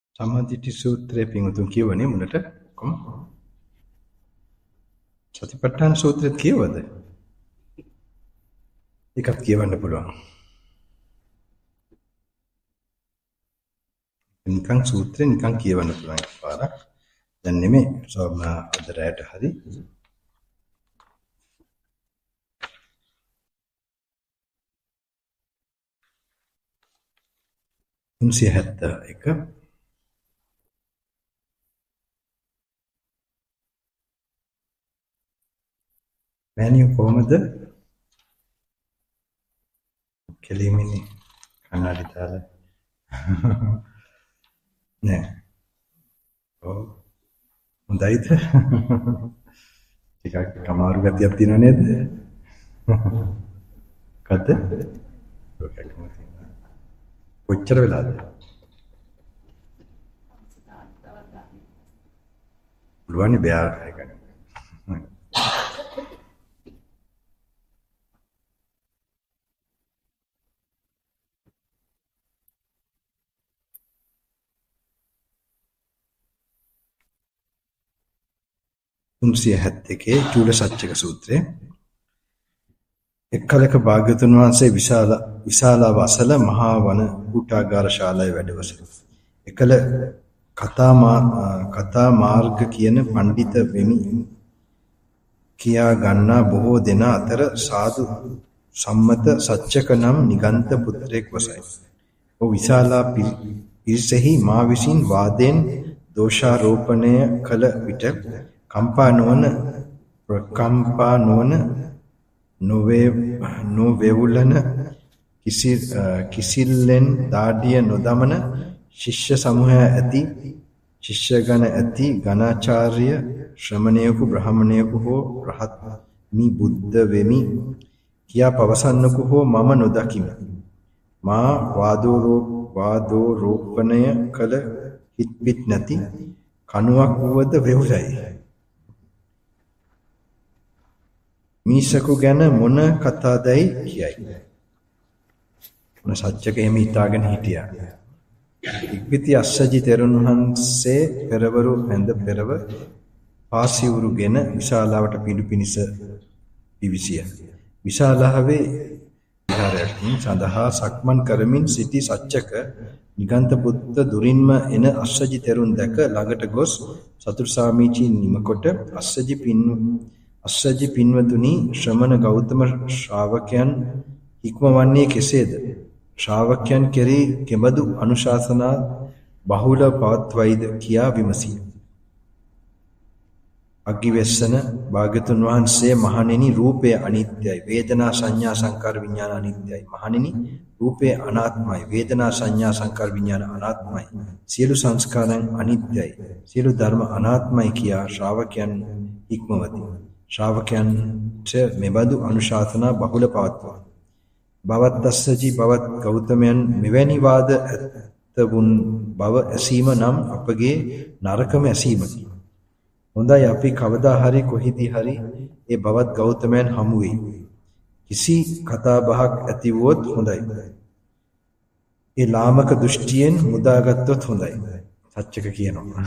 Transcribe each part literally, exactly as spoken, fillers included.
සම්මාදිට්ඨි සූත්‍රයේ පිංගුතුන් කියවනේ මුලට කොහොම සතිපට්ඨාන සූත්‍රෙත් කියවද? ඒකත් කියවන්න පුළුවන්. නිකන් සූත්‍රේ නිකන් කියවන්න පුළුවන් පාරක්. දැන් නෙමෙයි සෝම අද රැට හරි. තුන්සිය හැත්තෑ එක මෑනියෝ කොහමද? කෙලිමිනි කන්නඩි දාලා නෑ. ඔව්. හොඳයිද? ටිකක් අමාරු ගතියක් තියෙනව නේද? කද්ද? කොච්චර වෙලාද? පුළුවන් බෑ ඒක. තුන්සිය හැත්තෑ චූල සච්චක සූත්‍රය. එක්කලක භාග්‍යවතුන් වහන්සේ විශාල විශාලව අසල මහා වන කුටාගාර ශාලාවේ වැඩවසන. එකල කතා කතා මාර්ග කියන පඬිත වෙමි කියා ගන්නා බොහෝ දෙනා අතර සාදු සම්මත සච්චක නම් නිගන්ත පුත්‍රයෙක් වසයි. ඔහු විශාලා පිරිසෙහි මා විසින් වාදයෙන් දෝෂාරෝපණය කළ විට කම්පා නොවන ප්‍රකම්පා නොවන නොවේ නොවේවුලන කිසි කිසිල්ලෙන් දාඩිය නොදමන ශිෂ්‍ය සමූහය ඇති ශිෂ්‍ය ගණ ඇති ගණාචාර්ය ශ්‍රමණයෙකු බ්‍රාහමණයෙකු හෝ රහත් මි බුද්ධ වෙමි කියා පවසන්නකු හෝ මම නොදකිමි. මා වාදෝරෝ වාදෝරෝපණය කළ හිත් පිට නැති කණුවක් වුවද වෙවුලයි. මීසකු ගැන මොන කතාදයි කියයි. මොන සත්‍යක එහෙම හිතාගෙන හිටියා. ඉක්බිති අස්සජි තෙරුන් වහන්සේ පෙරවරු වැඳ පෙරව පාසිවුරුගෙන විශාලාවට පිඬු පිනිස පිවිසිය. විශාලාවේ විහාරයකින් සඳහා සක්මන් කරමින් සිටි සච්චක නිගන්ත පුත්ත දුරින්ම එන අස්සජි තෙරුන් දැක ළඟට ගොස් සතුරු සාමීචී නිමකොට අස්සජි පින් අස්සජි පින්වතුනි ශ්‍රමණ ගෞතම ශ්‍රාවකයන් හික්මවන්නේ කෙසේද? ශ්‍රාවකයන් කෙරෙහි කෙබඳු අනුශාසනා බහුල පවත්වයිද කියා විමසී. අග්ගිවෙස්සන භාග්‍යතුන් වහන්සේ මහණෙනි රූපය අනිත්‍යයි වේදනා සංඥා සංකාර විඥාන අනිත්‍යයි. මහණෙනි රූපය අනාත්මයි වේදනා සංඥා සංකාර විඥාන අනාත්මයි. සියලු සංස්කාරයන් අනිත්‍යයි සියලු ධර්ම අනාත්මයි කියා ශ්‍රාවකයන් හික්මවති. ශ්‍රාවකයන්ට මෙබඳු අනුශාසනා බහුල පවත්වා. බවත් අස්සජි බවත් ගෞතමයන් මෙවැනි වාද ඇත්තවුන් බව ඇසීම නම් අපගේ නරකම ඇසීමකි. හොඳයි අපි කවදා හරි කොහිදී හරි ඒ බවත් ගෞතමයන් හමු වෙයි. කිසි කතා බහක් ඇති වුවොත් හොඳයි. ඒ ලාමක දෘෂ්ටියෙන් මුදාගත්තොත් හොඳයි. සත්‍යක කියනවා.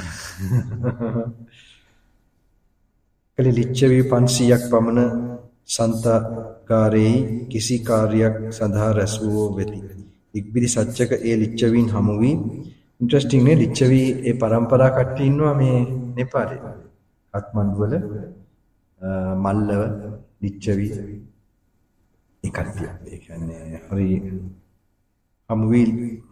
කලි ලිච්ඡවි පන්සීයක් පමණ සන්තකාරයේ කිසි කාර්යයක් සඳහා රැස් වූ වෙති. ඉක්බිලි සත්‍යක ඒ ලිච්ඡවීන් හමු වී ඉන්ටරෙස්ටිං නේ ලිච්ඡවි ඒ පරම්පරා කට්ටිය ඉන්නවා මේ නෙපාලේ. කත්මණ්ඩු වල මල්ලව ලිච්ඡවි ඒ කට්ටිය. ඒ කියන්නේ හරි හමු වී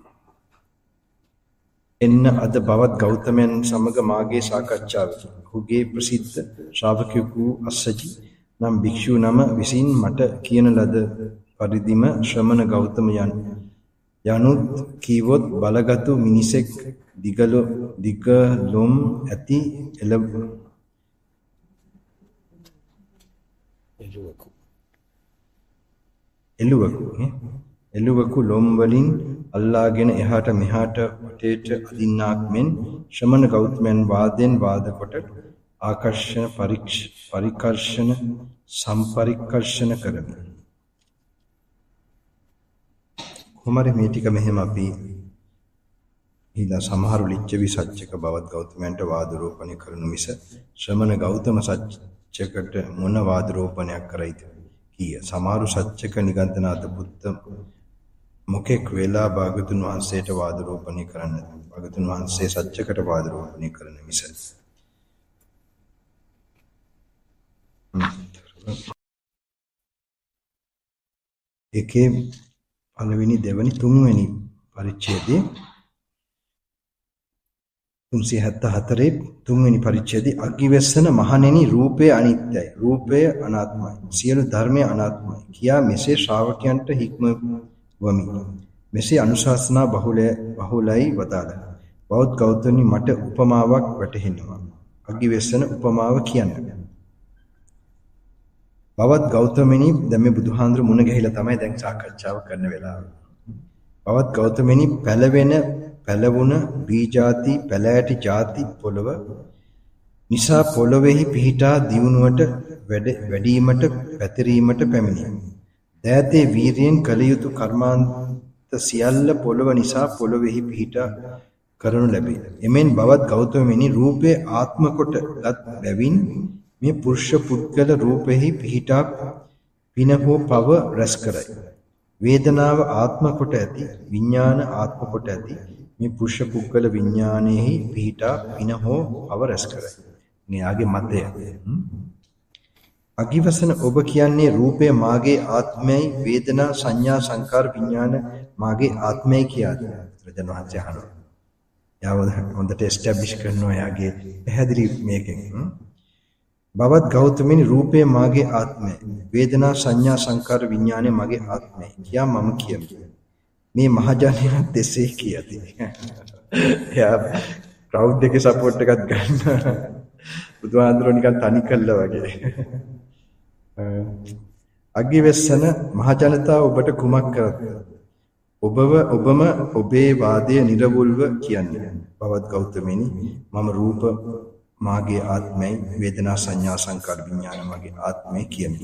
එන්න අද බවත් ගෞතමයන් සමග මාගේ සාකච්ඡාවකි. ඔහුගේ ප්‍රසිද්ධ ශ්‍රාවකයෙකු අස්සජි නම් භික්ෂු නම විසින් මට කියන ලද පරිදිම ශ්‍රමණ ගෞතම යන් යනුත් කීවොත් බලගතු මිනිසෙක් දිගල දිගලොම් ඇති එළව එළුවකු එළුවකු එළුවකු ලොම් වලින් අල්ලාගෙන එහාට මෙහාට වටේට අදින්නාක් මෙන් ශ්‍රමණ ගෞතමයන් වාදෙන් වාද කොට ආකර්ෂණ පරිකර්ෂණ සම්පරිකර්ෂණ කරමි. කොහොමද මේ ටික මෙහෙම අපි ඊළඟ සමහරු ලිච්ඡවි සත්‍යක බවත් ගෞතමයන්ට වාදරෝපණය කරනු මිස ශ්‍රමණ ගෞතම සත්‍යකට මොන වාදරෝපණයක් කරයිද කීය. සමහරු සත්‍යක නිගන්තනාත පුත්ත මොකෙක් වෙලා භාගතුන් වහන්සේට වාදරෝපණය කරන්න. භාගතුන් වහන්සේ සත්‍යකට වාදරෝපණය කරන මිස. එකේ පළවෙනි දෙවෙනි තුන්වෙනි පරිච්ඡේදයේ තුන්සිය හැත්තෑ හතරේ තුන්වෙනි පරිච්ඡේදයේ අග්ගිවස්සන මහණෙනි රූපය අනිත්‍යයි රූපය අනාත්මයි සියලු ධර්මය අනාත්මයි කියා මෙසේ ශ්‍රාවකයන්ට හික්ම වමි. මෙසේ අනුශාසනා බහුලය බහුලයි වදාළා. බෞද්ධ ගෞතමනි මට උපමාවක් වැටහෙනවා. අග්ගිවස්සන උපමාව කියන්නේ. බවත් ගෞතමනි දැන් මේ බුදුහාඳුර මුණ ගැහිලා තමයි දැන් සාකච්ඡාව කරන වෙලාව. බවත් ගෞතමනි පැලවෙන පැලවුණ බීජාති පැලෑටි ಜಾති පොළව නිසා පොළොවේහි පිහිටා දියුණුවට වැඩිවීමට පැතිරීමට පැමිණිය. දෑතේ වීරියෙන් කළ යුතු කර්මාන්ත සියල්ල පොළොව නිසා පොළොවේහි පිහිටා කරනු ලැබේ. එමෙන් බවත් ගෞතමනි රූපේ ආත්ම කොට ගත් බැවින් මේ පුරුෂ පුද්ගල රූපෙහි පිහිටා පින හෝ පව රැස් කරයි. වේදනාව ආත්ම කොට ඇති විඥාන ආත්ම කොට ඇති මේ පුරුෂ පුද්ගල විඥානයේහි පිහිටා පින හෝ පව රැස් කරයි. මෙයාගේ මතය. අගිවසන ඔබ කියන්නේ රූපය මාගේ ආත්මයයි වේදනා සංඥා සංකාර විඥාන මාගේ ආත්මයයි කියාද? රජන වහන්සේ අහනවා. යාව හොඳට එස්ටැබ්ලිෂ් කරනවා යාගේ පැහැදිලි මේකෙන්. බවත් ගෞතමනි රූපය මාගේ ආත්මය වේදනා සංඥා සංකාර විඥානය මගේ ආත්මය කියා මම කියමි. මේ මහජනයා දෙසේ කියති. එයා ක්‍රවුඩ් එකේ සපෝට් එකක් ගන්න බුදුහාඳුරෝ නිකන් තනි කළා වගේ. අග්ගිවස්සන මහජනතාව ඔබට කුමක් කරත් ඔබව ඔබම ඔබේ වාදය නිර්වුල්ව කියන්නේ. බවත් ගෞතමනි මම රූප මාගේ ආත්මයි වේදනා සංඥා සංකාර විඥාන මගේ ආත්මය කියමි.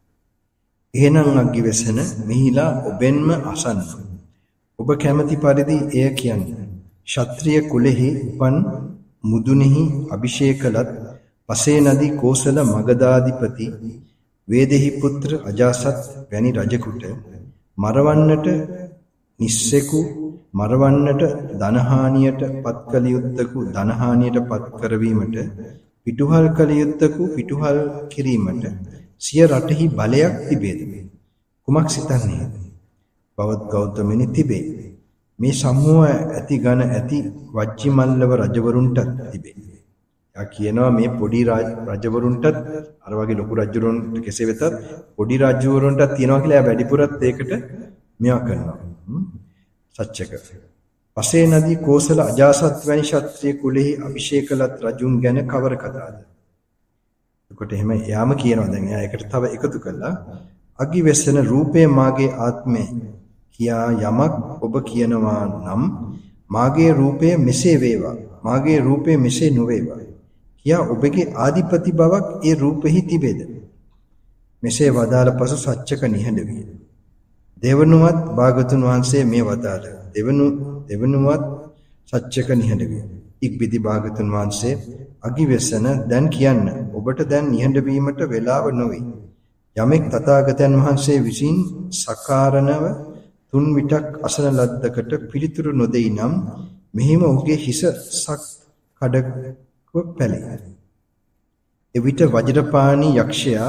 එහෙනම් අග්ගිවසන මිහිලා ඔබෙන්ම අසන්න. ඔබ කැමැති පරිදි එය කියන්නේ. ක්ෂත්‍රිය කුලෙහි උපන් මුදුනේහි අභිෂේකලත් පසේ නදී කෝසල මගධාධිපති වේදෙහි පුත්‍ර අජාසත් වැනි රජෙකුට මරවන්නට නිස්සෙකු මරවන්නට ධනහානියට පත් කළ යුත්තකු ධනහානියට පත් කරවීමට පිටුහල් කළ යුත්තකු පිටුහල් කිරීමට සිය රටෙහි බලයක් තිබේද? කුමක් සිතන්නේ? බවත් ගෞතමනි තිබේ. මේ සමූහ ඇති ඝන ඇති වජ්ජිමල්ලව රජවරුන්ට තිබේ. යා කියනවා මේ පොඩි රජවරුන්ටත් අර වගේ ලොකු රජවරුන්ට කෙසේ වෙතත් පොඩි රජවරුන්ටත් තියනවා කියලා යා වැඩිපුරත් ඒකට මෙයා කරනවා. සත්‍යක. පසේ නදී කෝසල අජාසත් වැනි ක්ෂත්‍රිය කුලෙහි අභිෂේකලත් රජුන් ගැන කවර කතාද? එතකොට එහෙම යාම කියනවා දැන් එයා ඒකට තව එකතු කළා. අග්ගිවස්සන රූපය මාගේ ආත්මය කියා යමක් ඔබ කියනවා නම් මාගේ රූපය මෙසේ වේවා මාගේ රූපය මෙසේ නොවේවා කියා ඔබගේ ආධිපති බවක් ඒ රූපෙහි තිබේද? මෙසේ වදාළ පසු සත්‍යක නිහඬ විය. දෙවනුවත් භාගතුන් වහන්සේ මේ වදාළ දෙවනු දෙවනුවත් සත්‍යක නිහඬ විය. ඉක්බිති භාගතුන් වහන්සේ අගිවසන දැන් කියන්න ඔබට දැන් නිහඬ වීමට වේලාව නොවේ. යමෙක් තථාගතයන් වහන්සේ විසින් සකාරණව තුන් විටක් අසන ලද්දකට පිළිතුරු නොදෙයි නම් මෙහිම ඔහුගේ හිස සක් කඩක පැලේ. එවිට වජ්‍රපාණි යක්ෂයා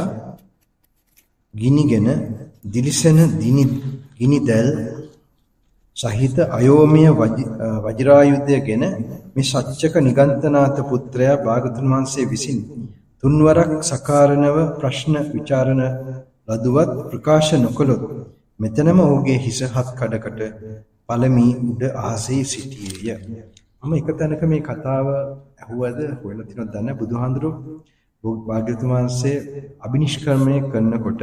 ගිනිගෙන දිලිසෙන දිනි ගිනිදැල් සහිත අයෝමය වජ්‍රායුධයගෙන මේ සත්‍යක නිගන්තනාත පුත්‍රයා භාගතුන් වහන්සේ විසින් තුන්වරක් සකාරණව ප්‍රශ්න විචාරණ ලදුවත් ප්‍රකාශ නොකළොත් මෙතනම ඔහුගේ හිස හත් කඩකට පළමි උඩ ආසී සිටියේය. මම එක තැනක මේ කතාව අහුවද හොයලා තිනොත් දන්නේ බුදුහාඳුරෝ භාග්‍යවතුන් වහන්සේ අබිනිෂ්ක්‍රමණය කරනකොට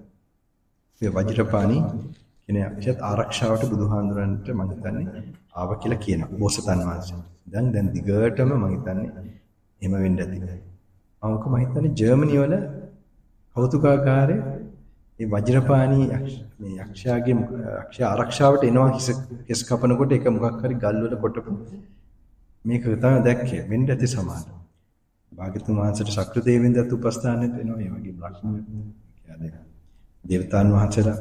මේ වජ්‍රපාණි කියන යක්ෂයත් ආරක්ෂාවට බුදුහාඳුරන්ට මම හිතන්නේ ආව කියලා කියනවා බෝසතාණන් වහන්සේ. දැන් දැන් දිගටම මම හිතන්නේ එහෙම වෙන්න ඇති. මම කොහොම හිතන්නේ ජර්මනි වල කෞතුකාගාරයේ මේ වජ්‍රපාණි මේ යක්ෂයාගේ යක්ෂ ආරක්ෂාවට එනවා හිස කෙස් කපනකොට ඒක මොකක් හරි ගල් වල කොටපු මේක තමයි දැක්කේ වෙන්න ඇති සමාන. භාග්‍යතුන් වහන්සේට ශක්‍ර දෙවියන්දත් උපස්ථානෙත් එනවා මේ වගේ බ්‍රහ්ම කියන්නේ දේවතාන් වහන්සේලා.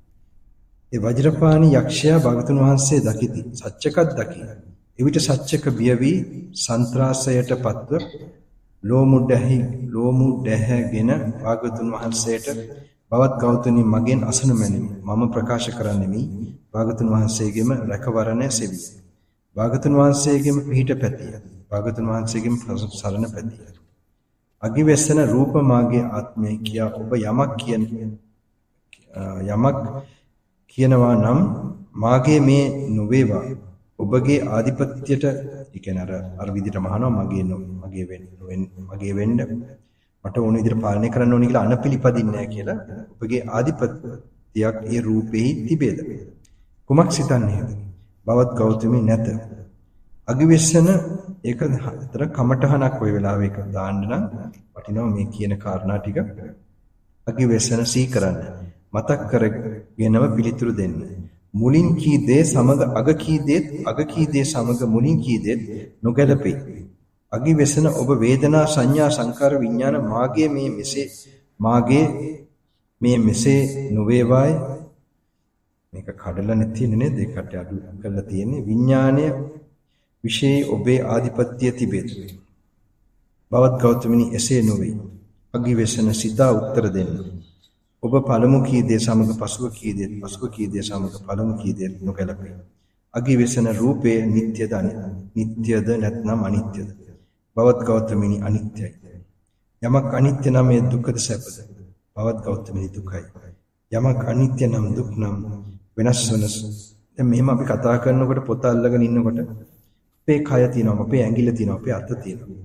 ඒ වජ්‍රපාණි යක්ෂයා භාග්‍යතුන් වහන්සේ දකිති සත්‍යකත් දකි. එවිට සත්‍යක බිය වී සන්ත්‍රාසයට පත්ව ලෝමුඩැහි ලෝමුඩැහැගෙන භාග්‍යතුන් වහන්සේට බවත් ගෞතමී මගෙන් අසනු මැනවි. මම ප්‍රකාශ කරන්නෙමි භාග්‍යතුන් වහන්සේගෙම රැකවරණය සෙවි. භාග්‍යතුන් වහන්සේගෙම පිහිට පැතිය. භාග්‍යතුන් වහන්සේගෙම සරණ පැතිය. අගිවැසන රූප මාගේ ආත්මය කියා ඔබ යමක් කියන යමක් කියනවා නම් මාගේ මේ නොවේවා. ඔබගේ ආධිපත්‍යයට ඒ කියන්නේ අර අර විදිහට මහනවා මගේ මගේ වෙන්න මගේ වෙන්න මට ඕන විදිහට පාලනය කරන්න ඕනේ කියලා අනපිලිපදින්නේ නැහැ කියලා ඔබගේ ආධිපත්‍යයක් ඒ රූපෙහි තිබේද? කුමක් සිතන්නේද? බවත් ගෞතමී නැත. අගිවෙස්සන ඒක අතර කමටහනක් ওই වෙලාවෙ එක දාන්න නම් වටිනවා මේ කියන කාරණා ටික අගිවෙස්සන සී කරන්න. මතක් කරගෙනම පිළිතුරු දෙන්න. මුලින් කී දේ සමග අග කී දේත් අග කී දේ සමග මුලින් කී දේත් නොගැලපේ. අගිවෙසන ඔබ වේදනා සංඥා සංකාර විඥාන මාගේ මේ මෙසේ මාගේ මේ මෙසේ නොවේවායි මේක කඩලා නැතිනේ නේද ඒකට අඩු කරලා තියෙන්නේ විඥානය විශේෂ ඔබේ ආධිපත්‍ය තිබෙත්. බවත් ගෞතමිනි එසේ නොවේ. අගිවෙසන සිතා උත්තර දෙන්න. ඔබ පළමු කී දේ සමග පසුව කී දේ පසුව කී දේ සමග පළමු කී දේ නොගැලපේ. අගිවෙසන රූපේ නිට්ටයද නිට්ටයද නැත්නම් අනිත්‍යද? බවත් ගෞතමිනි අනිත්‍යයි. යමක් අනිත්‍ය නම් ඒ දුක්ඛද සැපද? බවත් ගෞතමිනි දුකයි. යමක් අනිත්‍ය නම් දුක් නම් වෙනස් වෙනස්. දැන් මෙහෙම අපි කතා කරනකොට පොත අල්ලගෙන ඉන්නකොට අපේ කය තියෙනවා, අපේ ඇඟිල්ල තියෙනවා, අපේ අත තියෙනවා.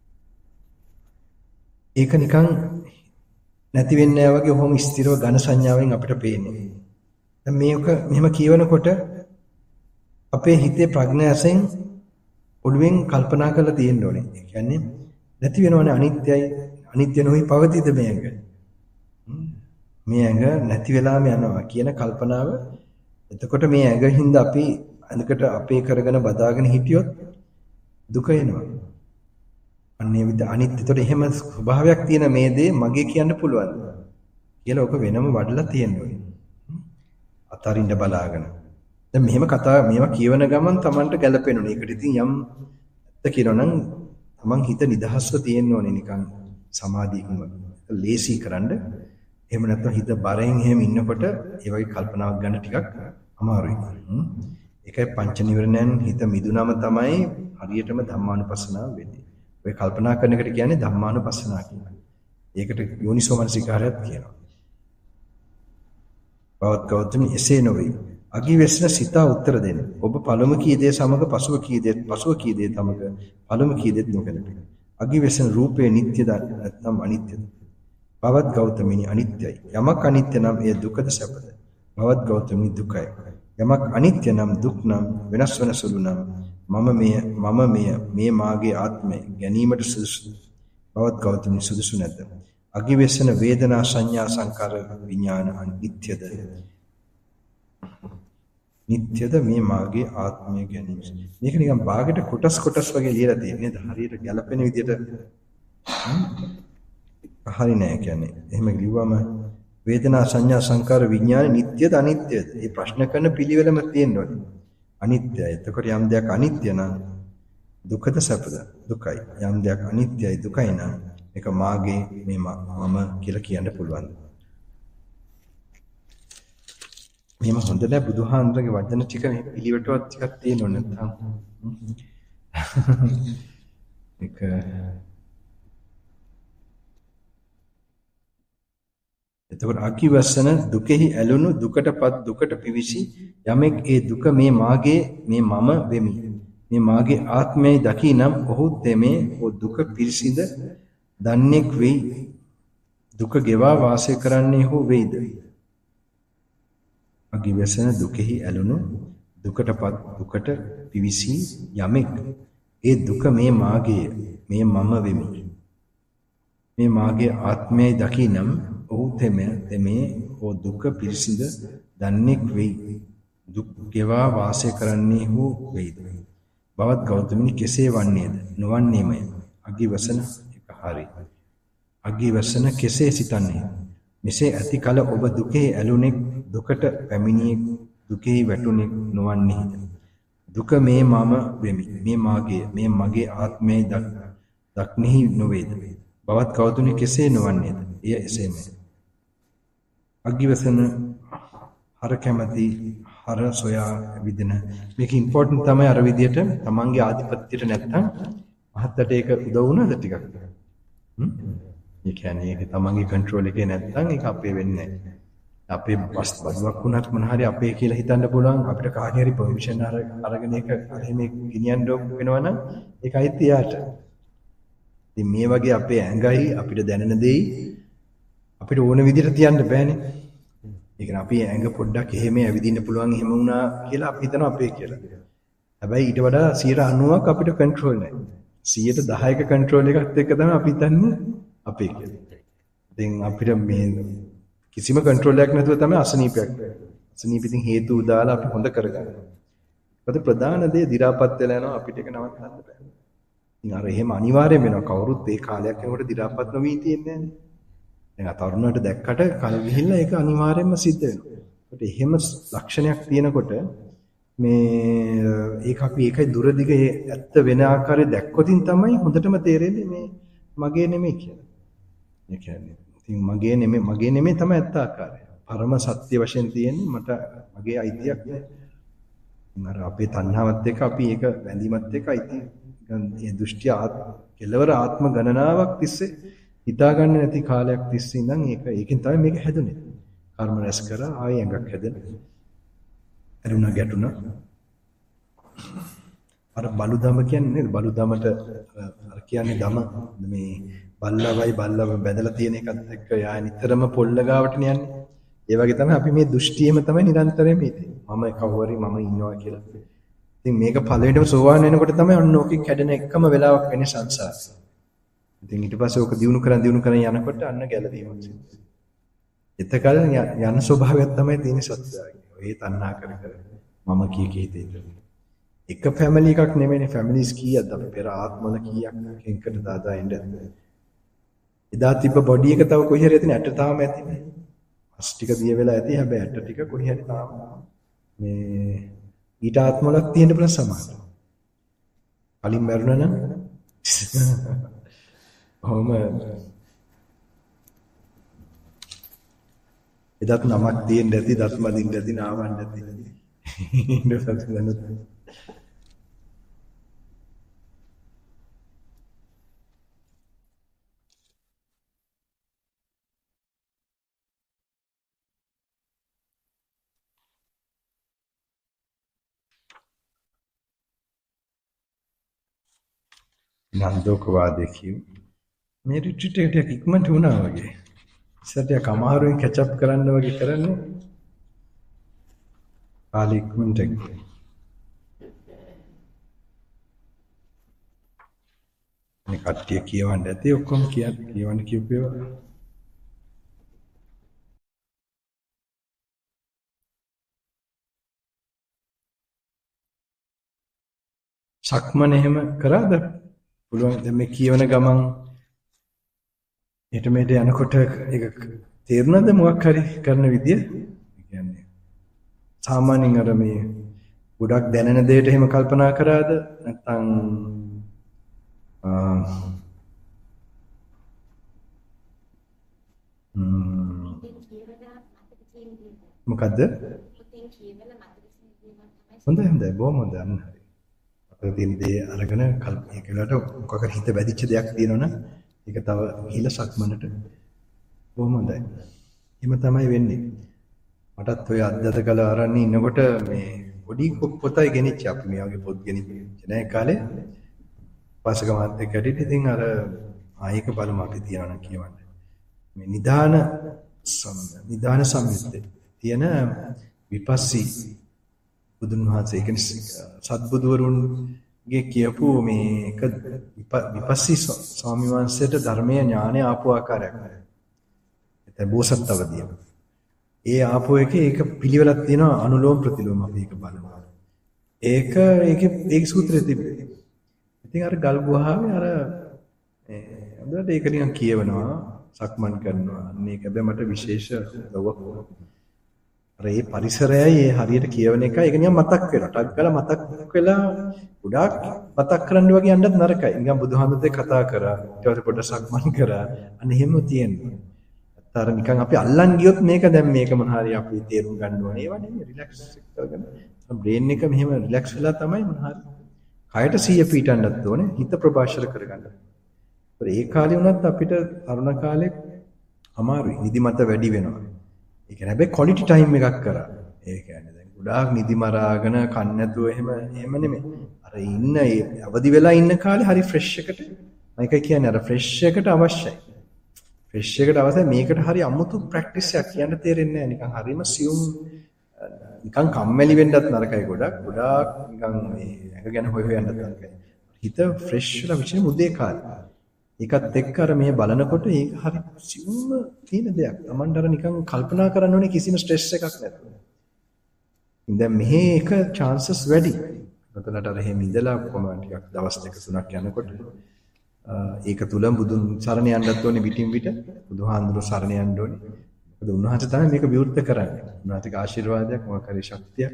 ඒක නිකන් නැති වෙන්නේ නැහැ වගේ ඔහොම ස්ථිරව ඝන සංඥාවෙන් අපිට පේන්නේ. දැන් මේක මෙහෙම කියවනකොට අපේ හිතේ ප්‍රඥාසෙන් ඔළුවෙන් කල්පනා කරලා තියෙන්න ඕනේ. ඒ කියන්නේ නැති වෙනවනේ අනිත්‍යයි. අනිත්‍ය නොවි පවතිද මේ ඇඟ. මේ ඇඟ නැති වෙලාම යනවා කියන කල්පනාව. එතකොට මේ ඇඟින්ද අපි අනිකට අපේ කරගෙන බදාගෙන හිටියොත් දුක එනවා. අන්නේ විද අනිත්‍යතොට එහෙම ස්වභාවයක් තියෙන මේ දේ මගේ කියන්න පුළුවන් කියලා ඔක වෙනම වඩලා තියෙනවා. අතරින්ද බලාගෙන. දැන් මෙහෙම කතා මේවා කියවන ගමන් Tamanට ගැලපෙනුනේ. ඒකට ඉතින් යම් ඇත්ත කියනනම් Taman හිත නිදහස්ව තියෙන්න ඕනේ නිකන් සමාධියකින් ලේසි කරන්න. එහෙම නැත්නම් හිත බරෙන් එහෙම ඉන්නකොට ඒ වගේ කල්පනාවක් ගන්න ටිකක් අමාරුයි. ඒකයි පංච නිවරණයන් හිත මිදුනම තමයි හරියටම ධම්මානුපස්සනාව වෙන්නේ. ඔය කල්පනා කරන එකට කියන්නේ ධම්මානුපස්සනා කියලා. ඒකට යෝනිසෝමනසිකාරයත් කියනවා. බවත් ගෞතමී එසේ නොවේ. අගිවෙස්න සිතා උත්තර දෙන්න. ඔබ පළමු කී දේ සමග පසුව කී දේ පසුව කී දේ තමක පළමු කී දේත් නොගැලපේ. අගිවෙස්න රූපේ නිට්ටයද නැත්නම් අනිත්‍යද? බවත් ගෞතමිනි අනිත්‍යයි. යමක් අනිත්‍ය නම් එය දුකද සැපද? බවත් ගෞතමිනි දුකයි. යමක් අනිත්‍ය නම් දුක් නම් වෙනස් වෙන සුළු නම් මම මෙය මම මෙය මේ මාගේ ආත්මය ගැනීමට සුදුසු. බවත් ගෞතමිනි සුදුසු නැත. අගිවෙසන වේදනා සංඥා සංකාර විඥාන අනිත්‍යද? නිට්ටයද මේ මාගේ ආත්මය ගැනීම. මේක නිකන් භාගයට කොටස් කොටස් වගේ ලියලා තියෙන්නේ. හරියට ගැලපෙන විදිහට හරි නෑ කියන්නේ. එහෙම ලිව්වම වේදනා සංඥා සංකාර විඥාන නිට්ටයද අනිත්‍යද? මේ ප්‍රශ්න කරන පිළිවෙලම තියෙනවා. අනිත්‍යයි. එතකොට යම් දෙයක් අනිත්‍ය නම් දුකද සැපද? දුකයි. යම් දෙයක් අනිත්‍යයි දුකයි නම් මේක මාගේ මේ මම කියලා කියන්න පුළුවන්. මෙහෙම හොඳ නෑ බුදුහාඳුරගේ වචන ටික මේ පිළිවෙටවත් ටිකක් තියෙනව නැත්නම් ඒක එතකොට අකිවසන දුකෙහි ඇලුණු දුකටපත් දුකට පිවිසි යමෙක් ඒ දුක මේ මාගේ මේ මම වෙමි මේ මාගේ ආත්මයයි දකිනම් ඔහු තෙමේ ඔ දුක පිරිසිඳ දන්නේක් වෙයි දුක ගෙවා වාසය කරන්නේ හෝ වෙයිද අකිවසන දුකෙහි ඇලුණු දුකටපත් දුකට පිවිසි යමෙක් ඒ දුක මේ මාගේ මේ මම වෙමි මේ මාගේ ආත්මයයි දකිනම් ඔහු තෙමේ තෙමේ හෝ දුක පිරිසිඳ දන්නේක් වෙයි. දුක් ගෙවා වාසය කරන්නේ හෝ වෙයිද? බවත් ගෞතමනි කෙසේ වන්නේද? නොවන්නේමය. අගිවසන එක හරි. අගිවසන කෙසේ සිතන්නේ? මෙසේ ඇති කල ඔබ දුකේ ඇලුනෙක්, දුකට පැමිණියෙක්, දුකේ වැටුනෙක් නොවන්නේද? දුක මේ මම වෙමි. මේ මාගේ, මේ මගේ ආත්මයයි දක්නෙහි නොවේද? බවත් ගෞතමනි කෙසේ නොවන්නේද? එය එසේමය. අගිවසන හර කැමැති හර සොයා විදින මේක ඉම්පෝටන්ට් තමයි. අර විදියට තමන්ගේ ආධිපත්‍යයට නැත්තම් මහත්තයට ඒක උදව් වුණාද ටිකක්? හ්ම් ඒ කියන්නේ ඒක තමන්ගේ කන්ට්‍රෝල් එකේ නැත්තම් ඒක අපේ වෙන්නේ නැහැ. අපේ බස් බස්වක් වුණත් මොන හරි අපේ කියලා හිතන්න පුළුවන්. අපිට කාගේ හරි පර්මිෂන් අරගෙන ඒක එහෙම ගෙනියන්න වෙනවනම් ඒක අයිති යාට. ඉතින් මේ වගේ අපේ ඇඟයි අපිට දැනෙන දෙයි අපිට ඕන විදිහට තියන්න බෑනේ. ඒ කියන්නේ අපි ඇඟ පොඩ්ඩක් එහෙම ඇවිදින්න පුළුවන් එහෙම වුණා කියලා අපි හිතනවා අපේ කියලා. හැබැයි ඊට වඩා සියයට අනූවක් අපිට කන්ට්‍රෝල් නැහැ. සියයට දහයක කන්ට්‍රෝල් එකත් එක්ක තමයි අපි හිතන්නේ අපේ කියලා. ඉතින් අපිට මේ කිසිම කන්ට්‍රෝල් එකක් නැතුව තමයි අසනීපයක්. අසනීප ඉතින් හේතු දාලා අපි හොඳ කරගන්නවා. ඒකද ප්‍රධාන දේ දි รา පත් වෙලා යනවා අපිට ඒක නවත්තන්න බෑ. ඉතින් අර එහෙම අනිවාර්යයෙන් වෙනවා. කවුරුත් ඒ කාලයක් යනකොට දි รา පත් නොවී තියන්නේ නැහැ. දැන් තරුණයට දැක්කට කල ගිහිල්ලා ඒක අනිවාර්යයෙන්ම සිද්ධ වෙනවා. ඒකට එහෙම ලක්ෂණයක් තියෙනකොට මේ ඒක අපි ඒකයි දුරදිග ඇත්ත වෙන ආකාරය දැක්කොතින් තමයි හොඳටම තේරෙන්නේ මේ මගේ නෙමෙයි කියලා. ඒ කියන්නේ ඉතින් මගේ නෙමෙයි මගේ නෙමෙයි තමයි ඇත්ත ආකාරය. පරම සත්‍ය වශයෙන් තියෙන්නේ මට මගේ අයිතියක් නෑ. අර අපේ තණ්හාවත් එක්ක අපි ඒක වැඳීමත් එක්ක අයිති මේ දෘෂ්ටි කෙලවර ආත්ම ගණනාවක් තිස්සේ හිතා ගන්න නැති කාලයක් තිස්සේ ඉඳන් ඒක ඒකෙන් තමයි මේක හැදුනේ. කර්ම රැස් කරා ආයෙ ඇඟක් හැදෙන. ඇරුණා ගැටුණා. අර බලුදම කියන්නේ බලුදමට අර කියන්නේ දම මේ බල්ලවයි බල්ලව බැඳලා තියෙන එකත් එක්ක යා නිතරම පොල්ල ගාවට යන්නේ. ඒ වගේ තමයි අපි මේ දෘෂ්ටියම තමයි නිරන්තරයෙන් ඉන්නේ. මම කවුරුරි මම ඉන්නවා කියලා. ඉතින් මේක පළවෙනිටම සෝවාන් වෙනකොට තමයි ඔන්න ඕකෙන් කැඩෙන එකම වෙලාවක් වෙන්නේ සංසාරේ. ඉතින් ඊට පස්සේ ඕක දිනු කරන් දිනු කරන් යනකොට අන්න ගැලවීමක් සිද්ධ. එතකල් යන ස්වභාවයක් තමයි තියෙන සත්‍යය. ඒ තණ්හා කර කර මම කී කී හිතේ. එක ෆැමිලි එකක් නෙමෙයිනේ ෆැමිලිස් කීයක්ද අපි පෙර ආත්මවල කීයක් එකකට දාදා ඉඳලා. එදා තිබ්බ බොඩි එක තව කොහේ හරි ඇතිනේ ඇට තාම ඇතිනේ. අස් ටික දිය වෙලා ඇති හැබැයි ඇට ටික කොහේ හරි තාම මේ ඊට ආත්මවලක් තියෙන්න පුළුවන් සමාන. කලින් මරුණා නම් ඔහොම එදත් නමක් තියෙන්න ඇති දත් මදින්න ඇති නාවන්න ඇති ඊට පස්සේ දැනුත් නන්දෝක වාදේ කියු මේ රිට්‍රීට් එකට ඉක්මනට වුණා වගේ. ඉස්සරට කමාරුවෙන් කැචප් කරන්න වගේ කරන්නේ. කාලේ ඉක්මනට මේ කට්ටිය කියවන්න ඇති ඔක්කොම කියන්නේ කියවන්න කිව්වේවා. සක්මන එහෙම කරාද? පුළුවන් දැන් මේ කියවන ගමන් ඊට මෙහෙට යනකොට ඒක තේරුණාද මොකක් හරි කරන විදිය? කියන්නේ සාමාන්‍යයෙන් අර මේ ගොඩක් දැනෙන දෙයට එහෙම කල්පනා කරාද? නැත්නම් මොකද්ද? හොඳයි හොඳයි බොහොම හොඳයි අන්න හරි. අපේ තියෙන දේ අරගෙන කල්පනා කළාට මොකක් හරි හිත වැදිච්ච දෙයක් තියෙනවනම් ඒක තව හිල සක්මනට බොහොම හොඳයි. එහෙම තමයි වෙන්නේ. මටත් ඔය අද්දත කල අරන් ඉන්නකොට මේ පොඩි පොතයි ගෙනිච්ච අපි මේ වගේ පොත් ගෙනිච්ච නෑ කාලේ. පාසක මාත් එක්ක හිටිට ඉතින් අර ආයක බලමු අපි තියනවා කියවන්න. මේ නිදාන නිදාන සම්මිත්තේ තියෙන විපස්සී බුදුන් වහන්සේ කියන්නේ සත්බුදුවරුන්ගේ කියපු මේක විපස්සී ස්වාමීන් වහන්සේට ධර්මයේ ඥානය ආපු ආකාරයක්. ඒක බෝසත් අවදිය. ඒ ආපෝ එකේ ඒක පිළිවෙලක් තියෙනවා අනුලෝම ප්‍රතිලෝම අපි ඒක බලනවා. ඒක ඒකේ ඒක සූත්‍රයේ තිබෙන්නේ. ඉතින් අර ගල් ගුහාවේ අර හොඳට ඒක නිකන් කියවනවා සක්මන් කරනවා. මේක හැබැයි මට විශේෂ උදව්වක් වුණා. අර ඒ පරිසරයයි ඒ හරියට කියවන එක ඒක නිකන් මතක් වෙනවා. ටක් ගාලා මතක් වෙලා ගොඩාක් මතක් කරන්න වගේ යන්නත් නරකයි. නිකන් බුදුහාමුදුරේ කතා කරා. ඊට පස්සේ පොඩ්ඩක් සක්මන් කරා. අන්න එහෙම තියෙනවා. අර නිකන් අපි අල්ලන් ගියොත් මේක දැන් මේක මොන හරි අපි තේරුම් ගන්න ඕනේ. ඒවා නෙමෙයි රිලැක්ස් කරගෙන බ්‍රේන් එක මෙහෙම රිලැක්ස් වෙලා තමයි මොන හරි කයට සිහිය පීටන්නත් ඕනේ. හිත ප්‍රබෝෂර කරගන්න. ඒ කාලේ වුණත් අපිට තරුණ කාලේ අමාරුයි. නිදිමත වැඩි වෙනවා. ඒ කියන්නේ හැබැයි ක්වොලිටි ටයිම් එකක් කරා. ඒ කියන්නේ දැන් ගොඩාක් නිදි මරාගෙන කන්න නැතුව එහෙම එහෙම නෙමෙයි. අර ඉන්න ඒ අවදි වෙලා ඉන්න කාලේ හරි ෆ්‍රෙෂ් එකට මම කියන්නේ අර ෆ්‍රෙෂ් එකට අවශ්‍යයි. ෆ්‍රෙෂ් එකට අවශ්‍යයි මේකට හරි අමුතු ප්‍රැක්ටිස් එකක් කියන්න තේරෙන්නේ නැහැ. නිකන් හරිම සියුම් නිකන් කම්මැලි වෙන්නත් නරකයි ගොඩක්. ගොඩාක් නිකන් මේ ඇඟ ගැන හොය හොය යන්නත් නරකයි. හිත ෆ්‍රෙෂ් වෙලා විශ්ේ මුදේ කාලේ. ඒකත් එක්ක අර මේ බලනකොට ඒක හරි සිවුම තියෙන දෙයක්. Tamanට අර නිකන් කල්පනා කරන්න ඕනේ කිසිම ස්ට්‍රෙස් එකක් නැතුව. දැන් මෙහි එක chances වැඩි. මතලට අර එහෙම ඉඳලා කොහොම ටිකක් දවස් දෙක තුනක් යනකොට ඒක තුල බුදුන් සරණ යන්නත් ඕනේ පිටින් පිට. බුදුහාඳුර සරණ යන්න ඕනේ. මොකද උන්වහන්සේ තමයි මේක විවෘත කරන්නේ. උන්වහන්සේගේ ආශිර්වාදයක් මොකක්ද ශක්තියක්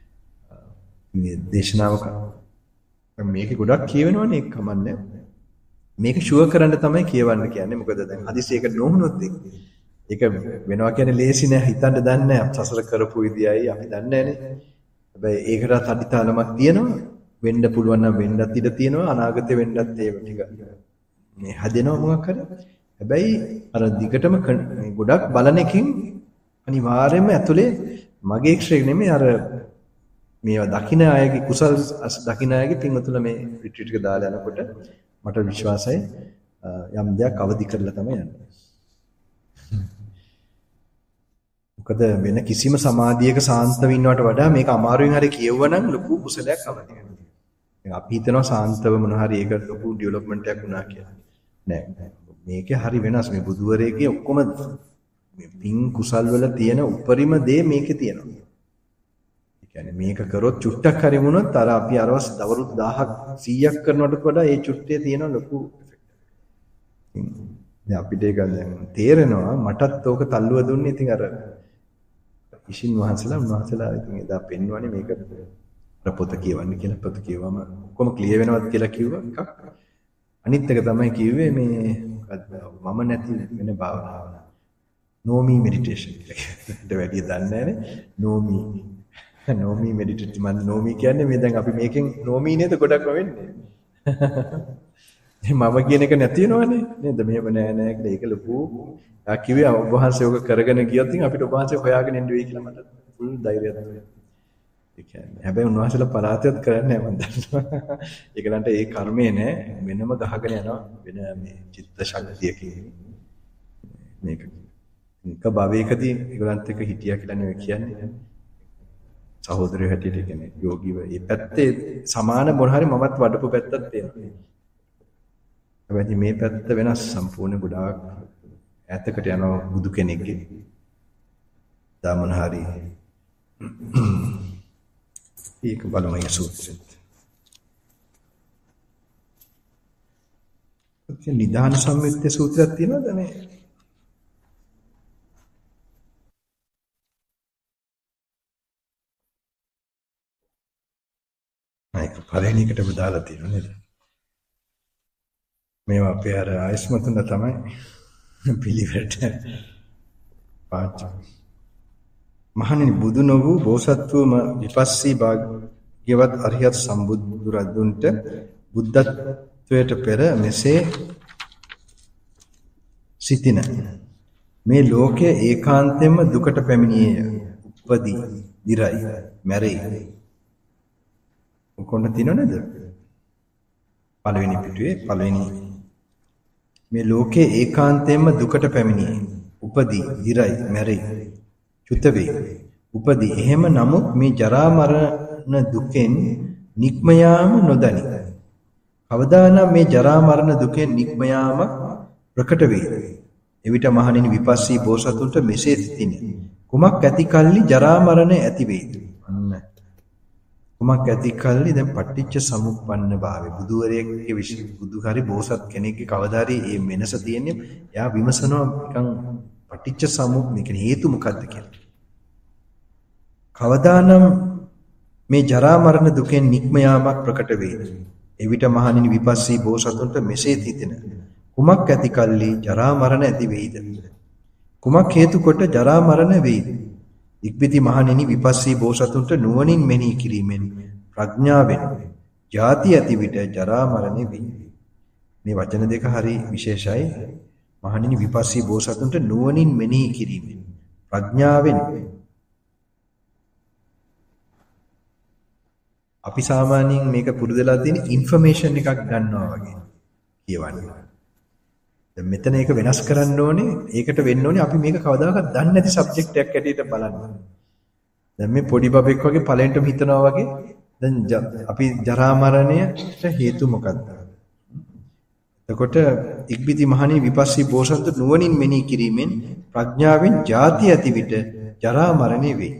මේ දේශනාවක මේක ගොඩක් කියවෙනවනේ ඒක කමන්නේ. මේක ෂුවර් කරන්න තමයි කියවන්න කියන්නේ. මොකද දැන් හදිසියක නොවුනොත් ඒක වෙනවා කියන්නේ ලේසි නෑ. හිතන්න දන්නේ නෑ. සසර කරපු විදියයි අපි දන්නේ නෑනේ. හැබැයි ඒකට අදිතාලමක් තියෙනවා. වෙන්න පුළුවන් නම් වෙන්නත් ඉඩ තියෙනවා. අනාගතේ වෙන්නත් ඒ ටික මේ හැදෙනවා මොකක් හරි. හැබැයි අර දිගටම ගොඩක් බලන එකෙන් අනිවාර්යයෙන්ම ඇතුලේ මගේ ක්ෂේ නෙමෙයි අර මේවා දකින්න අයගේ කුසල් දකින්න අයගේ පින්වතුල මේ රිට්‍රීට් එක දාලා යනකොට මට විශ්වාසයි යම් දෙයක් අවදි කරලා තමයි යන්නේ. මොකද වෙන කිසිම සමාධියක සාන්තව ඉන්නවට වඩා මේක අමාරුවෙන් හරි කියවුවනම් ලොකු කුසලයක් අවදි වෙනවා. දැන් අපි හිතනවා සාන්තව මොන හරි ඒක ලොකු ඩෙවලොප්මන්ට් එකක් වුණා කියලා. නෑ. මේකේ හරි වෙනස්. මේ බුදුවරේගේ ඔක්කොම මේ පින් කුසල් වල තියෙන උපරිම දේ මේකේ තියෙනවා. ඒ කියන්නේ මේක කරොත් චුට්ටක් හරි වුණොත් අර අපි අරවස් දවරුත් දහයක් සීයක් කරනවට වඩා ඒ චුට්ටේ තියෙන ලොකු ඉෆෙක්ට්. දැන් අපිට ඒක දැන් තේරෙනවා මටත් ඕක තල්ලුව දුන්නේ ඉතින් අර ඉෂින් වහන්සලා උන්වහන්සලා ඉතින් එදා පෙන්වන්නේ මේක අර පොත කියවන්න කියලා පොත කියවම කොහොම ක්ලියර් වෙනවද කියලා කිව්වා එකක්. අනිත් එක තමයි කිව්වේ මේ මම නැති වෙන භාවනාව. නෝමි මෙඩිටේෂන් කියලා. ඊට වැඩිය දන්නේ නැහැනේ. නෝමි නෝමි මෙඩිටේෂන් මම නෝමි කියන්නේ මේ දැන් අපි මේකෙන් නෝමි නේද ගොඩක්ම වෙන්නේ. මම කියන එක නැති වෙනවනේ නේද? මෙහෙම නෑ නෑ කියලා ඒක ලොකු. ආ කිව්වේ ඔබ වහන්සේ ඔක කරගෙන ගියොත් ඉතින් අපිට ඔබ වහන්සේ හොයාගෙන එන්න වෙයි කියලා මට ෆුල් ධෛර්යයක් දුන්නා. ඒ කියන්නේ හැබැයි උන්වහන්සේලා පරාතයත් කරන්නේ නැහැ මම දන්නවා. ඒකලන්ට ඒ කර්මේ නෑ වෙනම ගහගෙන යනවා වෙන මේ චිත්ත ශක්තියකින්. මේක එක භවයකදී ඒගොල්ලන්ත් එක්ක හිටියා කියලා නෙවෙයි කියන්නේ. සහෝදරයෝ හැටියට කියන්නේ යෝගීව මේ පැත්තේ සමාන මොන හරි මමත් වඩපු පැත්තක් තියෙනවා. හැබැයි මේ පැත්ත වෙනස් සම්පූර්ණ ගොඩාක් ඈතකට යනවා බුදු කෙනෙක්ගේ. දාමන හරි ඒක බලමු මේ සූත්‍රෙත්. ඒ නිදාන සම්මිත්‍ය සූත්‍රයක් තියෙනවද මේ? ඒක පළවෙනි එකටම දාලා තියෙනවා නේද? මේවා අපේ අර ආයස්මතුන තමයි පිළිවෙලට පාච. මහණෙනි බුදු නොවූ බෝසත්වම විපස්සී භාග්‍යවත් අරියත් සම්බුදුරදුන්ට බුද්ධත්වයට පෙර මෙසේ සිටින මේ ලෝකයේ ඒකාන්තයෙන්ම දුකට පැමිණියේය. උපදී, දිරයි, මැරෙයි. කොහොමද තියෙනව නේද? පළවෙනි පිටුවේ පළවෙනි මේ ලෝකයේ ඒකාන්තයෙන්ම දුකට පැමිණියේ. උපදී, දිරයි, මැරෙයි. චුත වේ. උපදී. එහෙම නමුත් මේ ජරා මරණ දුකෙන් නික්ම යාම නොදනි. කවදානම් මේ ජරා මරණ දුකෙන් නික්ම යාම ප්‍රකට වේ. එවිට මහණෙනි විපස්සී බෝසතුන්ට මෙසේ සිටින. කුමක් ඇති කල්ලි ජරා මරණ ඇති වේද? අන්න. කුමක් ඇති කල්ලි දැන් පටිච්ච සමුප්පන්න භාවය. බුදුවරයෙක්ගේ විශේෂ බුදු හරි බෝසත් කෙනෙක්ගේ කවදා හරි මේ වෙනස තියෙන්නේ. එයා විමසනවා නිකන් පටිච්ච සමුප්පන්න කියන්නේ හේතු මොකද්ද කියලා. කවදානම් මේ ජරා මරණ දුකෙන් නික්ම යාමක් ප්‍රකට වේද? එවිට මහණෙනි විපස්සී බෝසතුන්ට මෙසේ තිතෙන කුමක් ඇති කල්ලි ජරා මරණ ඇති වේද? කුමක් හේතු කොට ජරා මරණ වේද? ඉක්බිති මහණෙනි විපස්සී බෝසතුන්ට නුවණින් මෙනෙහි කිරීමෙන් ප්‍රඥාවෙන් ජාති ඇති විට ජරා මරණ වේ. මේ වචන දෙක හරි විශේෂයි. මහණෙනි විපස්සී බෝසතුන්ට නුවණින් මෙනෙහි කිරීමෙන් ප්‍රඥාවෙන් අපි සාමාන්‍යයෙන් මේක පුරුදුලා තියෙන ইনফර්මේෂන් එකක් ගන්නවා වගේ කියවන්නේ. දැන් මෙතන ඒක වෙනස් කරන්න ඕනේ. ඒකට වෙන්න ඕනේ අපි මේක කවදාකවත් දන්නේ නැති සබ්ජෙක්ට් එකක් ඇටියට බලන්න. දැන් මේ පොඩි බබෙක් වගේ පළවෙනිටම හිතනවා වගේ දැන් අපි ජරා මරණයට හේතු මොකක්ද? එතකොට ඉක්බිති මහණෙනි විපස්සී බෝසත් නුවණින් මෙනෙහි කිරීමෙන් ප්‍රඥාවෙන් ජාති ඇති විට ජරා මරණේ වේ.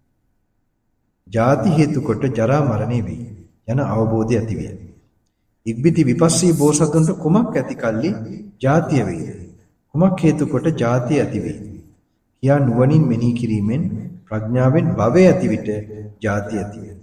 ජාති හේතු කොට ජරා මරණේ වේ යන අවබෝධය ඇති වේ. ඉක්බිති විපස්සී බෝසතුන්ට කුමක් ඇති කල්ලි ජාතිය වේද? කුමක් හේතු කොට ජාතිය ඇති වේ? කියා නුවණින් මෙනෙහි කිරීමෙන් ප්‍රඥාවෙන් භවය ඇති විට ජාතිය ඇති වේ.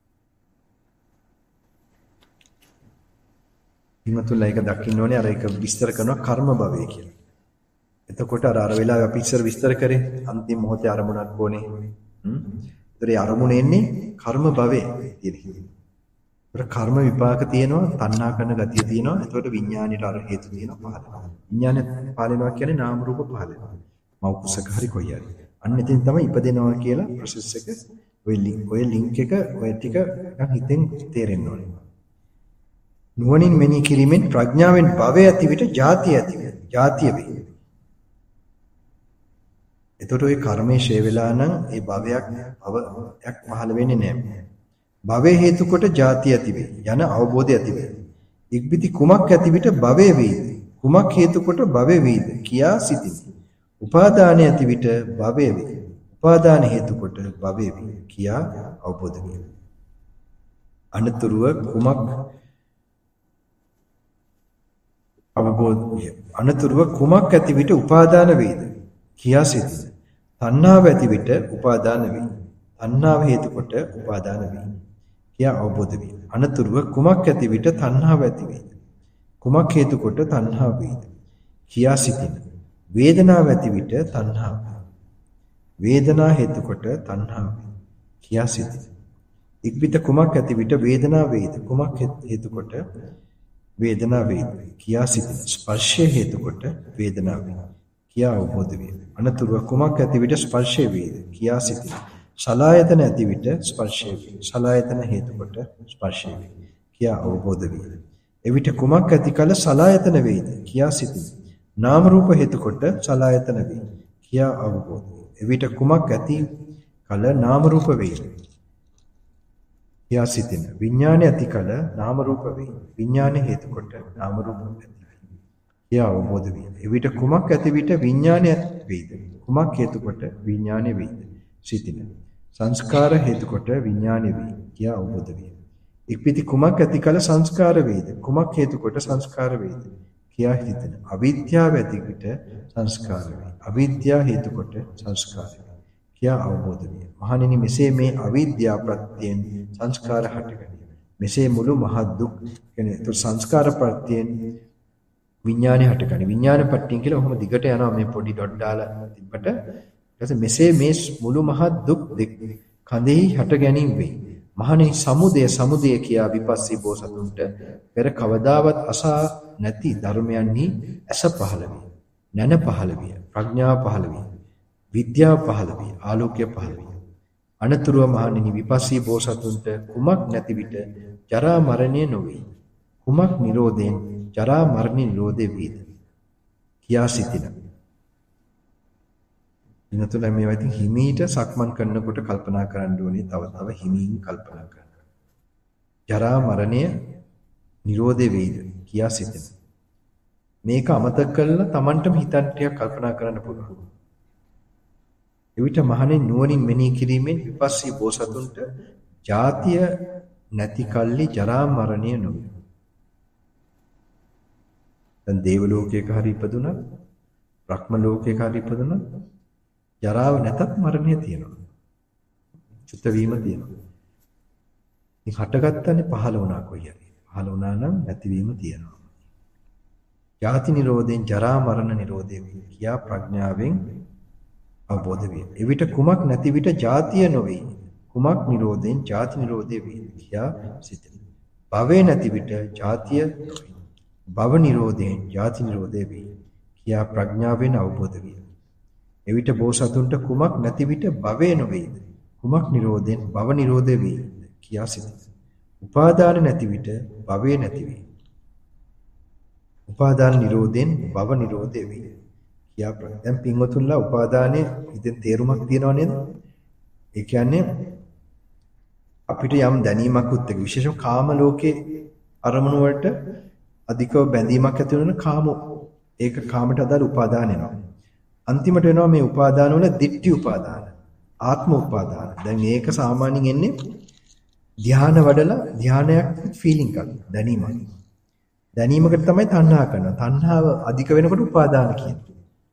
හිමතුල්ලා ඒක දකින්න ඕනේ. අර ඒක විස්තර කරනවා කර්ම භවය කියලා. එතකොට අර අර වෙලාවේ අපි ඉස්සර විස්තර කරේ අන්තිම මොහොතේ අරමුණක් ඕනේ. හ්ම්. ඒතරේ අරමුණ එන්නේ කර්ම භවයේ තියෙන. ඒතර කර්ම විපාක තියෙනවා, තණ්හා කරන ගතිය තියෙනවා. එතකොට විඥාණයට අර හේතු තියෙනවා පහළ. විඥානය පහළනවා කියන්නේ නාම රූප පහළනවා. මව කුසක හරි කොයි හරි. අන්න එතෙන් තමයි ඉපදෙනවා කියලා ප්‍රොසෙස් එක ඔය ලින්ක් ඔය ලින්ක් එක ඔය ටික නිකන් හිතෙන් තේරෙන්න ඕනේ. නුවණින් මෙනෙහි කිරීමෙන් ප්‍රඥාවෙන් භවය ඇති විට ජාතිය ඇති වේ. ජාතිය වේ. එතකොට ඔය කර්මයේ ෂේ වෙලා නම් ඒ භවයක් භවයක් පහළ වෙන්නේ නැහැ. භවයේ හේතු කොට ජාතිය ඇති වේ. යන අවබෝධය ඇති වේ. ඉක්බිති කුමක් ඇති විට භවය වේද? කුමක් හේතු කොට භවය වේද? කියා සිටින්. උපාදානය ඇති විට භවය වේ. උපාදාන හේතු කොට භවය වේ. කියා අවබෝධ වේ. අනතුරුව කුමක් අවබෝධය අනතුරුව කුමක් ඇති විට උපාදාන වේද? කියා සිටින්. තණ්හාව ඇති විට උපාදාන වේ. තණ්හාව හේතු කොට උපාදාන වේ. කියා අවබෝධ වේ. අනතුරුව කුමක් ඇති විට තණ්හාව ඇති වේද? කුමක් හේතු කොට තණ්හාව වේද? කියා සිටින. වේදනාව ඇති විට තණ්හාව. වේදනා හේතු කොට තණ්හාව වේ. කියා සිටින. ඉක්බිත කුමක් ඇති විට වේදනාව වේද? කුමක් හේතු කොට වේදනාව වේද? කියා සිටින. ස්පර්ශය හේතු කොට වේදනාව වේ. කියා අවබෝධ වේ. අනතුරුව කුමක් ඇති විට ස්පර්ශය වේද? කියා සිටින. සලායතන ඇති විට ස්පර්ශය වේ. සලායතන හේතු කොට ස්පර්ශය වේ. කියා අවබෝධ වේ. එවිට කුමක් ඇති කල සලායතන වේද? කියා සිටින. නාම රූප හේතු කොට සලායතන වේ. කියා අවබෝධ වේ. එවිට කුමක් ඇති කල නාම රූප වේද? කියා සිටින. විඥාන ඇති කල නාම රූප වේ. විඥාන හේතු කොට නාම රූප ඇති වේ. කියා අවබෝධ වේ. එවිට කුමක් ඇති විට විඥාන වේද? කුමක් හේතු කොට විඥාන වේද? සිටින. සංස්කාර හේතු කොට විඥාන වේ. කියා අවබෝධ වේ. ඉක්පිති කුමක් ඇති කල සංස්කාර වේද? කුමක් හේතු කොට සංස්කාර වේද? කියා හිතන. අවිද්‍යාව ඇති විට සංස්කාර වේ. අවිද්‍යාව හේතු කොට සංස්කාර වේ. කියා අවබෝධ වේ. මහණෙනි මෙසේ මේ අවිද්‍යාව ප්‍රත්‍යයෙන් සංස්කාර හටගනී. මෙසේ මුළු මහත් දුක් කියන්නේ તો සංස්කාර ප්‍රත්‍යයෙන් විඥානය හටගනී. විඥාන පට්ටිය කියලා ඔහොම දිගට යනවා මේ පොඩි ඩොට් දාලා තිබ්බට. ඊට මෙසේ මේ මුළු මහත් දුක් කඳෙහි හට ගැනීම වේ. මහණෙනි සමුදය සමුදය කියා විපස්සී බෝසතුන්ට පෙර කවදාවත් අසා නැති ධර්මයන්හි ඇස පහළ වේ. නැන පහළ වේ. ප්‍රඥාව පහළ වේ. විද්‍යාව පහළ වේ. ආලෝකය පහළ වේ. අනතුරුව මහණෙනි විපස්සී බෝසතුන්ට කුමක් නැති විට ජරා මරණය නොවේ. කුමක් නිරෝධයෙන් ජරා මරණ නිරෝධේ වේද? කියා සිටින. ඉන්නතුල මේවා ඉතින් හිමීට සක්මන් කරනකොට කල්පනා කරන්න ඕනේ. තව තව හිමීන් කල්පනා කරන්න. ජරා මරණය නිරෝධේ වේද? කියා සිටින. මේක අමතක කරලා Tamanටම හිතන්න ටිකක් කල්පනා කරන්න පුළුවන්. එවිට මහණෙනි නුවණින් මෙනෙහි කිරීමෙන් විපස්සී බෝසතුන්ට ජාතිය නැති කල්ලි ජරා මරණය නොවේ. දැන් දේව ලෝකයක හරි ඉපදුණා, බ්‍රහ්ම ලෝකයක හරි ඉපදුණා, ජරාව නැතත් මරණය තියෙනවා. චුත වීම තියෙනවා. ඉතින් හටගත්තනේ පහළ වුණා කොයි හරි. පහළ වුණා නම් නැතිවීම තියෙනවා. ජාති නිරෝධයෙන් ජරා මරණ නිරෝධය කියා ප්‍රඥාවෙන් අවබෝධ වේ. එවිට කුමක් නැති විට ජාතිය නොවේ. කුමක් නිරෝධයෙන් ජාති නිරෝධය වේ කියා සිතේ. භවය නැති විට ජාතිය නොවේ. භව නිරෝධයෙන් ජාති නිරෝධය වේ කියා ප්‍රඥාවෙන් අවබෝධ වේ. එවිට බෝසතුන්ට කුමක් නැති විට භවය නොවේද? කුමක් නිරෝධයෙන් භව නිරෝධය වේ කියා සිතේ. උපාදාන නැති විට භවය නැති වේ. උපාදාන නිරෝධයෙන් භව නිරෝධය වේ. කියා ප්‍ර දැන් පින්වතුන්ලා උපාදානයේ ඉතින් තේරුමක් තියනව නේද? ඒ කියන්නේ අපිට යම් දැනීමකුත් එක්ක විශේෂම කාම ලෝකේ අරමුණු වලට අධිකව බැඳීමක් ඇති වෙන කාම ඒක කාමයට අදාළ උපාදාන එනවා. අන්තිමට වෙනවා මේ උපාදාන වල දිට්ඨි උපාදාන, ආත්ම උපාදාන. දැන් මේක සාමාන්‍යයෙන් එන්නේ ධ්‍යාන වඩලා ධ්‍යානයක් ෆීලිං එකක් දැනීමක්. දැනීමකට තමයි තණ්හා කරනවා. තණ්හාව අධික වෙනකොට උපාදාන කියනවා.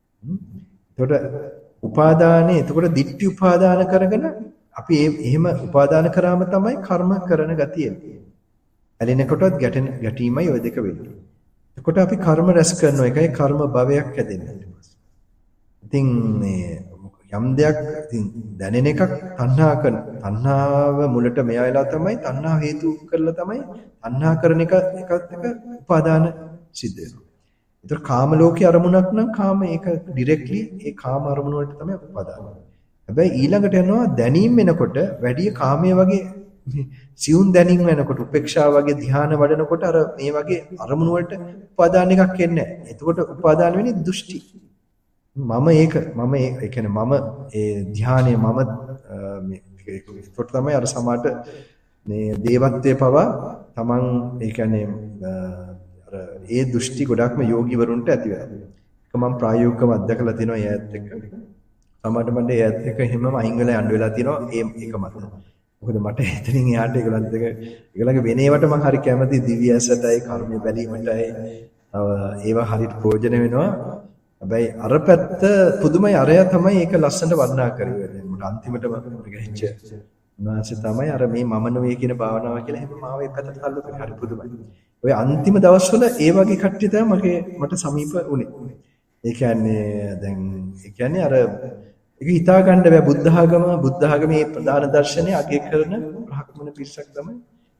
එතකොට උපාදානේ එතකොට දිට්ඨි උපාදාන කරගෙන අපි එහෙම උපාදාන කරාම තමයි කර්ම කරන ගතිය එන්නේ. ඇලෙනකොටත් ගැටෙන ගැටීමයි ওই දෙක වෙන්නේ. එතකොට අපි කර්ම රැස් කරනවා. ඒකයි කර්ම භවයක් හැදෙන්නේ. ඉතින් මේ යම් දෙයක් ඉතින් දැනෙන එකක් තණ්හා කරන තණ්හාව මුලට මෙයා වෙලා තමයි තණ්හා හේතු කරලා තමයි තණ්හා කරන එක එකත් එක උපාදාන සිද්ධ වෙනවා. ඒතර කාම ලෝකයේ අරමුණක් නම් කාම ඒක ඩිරෙක්ට්ලි ඒ කාම අරමුණ වලට තමයි උපාදාන. හැබැයි ඊළඟට යනවා දැනීම වෙනකොට වැඩි කාමයේ වගේ සියුම් දැනීම වෙනකොට උපේක්ෂාව වගේ ධ්‍යාන වඩනකොට අර මේ වගේ අරමුණු වලට උපාදාන එකක් එන්නේ නැහැ. එතකොට උපාදාන වෙන්නේ දෘෂ්ටි. මම ඒක මම ඒ කියන්නේ මම ඒ ධ්‍යානයේ මම මේ ඒකට තමයි අර සමාට මේ දේවත්වයේ පවා තමන් ඒ කියන්නේ අර ඒ දෘෂ්ටි ගොඩක්ම යෝගීවරුන්ට ඇති වෙනවා. ඒක මම ප්‍රායෝගිකව අත්දකලා තිනවා ඈත් එක්ක. සමහරට මම ඈත් එක්ක හිමම අයින් වෙලා යන්න වෙලා තිනවා ඒ ඒක මත. මොකද මට එතනින් එහාට ඒගොල්ලන්ත් එක ඒගොල්ලන්ගේ වෙන ඒවට මම හරි කැමති දිව්‍ය ඇසටයි කර්ම බැලීමටයි ඒවා හරියට ප්‍රයෝජන වෙනවා. හැබැයි අර පැත්ත පුදුමයි අරයා තමයි ඒක ලස්සනට වර්ණනා කරේ. මට අන්තිමටම ගහිච්ච උනාසෙ තමයි අර මේ මම නෙවෙයි කියන භාවනාව කියලා එහෙම මාව ඒ පැත්තට තල්ලු කරේ. හරි පුදුමයි. ඔය අන්තිම දවස්වල ඒ වගේ කට්ටිය තමයි මගේ මට සමීප වුණේ. ඒ කියන්නේ දැන් ඒ කියන්නේ අර ඒක හිතා ගන්න බෑ බුද්ධ ආගම බුද්ධ ආගමේ ප්‍රධාන දර්ශනය අගය කරන බ්‍රහ්මණ පිරිසක් තමයි.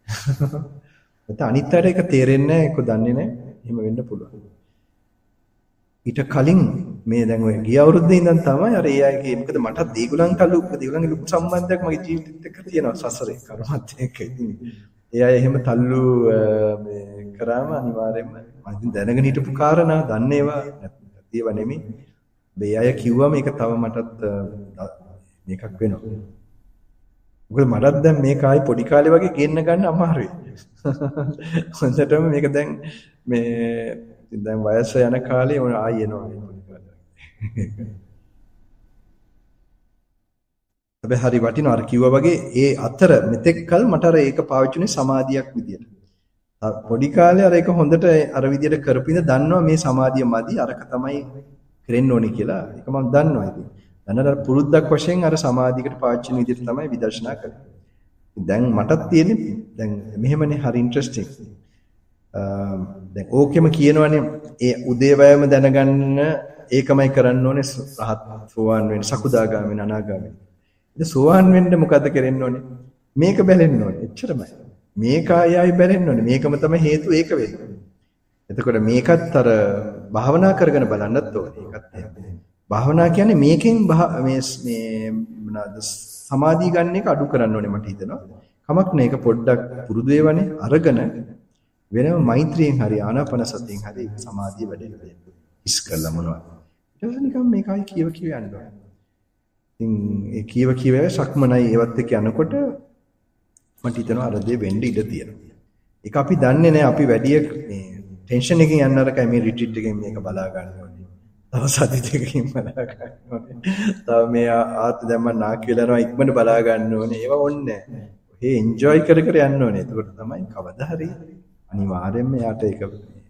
ඒත් අනිත් අයට ඒක තේරෙන්නේ නැහැ ඒක දන්නේ නැහැ. එහෙම වෙන්න පුළුවන්. ඊට කලින් මේ දැන් ඔය ගිය අවුරුද්දේ ඉඳන් තමයි අර ඒ අයගේ මොකද මටත් දේගුලන්ට අලු දේගුලන්ගේ ලොකු සම්බන්ධයක් මගේ ජීවිතෙත් එක්ක තියෙනවා සසරේ කර්මත් එක්ක. ඉතින් ඒ අය එහෙම තල්ලු මේ කරාම අනිවාර්යයෙන්ම මම ඉතින් දැනගෙන හිටපු කාරණා දන්නේ ඒවා ඒවා නෙමෙයි. මේ අය කිව්වම ඒක තව මටත් මේකක් වෙනවා. මොකද මටත් දැන් මේක ආයි පොඩි කාලේ වගේ ගෙන්න ගන්න අමාරුයි. හොඳටම මේක දැන් මේ ඉතින් දැන් වයස යන කාලේ මොන ආයි එනවා මේ පොඩි කාලේ. හැබැයි හරි වටිනවා අර කිව්වා වගේ ඒ අතර මෙතෙක් කල මට අර ඒක පාවිච්චිුනේ සමාධියක් විදියට. පොඩි කාලේ අර ඒක හොඳට අර විදියට කරපින්ද දන්නවා මේ සමාධිය මදි අරක තමයි කරෙන්න ඕනේ කියලා. ඒක මම දන්නවා ඉතින්. දැන් පුරුද්දක් වශයෙන් අර සමාධියකට පාවිච්චි වෙන විදිහට තමයි විදර්ශනා කරන්නේ. දැන් මටත් තියෙන්නේ දැන් මෙහෙමනේ හරි ඉන්ටරෙස්ටිං. දැන් ඕකෙම කියනවනේ ඒ උදේවැයම දැනගන්න ඒකමයි කරන්න ඕනේ රහත් සෝවාන් වෙන්න සකුදාගාමී වෙන්න අනාගාමී. ඉතින් සෝවාන් වෙන්න මොකද්ද කරෙන්න ඕනේ? මේක බැලෙන්න ඕනේ. එච්චරමයි. මේක ආයයි බැලෙන්න ඕනේ. මේකම තමයි හේතු ඒක වෙන්නේ. එතකොට මේකත් අර භාවනා කරගෙන බලන්නත් ඕනේ. ඒකත් එහෙම. භාවනා කියන්නේ මේකෙන් මේ මේ මොනවාද සමාධිය ගන්න එක අඩු කරන්න ඕනේ මට හිතෙනවා. කමක් නෑ ඒක පොඩ්ඩක් පුරුදු වේවනේ අරගෙන වෙනම මෛත්‍රියෙන් හරි ආනාපාන සතියෙන් හරි සමාධිය වැඩෙන්න දෙන්න. ඉස් කළා මොනවද? ඊට පස්සේ නිකන් මේකයි කියව කියව යන්න ඕනේ. ඉතින් ඒ කියව කියව සක්මනයි ඒවත් එක්ක යනකොට මට හිතෙනවා අර දේ වෙන්න ඉඩ තියෙනවා. ඒක අපි දන්නේ නැහැ අපි වැඩි මේ ටෙන්ෂන් එකකින් යන්න අරකයි මේ රිට්‍රීට් එකෙන් මේක බලා ගන්න ඕනේ. තව සති දෙකකින් බලා ගන්න ඕනේ. තව මේ ආත් දැන් මම නාකි වෙලා යනවා ඉක්මනට බලා ගන්න ඕනේ. ඒවා ඕනේ නැහැ. ඔහේ එන්ජොයි කර කර යන්න ඕනේ. එතකොට තමයි කවදා හරි අනිවාර්යෙන්ම යාට ඒක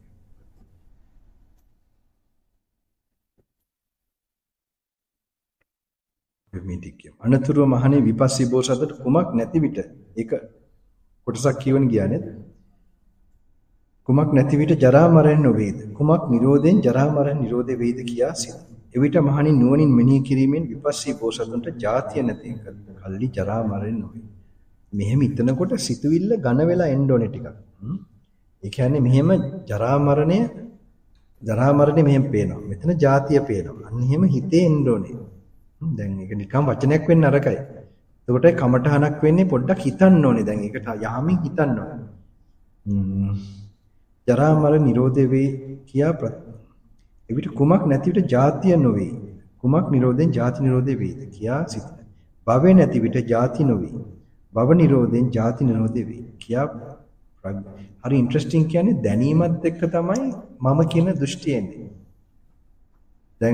මෙදිකිය. අනතුරුව මහණේ විපස්සී බෝසතට කුමක් නැති විට ඒක කොටසක් කියවන ගියානේ. කුමක් නැති විට ජරා මරණ නොවේද? කුමක් නිරෝධයෙන් ජරා මරණ නිරෝධේ වේද කියා සිත. එවිට මහණින් නුවණින් මෙනෙහි කිරීමෙන් විපස්සී බෝසතුන්ට ජාතිය නැති කල්ලි ජරා මරණ නොවේ. මෙහෙම හිතනකොට සිතුවිල්ල ඝන වෙලා එන්න ඕනේ ටිකක්. ඒ කියන්නේ මෙහෙම ජරා මරණය ජරා මරණය මෙහෙම පේනවා. මෙතන ජාතිය පේනවා. අන්න එහෙම හිතේ එන්න ඕනේ. දැන් ඒක නිකන් වචනයක් වෙන්න අරකයි. එතකොට කමඨහනක් වෙන්නේ පොඩ්ඩක් හිතන්න ඕනේ. දැන් ඒකට යහමින් හිතන්න ඕනේ. ජරා මරණ නිරෝධේ වේ කියා ප්‍ර. එවිට කුමක් නැති විට ජාතිය නොවේ. කුමක් නිරෝධයෙන් ජාති නිරෝධේ වේද කියා සිත. භවය නැති විට ජාති නොවේ. භව නිරෝධයෙන් ජාති නිරෝධේ වේ කියා හරි ඉන්ටරෙස්ටිං කියන්නේ දැනීමත් එක්ක තමයි මම කියන දෘෂ්ටිය එන්නේ. දැන්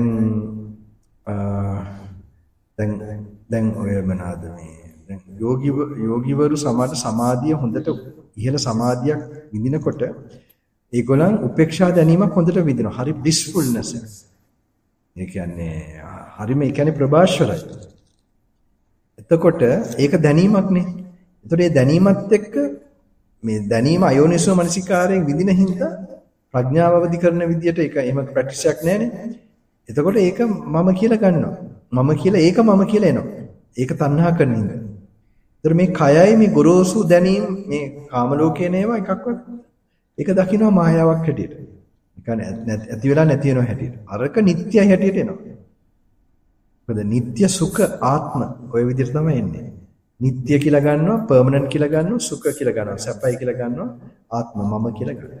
දැන් දැන් ඔය මොනවාද මේ දැන් යෝගී යෝගීවරු සමාත සමාධිය හොඳට ඉහළ සමාධියක් විඳිනකොට ඒගොල්ලන් උපේක්ෂා දැනීමක් හොඳට විඳිනවා. හරි බ්ලිස්ෆුල්නස් එක. ඒ කියන්නේ හරිම ඒ කියන්නේ ප්‍රභාෂ්වරයි. එතකොට ඒක දැනීමක් නේ. එතකොට මේ දැනීමත් එක්ක මේ දැනීම අයෝනිසෝ මනසිකාරයෙන් විඳින හින්දා ප්‍රඥාව අවදි කරන විදියට ඒක එහෙම ප්‍රැක්ටිස් එකක් නැහැනේ. එතකොට ඒක මම කියලා ගන්නවා. මම කියලා ඒක මම කියලා එනවා. ඒක තණ්හා කරන හින්දා. ඒතර මේ කයයි මේ ගොරෝසු දැනීම මේ කාම ලෝකයේ නේවා එකක්වත් ඒක දකින්න මායාවක් හැටියට. ඒ කියන්නේ ඇති වෙලා නැති වෙනව හැටියට. අරක නිට්ටයයි හැටියට එනවා. මොකද නිට්ටය සුඛ ආත්ම ඔය විදිහට තමයි එන්නේ. නිට්ටය කියලා ගන්නවා, පර්මනන්ට් කියලා ගන්නවා, සුඛ කියලා ගන්නවා, සැපයි කියලා ගන්නවා, ආත්ම මම කියලා ගන්නවා.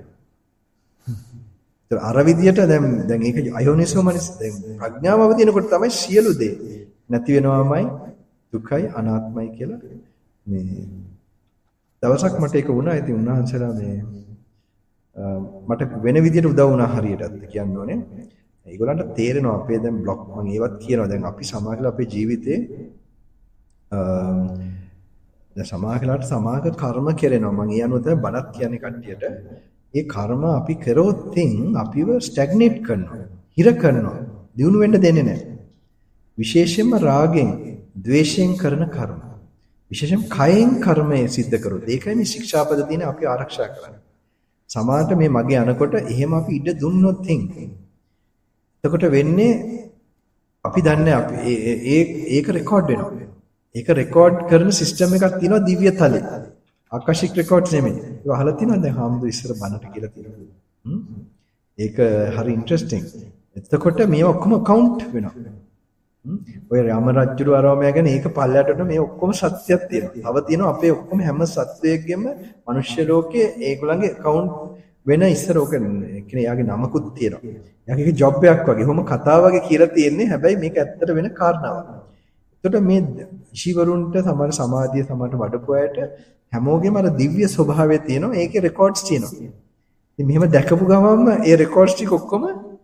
අර විදියට දැන් දැන් ඒක අයෝනිසෝ මනස දැන් ප්‍රඥාව අවදිනකොට තමයි සියලු දේ නැති වෙනවාමයි දුකයි අනාත්මයි කියලා මේ දවසක් මට ඒක වුණා. ඉතින් උන්වහන්සේලා මේ මට වෙන විදියට උදව් වුණා හරියටත් කියන්න ඕනේ. ඒගොල්ලන්ට තේරෙනවා අපේ දැන් બ્લોක් මම ඒවත් කියනවා. දැන් අපි සමාජලා අපේ ජීවිතේ දැන් සමාජලාට සමාජ කර්ම කෙරෙනවා. මම ඒ අනුව තමයි බණක් කියන්නේ කට්ටියට. ඒ කර්ම අපි කරොත් අපිව ස්ටැග්නේට් කරනවා. හිර කරනවා. දියුණු වෙන්න දෙන්නේ නැහැ. විශේෂයෙන්ම රාගෙන්, ද්වේෂයෙන් කරන කර්ම. විශේෂයෙන් කයෙන් කර්මය සිද්ධ කරොත් ඒකයි මේ ශික්ෂාපද තියෙන අපි ආරක්ෂා කරන්නේ. සමාජයට මේ මගේ අනකොට එහෙම අපි ඉඩ දුන්නොත් එතකොට වෙන්නේ අපි දන්නේ අපි ඒ ඒක රෙකෝඩ් වෙනවා. ඒක රෙකෝඩ් කරන සිස්ටම් එකක් තියෙනවා දිව්‍ය තලේ. ආකාශික රෙකෝඩ්ස් නෙමෙයි. ඒක අහලා තියෙනවද දැන් හාමුදුරු ඉස්සර බණට කියලා තියෙනවා. ඒක හරි ඉන්ටරෙස්ටිං. එතකොට මේ ඔක්කොම කවුන්ට් වෙනවා. ඔය රාම රජුරු ආරෝමය ගැන ඒක පල්ලයට මේ ඔක්කොම සත්‍යයක් තියෙනවා. තව තියෙනවා අපේ ඔක්කොම හැම සත්වයකගෙම මනුෂ්‍ය ලෝකයේ ඒගොල්ලන්ගේ account වෙන ඉස්සර ඕක කියන්නේ යාගේ නමකුත් තියෙනවා. යාගේ ජොබ් එකක් වගේ. කොහොම කතාව වගේ කියලා තියෙන්නේ. හැබැයි මේක ඇත්තට වෙන කාරණාවක්. එතකොට මේ ශිවරුන්ට සමහර සමාධිය සමහරට වඩපු අයට හැමෝගෙම අර දිව්‍ය ස්වභාවය තියෙනවා. ඒකේ රෙකෝඩ්ස් තියෙනවා. ඉතින් මෙහෙම දැකපු ගමන්ම ඒ රෙකෝඩ්ස් ටික ඔක්කොම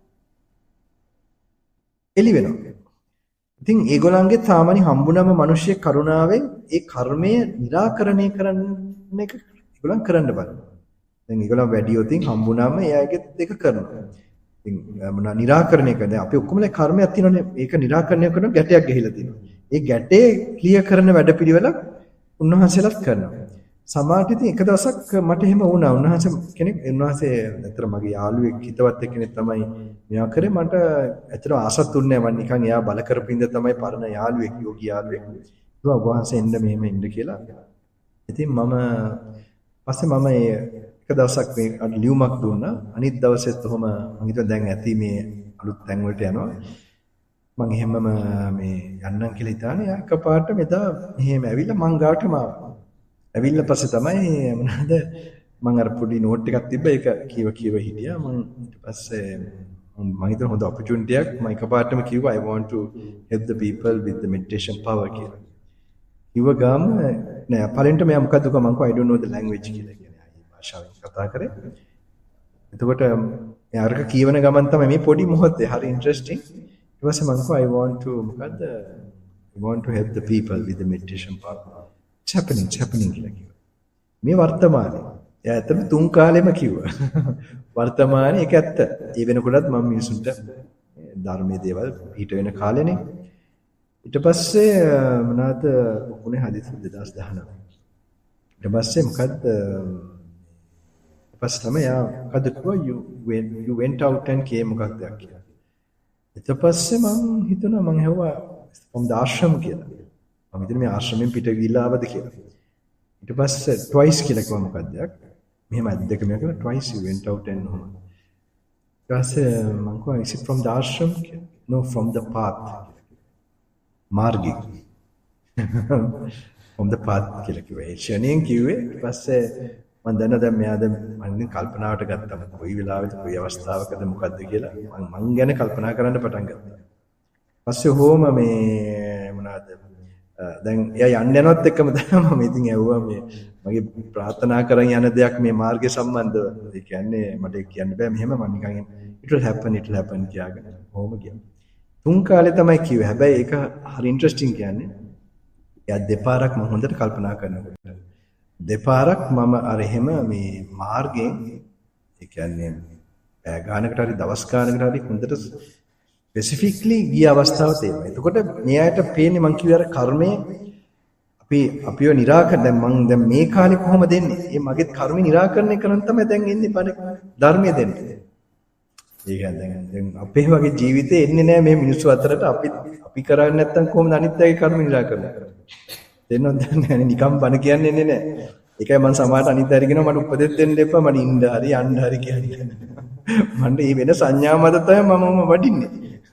එළි වෙනවා. ඉතින් ඒගොල්ලන්ගේ තාමනි හම්බුනම මිනිස්සු කරුණාවෙන් ඒ කර්මය निराකරණය කරන්න එක ඒගොල්ලන් කරන්න බලනවා. දැන් ඒගොල්ලන් වැඩියොතින් හම්බුනම එයාගේ ඒක කරනවා. ඉතින් මොනවා निराකරණය කරන අපි ඔක්කොමලා කර්මයක් තියෙනවනේ. ඒක निराකරණය කරන ගැටයක් ගහලා තියෙනවා. ඒ ගැටේ ක්ලියර් කරන වැඩපිළිවෙලක් උන්වහන්සේලාත් කරනවා. සමාජයට ඉතින් එක දවසක් මට එහෙම වුණා. උන්වහන්සේ කෙනෙක් උන්වහන්සේ ඇත්තට මගේ යාළුවෙක් හිතවත් එක්කෙනෙක් තමයි මෙයා කරේ. මට ඇත්තට ආසත් උන්නේ නැහැ. මම නිකන් එයා බල කරපින්ද තමයි පරණ යාළුවෙක් යෝගී යාළුවෙක්. ඒවා වහන්සේ එන්න මෙහෙම එන්න කියලා. ඉතින් මම පස්සේ මම එක දවසක් මේ ලියුමක් දුන්නා. අනිත් දවසෙත් කොහොම මම හිතුවා දැන් ඇති මේ අලුත් තැන් වලට යනවා. මම එහෙමම මේ යන්නම් කියලා හිතානේ. එයා එකපාරට මෙදා මෙහෙම ඇවිල්ලා මං ගාටම ආවා. ඇවිල්ලා පස්සේ තමයි මොනවාද මම අර පොඩි නෝට් එකක් තිබ්බ ඒක කියව කියව හිටියා. මම ඊට පස්සේ මම හිතුවා හොඳ ඔපචුනිටි එකක්. මම එකපාරටම කිව්වා I want to help the people with the meditation power කියලා. කිව්ව ගාම නෑ පළවෙනිට මෙයා මොකද්ද කිව්වා මම කිව්වා I don't know the language කියලා. කියන්නේ ආයි භාෂාවෙන් කතා කරේ. එතකොට මේ අරක කියවන ගමන් තමයි මේ පොඩි මොහොතේ හරි ඉන්ටරෙස්ටිං. ඊට පස්සේ මම කිව්වා I want to මොකද්ද I want to help the people with the meditation part. It's happening, it's happening කියලා කිව්වා. මේ වර්තමානයේ. එයා ඇත්තම තුන් කාලෙම කිව්වා. වර්තමානයේ ඒක ඇත්ත. ඒ වෙනකොටත් මම මිනිසුන්ට ධර්මයේ දේවල් පිට වෙන කාලෙනේ. ඊට පස්සේ මොනවාද උනේ හදිසි දෙදාස් දහනව. ඊට පස්සේ මොකද්ද ඊපස්සේ තමයි යා මොකද්ද කිව්වා you when you went out and came මොකක්ද කියලා. ඊට පස්සේ මම හිතුණා මම හෙව්වා from the ashram කියලා. මම හිතුනේ මේ ආශ්‍රමයෙන් පිට ගිහිල්ලා ආවද කියලා. ඊට පස්සේ twice කියලා කිව්වා මොකද්ද? මෙහෙම අද්දක මේක twice you went out and home. ඊට පස්සේ මම කිව්වා is it from the ashram? No, from the path. මාර්ගය. from the path කියලා කිව්වා. ඒ ෂණයෙන් කිව්වේ ඊට පස්සේ මම දැන දැන් මෙයාද මම කල්පනාවට ගත්තා කොයි වෙලාවෙද කොයි අවස්ථාවකද මොකද්ද කියලා මම මං ගැන කල්පනා කරන්න පටන් ගත්තා. පස්සේ හෝම මේ මොනවාද දැන් එයා යන්න යනවත් එක්කම තමයි මම ඉතින් ඇහුවා මේ මගේ ප්‍රාර්ථනා කරන් යන දෙයක් මේ මාර්ගය සම්බන්ධව. ඒ කියන්නේ මට කියන්න බෑ මෙහෙම මම නිකන් it will happen it will happen කියලාගෙන හෝම ගියා. තුන් කාලේ තමයි කිව්වේ. හැබැයි ඒක හරි ඉන්ටරෙස්ටිං කියන්නේ. එයා දෙපාරක් මම හොඳට කල්පනා කරනකොට දෙපාරක් මම අර එහෙම මේ මාර්ගයෙන් ඒ කියන්නේ පැය ගානකට හරි දවස් ගානකට හරි හොඳට ස්පෙસિෆික්ලි ගිය අවස්ථාව තියෙනවා. එතකොට මෙයාට පේන්නේ මං කිව්වේ අර කර්මයේ අපි අපිව निराකරන දැන් මං දැන් මේ කාලේ කොහොමද දෙන්නේ? මේ මගේ කර්ම निराකරණය කරන් තමයි දැන් එන්නේ බණ ධර්මයේ දෙන්නේ. ඒක දැන් දැන් අපේ වගේ ජීවිතේ එන්නේ නැහැ මේ මිනිස්සු අතරට අපි අපි කරන්නේ නැත්තම් කොහොමද අනිත් අයගේ කර්ම निराකරණය කරන්නේ? දෙන්නොත් දන්නේ නිකම් බණ කියන්නේ එන්නේ නැහැ. ඒකයි මම සමහරට අනිත් අය කියනවා මට උපදෙස් දෙන්න එපා මට ඉන්න හරි යන්න හරි කියන්නේ. මන්ට මේ වෙන සංඥා මත තමයි මමම වඩින්නේ.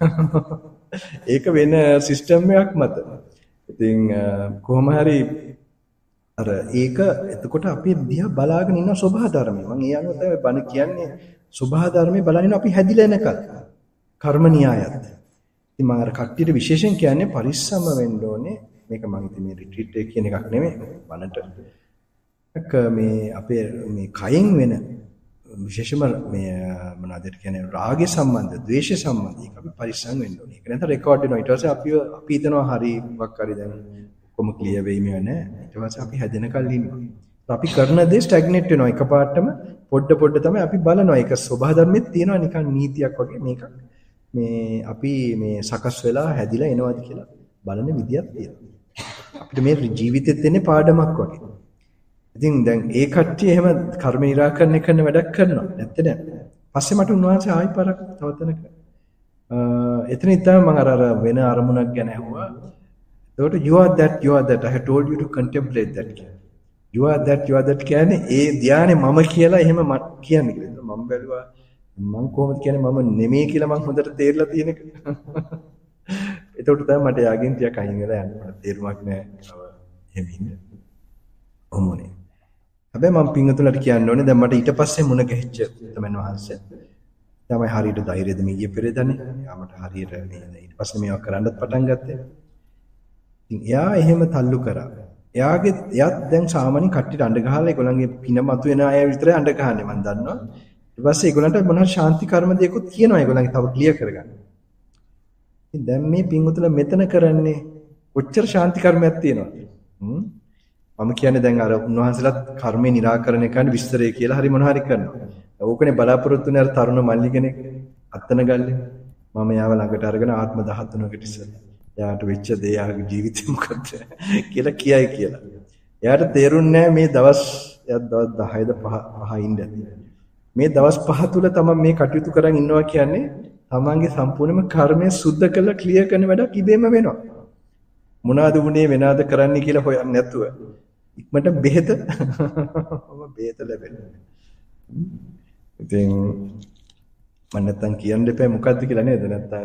ඒක වෙන සිස්ටම් එකක් මත. ඉතින් කොහොම හරි අර ඒක එතකොට අපි දිහා බලාගෙන ඉන්න සබහා ධර්මය. මම ඒ අනුව තමයි බණ කියන්නේ සබහා ධර්මයේ බලනින අපි හැදිලා එනකල් කර්ම න්‍යායත්. ඉතින් මම අර කට්ටියට විශේෂයෙන් කියන්නේ පරිස්සම වෙන්න ඕනේ. මේක මම ඉතින් මේ රිට්‍රීට් එක කියන එකක් නෙමෙයි වනට එක මේ අපේ මේ කයෙන් වෙන විශේෂම මේ මොනවාද කියන්නේ රාගය සම්බන්ධ, ද්වේෂය සම්බන්ධ ඒක අපි පරිස්සම් වෙන්න ඕනේ. ඒක නැත්නම් රෙකෝඩ් වෙනවා. ඊට පස්සේ අපි අපි හිතනවා හරි මොකක් හරි දැන් කොහොම ක්ලියර් වෙයි මේ නෑ. ඊට පස්සේ අපි හැදෙනකල් ඉන්නවා. අපි කරන දේ ස්ටැග්නේට් වෙනවා. එකපාරටම පොඩ පොඩ තමයි අපි බලනවා. ඒක ස්වභාව ධර්මෙත් තියෙනවා නිකන් නීතියක් වගේ මේක. මේ අපි මේ සකස් වෙලා හැදිලා එනවාද කියලා බලන විදියක් තියෙනවා. අපිට මේ ජීවිතෙත් දෙන්නේ පාඩමක් වගේ. ඉතින් දැන් ඒ කට්ටිය එහෙම කර්ම निराකරණය කරන වැඩක් කරනවා. නැත්තේ නෑ. පස්සේ මට උන්වහන්සේ ආයි පාරක් තවතනක එතන ඉතින් මම අර අර වෙන අරමුණක් ගැන අහුවා. ඒකට you are that you are that I have told you to contemplate that. you are that you are that කියන්නේ ඒ ධානයේ මම කියලා එහෙම කියන්නේ කියලා. මම බැලුවා මම කොහොමද කියන්නේ මම නෙමෙයි කියලා මම හොඳට තේරලා තියෙන එක. එතකොට තමයි මට යාගෙන් ටිකක් අයින් වෙලා යන්න. මට තේරුමක් නැහැ. එහෙම ඉන්න. ඔමුනේ. හැබැයි මම පින්වතුන්ට කියන්න ඕනේ දැන් මට ඊට පස්සේ මුණ ගැහිච්ච තමන් වහන්සේ. තමයි හරියට ධෛර්යද මේ ගිය පෙරේදනේ. යාමට හරියට මේ ඊට පස්සේ මේවා කරන්නත් පටන් ගත්තේ. ඉතින් එයා එහෙම තල්ලු කරා. එයාගේ එයාත් දැන් සාමාන්‍ය කට්ටියට අඬ ගහලා ඒගොල්ලන්ගේ පින මතු වෙන අය විතරයි අඬ ගහන්නේ මම දන්නවා. ඊට පස්සේ ඒගොල්ලන්ට මොනවා ශාන්ති කර්ම දෙයක්ත් කියනවා ඒගොල්ලන්ගේ තව ක්ලියර් කරගන්න. ඉතින් දැන් මේ පින්වතුන්ලා මෙතන කරන්නේ කොච්චර ශාන්ති කර්මයක් තියෙනවද? හ්ම් මම කියන්නේ දැන් අර උන්වහන්සේලාත් කර්මේ निराකරණය කරන්න විස්තරය කියලා හරි මොනවා හරි කරනවා. ඕකනේ බලාපොරොත්තු වෙන අර තරුණ මල්ලි කෙනෙක් අත්තන ගල්ලේ. මම යාව ළඟට අරගෙන ආත්ම දහතුනකට ඉස්සෙල්ලා. එයාට වෙච්ච දේ යාගේ ජීවිතේ මොකද්ද කියලා කියයි කියලා. එයාට තේරුන්නේ මේ දවස් එයාත් දවස් දහයද පහ ඉඳලා. මේ දවස් පහ තුල තමයි මේ කටයුතු කරන් ඉන්නවා කියන්නේ තමන්ගේ සම්පූර්ණම කර්මය සුද්ධ කරලා ක්ලියර් කරන වැඩක් ඉබේම වෙනවා. මොනවාද උනේ වෙනවාද කරන්නේ කියලා හොයන්නේ නැතුව. ඉක්මනට බෙහෙත මම බෙහෙත ලැබෙනවා. ඉතින් මම නැත්තම් කියන්න දෙපෑ මොකද්ද කියලා නේද නැත්තම්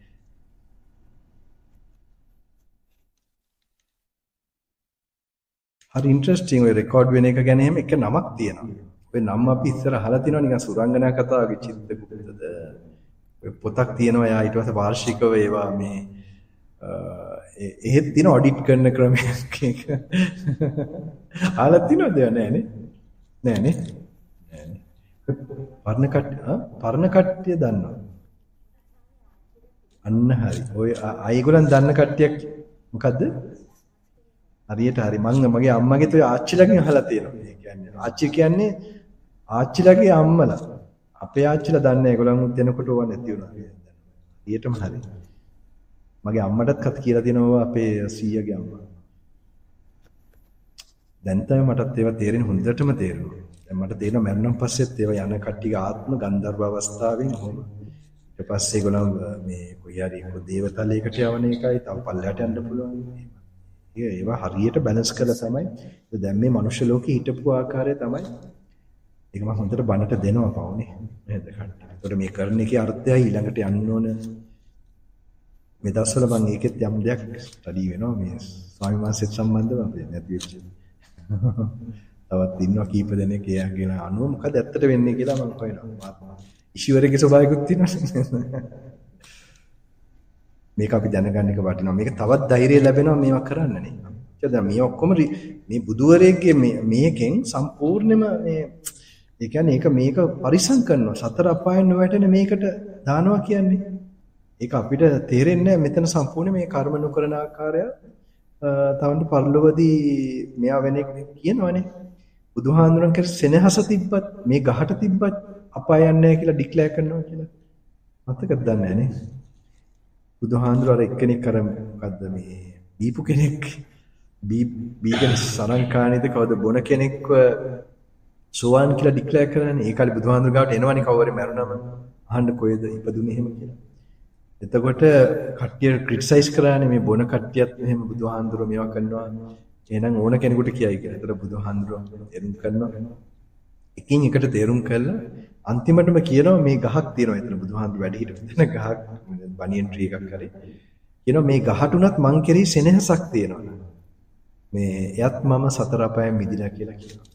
හරි ඉන්ටරෙස්ටිං ඔය රෙකෝඩ් වෙන එක ගැන එහෙම එක නමක් තියෙනවා. ඔය නම අපි ඉස්සර අහලා තිනවා නිකන් සුරංගනා කතාවගේ චිත්තකුප්තද ඔය පොතක් තියෙනවා යා ඊට පස්සේ වාර්ෂිකව ඒවා මේ එහෙත් තියෙන ඔඩිට් කරන ක්‍රමයක් එක. අහලා තිනවද නෑනේ? නෑනේ. නෑනේ. පරණ කට්ටිය පරණ කට්ටිය දන්නවා. අන්න හරි. ඔය අයගොල්ලන් දන්න කට්ටියක් මොකද්ද? හරියට හරි. මම මගේ අම්මගේ තෝ ආච්චිලගෙන් අහලා තියෙනවා. ඒ කියන්නේ ආච්චි කියන්නේ ආච්චිලගේ අම්මලා. අපේ ආච්චිලා දන්නේ ඒගොල්ලන් උත් දෙනකොට ඕවා නැති වුණා. හරියටම හරි. මගේ අම්මටත් කත් කියලා දෙනවා අපේ සීයාගේ අම්මා. දැන් තමයි මටත් ඒවා තේරෙන්නේ හොඳටම තේරෙනවා. දැන් මට තේරෙනවා මරණම් පස්සෙත් ඒවා යන කට්ටියගේ ආත්ම ගන්ධර්ව අවස්ථාවෙන් කොහොම ඊට පස්සේ ඒගොල්ලන් මේ කොයි හරි කො දේවතලයකට යවන එකයි තව පල්ලයට යන්න පුළුවන්. ඒවා හරියට බැලන්ස් කරලා තමයි දැන් මේ මනුෂ්‍ය ලෝකේ හිටපු ආකාරය තමයි ඒක මම හොඳට බනට දෙනවා පවුනේ නේද කට්ටිය. ඒතකොට මේ කරන එකේ අර්ථයයි ඊළඟට යන්න ඕන මේ දවස්වල මම ඒකෙත් යම් දෙයක් ස්ටඩි වෙනවා මේ ස්වාමි වහන්සේත් සම්බන්ධව අපේ නැති වෙච්ච. තවත් ඉන්නවා කීප දෙනෙක් එයාගෙන අනුව මොකද ඇත්තට වෙන්නේ කියලා මම හොයනවා. ඊශ්වරයේ ස්වභාවිකුත් තියෙනවා. මේක අපි දැනගන්න එක වටිනවා. මේක තවත් ධෛර්යය ලැබෙනවා මේවා කරන්නනේ. ඒක දැන් මේ ඔක්කොම මේ බුදුවරයෙක්ගේ මේකෙන් සම්පූර්ණයෙන්ම මේ ඒ කියන්නේ ඒක මේක පරිසම් කරනවා. සතර අපායන් නොවැටෙන මේකට දානවා කියන්නේ. ඒක අපිට තේරෙන්නේ මෙතන සම්පූර්ණ මේ කර්ම නොකරන ආකාරය තවන්ට පරිලෝකදී මෙයා වෙන එක කියනවනේ. බුදුහාඳුරන් කර සෙනෙහස තිබ්බත් මේ ගහට තිබ්බත් අපාය යන්නේ නැහැ කියලා ඩික්ලෙයාර් කරනවා කියලා. මතකද දන්නේ නැහැ නේ. බුදුහාඳුර අර එක්කෙනෙක් අර මොකද්ද මේ දීපු කෙනෙක් බී බීගෙන සරංකානේද කවද බොන කෙනෙක්ව සෝවාන් කියලා ඩික්ලෙයාර් කරන්නේ. ඒ කාලේ බුදුහාඳුර ගාවට එනවනේ කවුරු මැරුණම අහන්න කොහෙද ඉපදුනේ එහෙම කියලා. එතකොට කට්ටිය ක්‍රිටිසයිස් කරානේ මේ බොන කට්ටියත් එහෙම බුදුහාඳුර මේවා කරනවා. එහෙනම් ඕන කෙනෙකුට කියයි කියලා. ඒතර බුදුහාඳුර තේරුම් කරනවා. එකින් එකට තේරුම් කළා අන්තිමටම කියනවා මේ ගහක් තියෙනවා. එතන බුදුහාඳුර වැඩි හිටපු තැන ගහක් බනියන් ට්‍රී එකක් කරේ. කියනවා මේ ගහට උනත් මං කෙරෙහි සෙනෙහසක් තියෙනවා. මේ එයත් මම සතර අපායෙන් මිදිලා කියලා කියනවා.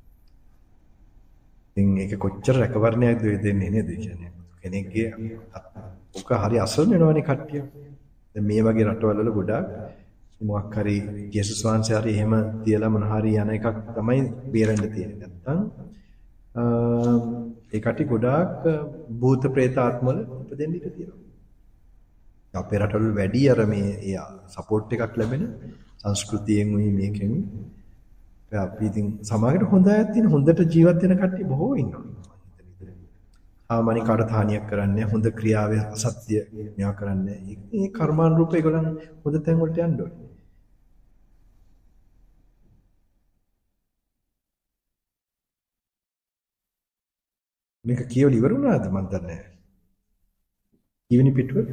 ඉතින් ඒක කොච්චර රැකවරණයක්ද දෙන්නේ නේද කියන්නේ. කෙනෙක්ගේ ඔක හරි අසරණ වෙනවනේ කට්ටිය. දැන් මේ වගේ රටවල් වල ගොඩාක් මොකක් හරි ජේසුස් වහන්සේ හරි එහෙම තියලා මොන හරි යන එකක් තමයි බේරෙන්න තියෙන්නේ. නැත්තම් ඒ කටි ගොඩාක් භූත ප්‍රේත ආත්මවල උපදින්න ඉඩ තියෙනවා. අපේ රටවල වැඩි අර මේ ඒ සපෝට් එකක් ලැබෙන සංස්කෘතියෙන් උයි මේකෙන් අපි ඉතින් සමාජයට හොඳ අයත් තියෙන හොඳට ජීවත් වෙන කට්ටිය බොහෝ ඉන්නවා. ආමනි කාට හානියක් කරන්නේ හොඳ ක්‍රියාවේ අසත්‍ය මෙයා කරන්නේ. මේ කර්මානුරූප ඒගොල්ලන් හොඳ තැන් වලට යන්න ඕනේ. මේක කියවල ඉවර වුණාද මන් දන්නේ නැහැ. ඊවෙනි පිටුව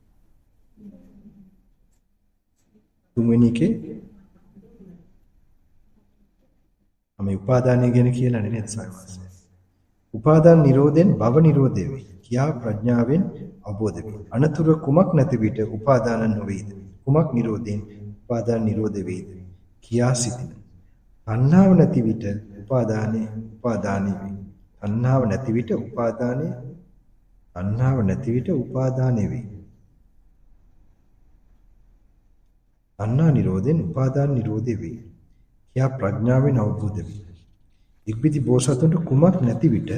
තුන්වෙනි එකේ අපි උපාදානය ගැන කියලා නේද සාකච්ඡා. උපාදාන නිරෝධෙන් භව නිරෝධය වේ. කියා ප්‍රඥාවෙන් අවබෝධ වේ. අනතුරු කුමක් නැති විට උපාදාන නොවේද? කුමක් නිරෝධෙන් උපාදාන නිරෝධ වේද? කියා සිටින. තණ්හාව නැති විට උපාදානේ උපාදානේ වේ. තණ්හාව නැති විට උපාදානේ තණ්හාව නැති විට උපාදානේ වේ. තණ්හා නිරෝධෙන් උපාදාන නිරෝධය වේ. කියා ප්‍රඥාවෙන් අවබෝධ වේ. ඉක්බිති බෝසතුන්ට කුමක් නැති විට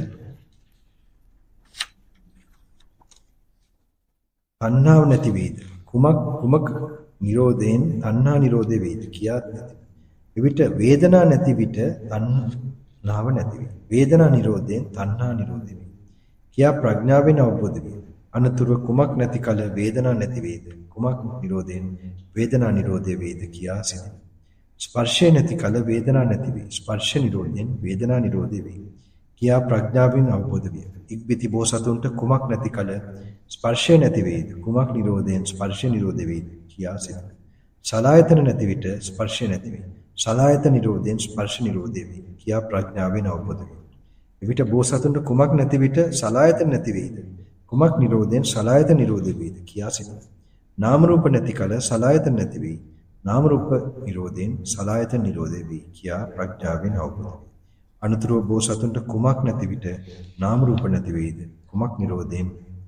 තණ්හාව නැති වේද? කුමක් කුමක් නිරෝධයෙන් තණ්හා නිරෝධය වේද? කියා නැති. එවිට වේදනා නැති විට තණ්හාව නැති වේ. වේදනා නිරෝධයෙන් තණ්හා නිරෝධය වේ. කියා ප්‍රඥාවෙන් අවබෝධ වේ. අනතුරු කුමක් නැති කල වේදනා නැති වේද? කුමක් නිරෝධයෙන් වේදනා නිරෝධය වේද? කියා සිටින. ස්පර්ශය නැති කල වේදනා නැති වේ. ස්පර්ශ නිරෝධයෙන් වේදනා නිරෝධය වේ. කියා ප්‍රඥාවෙන් අවබෝධ වේ. ඉක්බිති බෝසතුන්ට කුමක් නැති කල ස්පර්ශය නැති වේද? කුමක් නිරෝධයෙන් ස්පර්ශ නිරෝධ වේද? කියා සිටින. සලආයතන නැති විට ස්පර්ශය නැති වේ. සලආයතන නිරෝධයෙන් ස්පර්ශ නිරෝධය වේ. කියා ප්‍රඥාවෙන් අවබෝධ වේ. එවිට බෝසතුන්ට කුමක් නැති විට සලආයතන නැති වේද? කුමක් නිරෝධයෙන් සලආයතන නිරෝධය වේද? කියා සිටින. නාම රූප නැති කල සලආයතන නැති වේ. නාම රූප නිරෝධයෙන් සලආයතන නිරෝධය වේ. කියා ප්‍රඥාවෙන් අවබෝධ වේ. අනුතරව බෝසතුන්ට කුමක් නැති විට නාම රූප නැති වේද? කුමක් නිරෝධයෙන්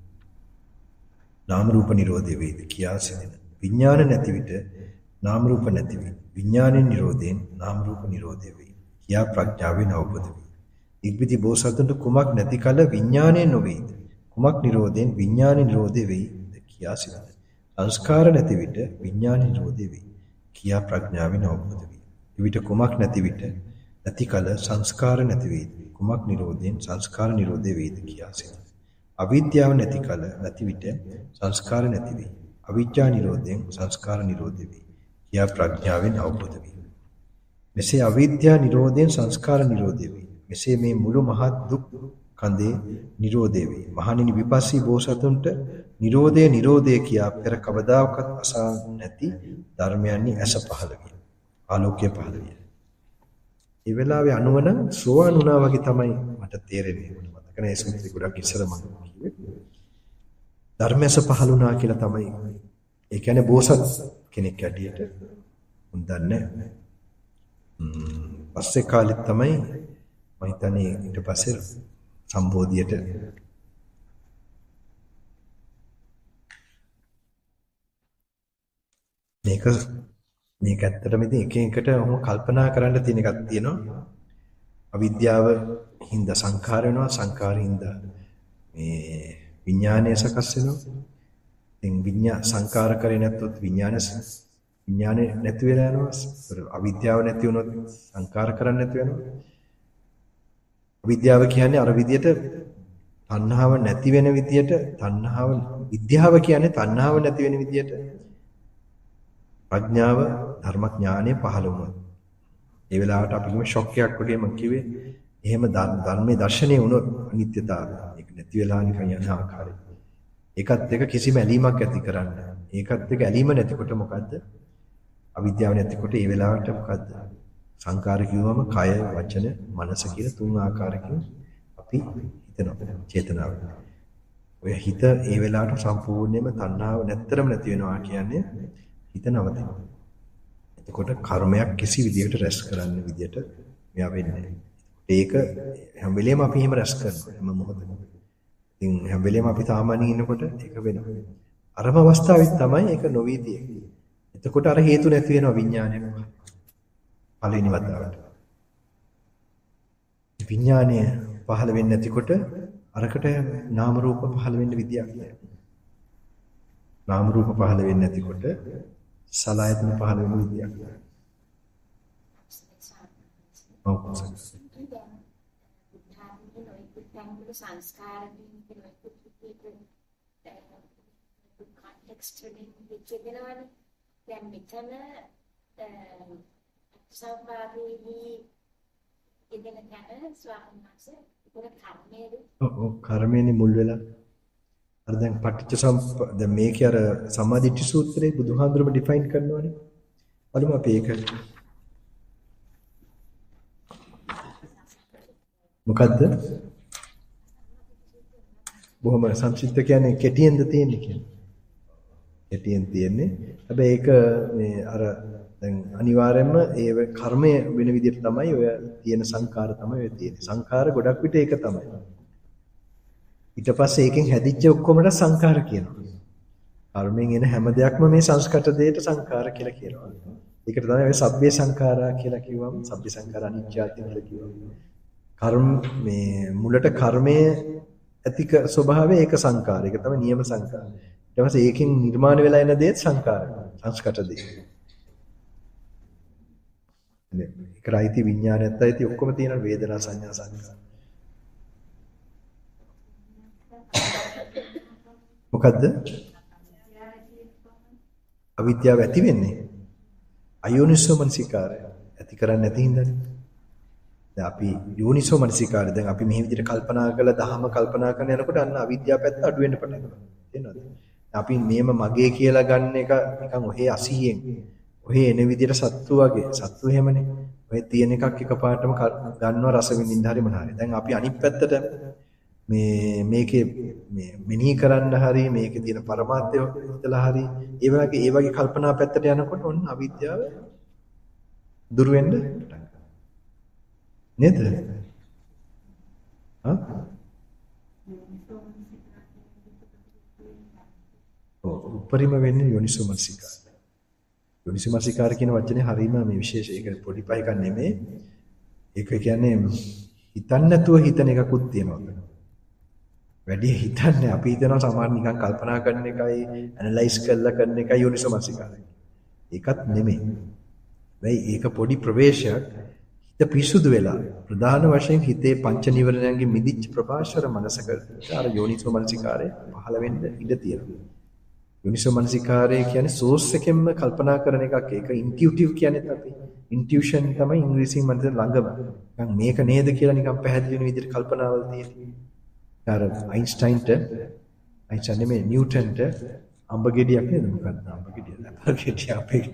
නාම රූප නිරෝධය වේද? කියා සිටින. විඥාන නැති විට නාම රූප නැති වේ. විඥානෙන් නිරෝධයෙන් නාම රූප නිරෝධය වේ. කියා ප්‍රඥාවෙන් අවබෝධ වේ. ඉක්බිති බෝසතුන්ට කුමක් නැති කල විඥානය නොවේද? කුමක් නිරෝධයෙන් විඥාන නිරෝධය වෙයිද කියා සිතන. සංස්කාර නැති විට විඥාන නිරෝධය වෙයි. කියා ප්‍රඥාවෙන් අවබෝධ වේ. විවිධ කුමක් නැති විට නැති කල සංස්කාර නැති වේද? කුමක් නිරෝධයෙන් සංස්කාර නිරෝධය වේද කියා සිතන. අවිද්‍යාව නැති කල නැති විට සංස්කාර නැති වේ. අවිජ්ජා නිරෝධයෙන් සංස්කාර නිරෝධය වේ. කියා ප්‍රඥාවෙන් අවබෝධ වේ. මෙසේ අවිද්‍යා නිරෝධයෙන් සංස්කාර නිරෝධය වේ. මෙසේ මේ මුළු මහත් දුක් කඳේ නිරෝධය වේ. මහණෙනි විපස්සී බෝසතුන්ට නිරෝධය නිරෝධය කියා පෙර කවදාකවත් අසා නැති ධර්මයන්හි ඇස පහළ විය. ආලෝකය පහළ විය. ඒ වෙලාවේ අනුවන සෝවාන් වුණා වගේ තමයි මට තේරෙන්නේ. මතක නැහැ සුත්‍රි ගොඩක් ඉස්සර මම කිව්වේ. ධර්මයස පහළ වුණා කියලා තමයි. ඒ කියන්නේ බෝසත් කෙනෙක් ඇටියට උන් දන්නේ. පස්සේ කාලෙත් තමයි මම හිතන්නේ ඊට පස්සේ සම්බෝධියට මේක මේක ඇත්තටම ඉතින් එක එකට ඔහොම කල්පනා කරන්න තියෙන එකක් තියෙනවා. අවිද්‍යාව හින්දා සංඛාර වෙනවා, සංඛාර හින්දා මේ විඥානය සකස් වෙනවා. ඉතින් විඥා සංඛාර කරේ නැත්නම් විඥාන විඥානේ නැති වෙලා යනවා. අවිද්‍යාව නැති වුණොත් සංඛාර කරන්නේ නැති වෙනවා. විද්‍යාව කියන්නේ අර විදියට තණ්හාව නැති වෙන විදියට තණ්හාව විද්‍යාව කියන්නේ තණ්හාව නැති වෙන විදියට ප්‍රඥාව ධර්මඥානය පහළ වුණා. ඒ වෙලාවට අපි කිව්ව ෂොක් එකක් වගේ මම කිව්වේ එහෙම ධර්මයේ දර්ශනය වුණොත් අනිත්‍යතාවය ඒක නැති වෙලා නිකන් යන ආකාරය. ඒකත් එක කිසිම ඇලීමක් ඇති කරන්න. ඒකත් එක ඇලීම නැතිකොට මොකද්ද? අවිද්‍යාව නැතිකොට ඒ වෙලාවට මොකද්ද? සංකාර කිව්වම කය වචන මනස කියලා තුන් ආකාරකින් අපි හිතනවා චේතනාව. ඔය හිත ඒ වෙලාවට සම්පූර්ණයෙන්ම තණ්හාව නැත්තරම නැති වෙනවා කියන්නේ හිත නවතිනවා. එතකොට කර්මයක් කිසි විදියකට රැස් කරන්න විදියට මෙයා වෙන්නේ. ඒක හැම වෙලේම අපි එහෙම රැස් කරනවා හැම මොහොතකම. ඉතින් හැම වෙලේම අපි සාමාන්‍යයෙන් ඉන්නකොට ඒක වෙනවා. අරම අවස්ථාවෙත් තමයි ඒක නොවී තියෙන්නේ. එතකොට අර හේතු නැති වෙනවා විඥානය. පළවෙනි වතාවට. විඥානය පහළ වෙන්නේ නැතිකොට අරකට නාම රූප පහළ වෙන්න විදියක් නැහැ. නාම රූප පහළ වෙන්නේ නැතිකොට සලආයතන පහළ වෙන විදියක් නැහැ. ඔව්. සංස්කාර කොන්ටෙක්ස්ට් එකකින් දෙකේනවනේ. දැන් මෙතන සම්පාදේදී ඉගෙන ගන්න ස්වාමීන් වහන්සේ ඒක කර්මයේද? ඔව් ඔව් කර්මයේනේ මුල් වෙලා. අර දැන් පටිච්ච සම්ප දැන් මේකේ අර සම්මාදිට්ඨි සූත්‍රයේ බුදුහාඳුරම ඩිෆයින් කරනවානේ. බලමු අපි ඒක. මොකද්ද? බොහොම සංක්ෂිප්ත කියන්නේ කෙටියෙන්ද තියෙන්නේ කියන්නේ. කෙටියෙන් තියෙන්නේ. හැබැයි ඒක මේ අර දැන් අනිවාර්යයෙන්ම ඒ කර්මය වෙන විදිහට තමයි ඔය තියෙන සංකාර තමයි ඔය තියෙන්නේ. සංකාර ගොඩක් විට ඒක තමයි. ඊට පස්සේ ඒකෙන් හැදිච්ච ඔක්කොමද සංකාර කියනවා. කර්මයෙන් එන හැම දෙයක්ම මේ සංස්කෘත දෙයට සංකාර කියලා කියනවා. ඒකට තමයි ඔය සබ්බේ සංඛාරා කියලා කිව්වම සබ්බේ සංඛාර අනිත්‍යයි කියලා කිව්වම. කර්ම මේ මුලට කර්මයේ ඇතික ස්වභාවය ඒක සංකාර. ඒක තමයි නියම සංකාර. ඊට පස්සේ ඒකෙන් නිර්මාණය වෙලා එන දේත් සංකාර. සංස්කෘත දෙය. ඒකට අයිති විඥානයත් අයිති ඔක්කොම තියෙන වේදනා සංඥා සංකාර. මොකද්ද? අවිද්‍යාව ඇති වෙන්නේ අයෝනිසෝ මනසිකාරය ඇති කරන්නේ නැති හින්දානේ. දැන් අපි යෝනිසෝ මනසිකාරය දැන් අපි මේ විදිහට කල්පනා කළා දහම කල්පනා කරන යනකොට අන්න අවිද්‍යාව පැත්ත අඩු වෙන්න පටන් ගන්නවා. තේරෙනවද? අපි මේම මගේ කියලා ගන්න එක නිකන් ඔහේ අසීයෙන් ඔහේ එන විදිහට සත්තු වගේ සත්තු එහෙමනේ. ඔය තියෙන එකක් එකපාරටම ගන්නවා රස විඳින්න හරි මොන හරි. දැන් අපි අනිත් පැත්තට මේ මේකේ මේ මෙනෙහි කරන්න හරි මේකේ තියෙන පරමාර්ථය හිතලා හරි ඒ වගේ ඒ වගේ කල්පනා පැත්තට යනකොට ඔන්න අවිද්‍යාව දුර වෙන්න පටන් ගන්නවා. නේද? හා? ඔව් උපරිම වෙන්නේ යෝනිසෝමනසිකාර. යෝනිසෝමනසිකාර කියන වචනේ හරීම මේ විශේෂ ඒක පොඩි පහක් නෙමෙයි. ඒක කියන්නේ හිතන්න නැතුව හිතන එකකුත් තියෙනවා. වැඩි හිතන්නේ අපි හිතනවා සමහර නිකන් කල්පනා කරන එකයි ඇනලයිස් කරලා කරන එකයි යෝනිසෝමනසිකාරය. ඒකත් නෙමෙයි. වෙයි ඒක පොඩි ප්‍රවේශයක් හිත පිසුදු වෙලා ප්‍රධාන වශයෙන් හිතේ පංච නිවරණයන්ගේ මිදිච්ච ප්‍රභාෂර මනසකට අර යෝනිසෝමනසිකාරය පහළ වෙන්න ඉඩ තියෙනවා. යෝනිසෝමනසිකාරය කියන්නේ සෝස් එකෙන්ම කල්පනා කරන එකක්. ඒක ඉන්ටියුටිව් කියන්නේ අපි. ඉන්ටියුෂන් තමයි ඉංග්‍රීසියෙන් මනස ළඟම. නිකන් මේක නේද කියලා නිකන් පැහැදිලි වෙන විදිහට කල්පනාවල් තියෙනවා. අර අයින්ස්ටයින්ට අයින්ස්ටයින් නෙමෙයි නිව්ටන්ට අඹ ගෙඩියක් නේද මොකක්ද අඹ ගෙඩිය අපල් ගෙඩිය අපේ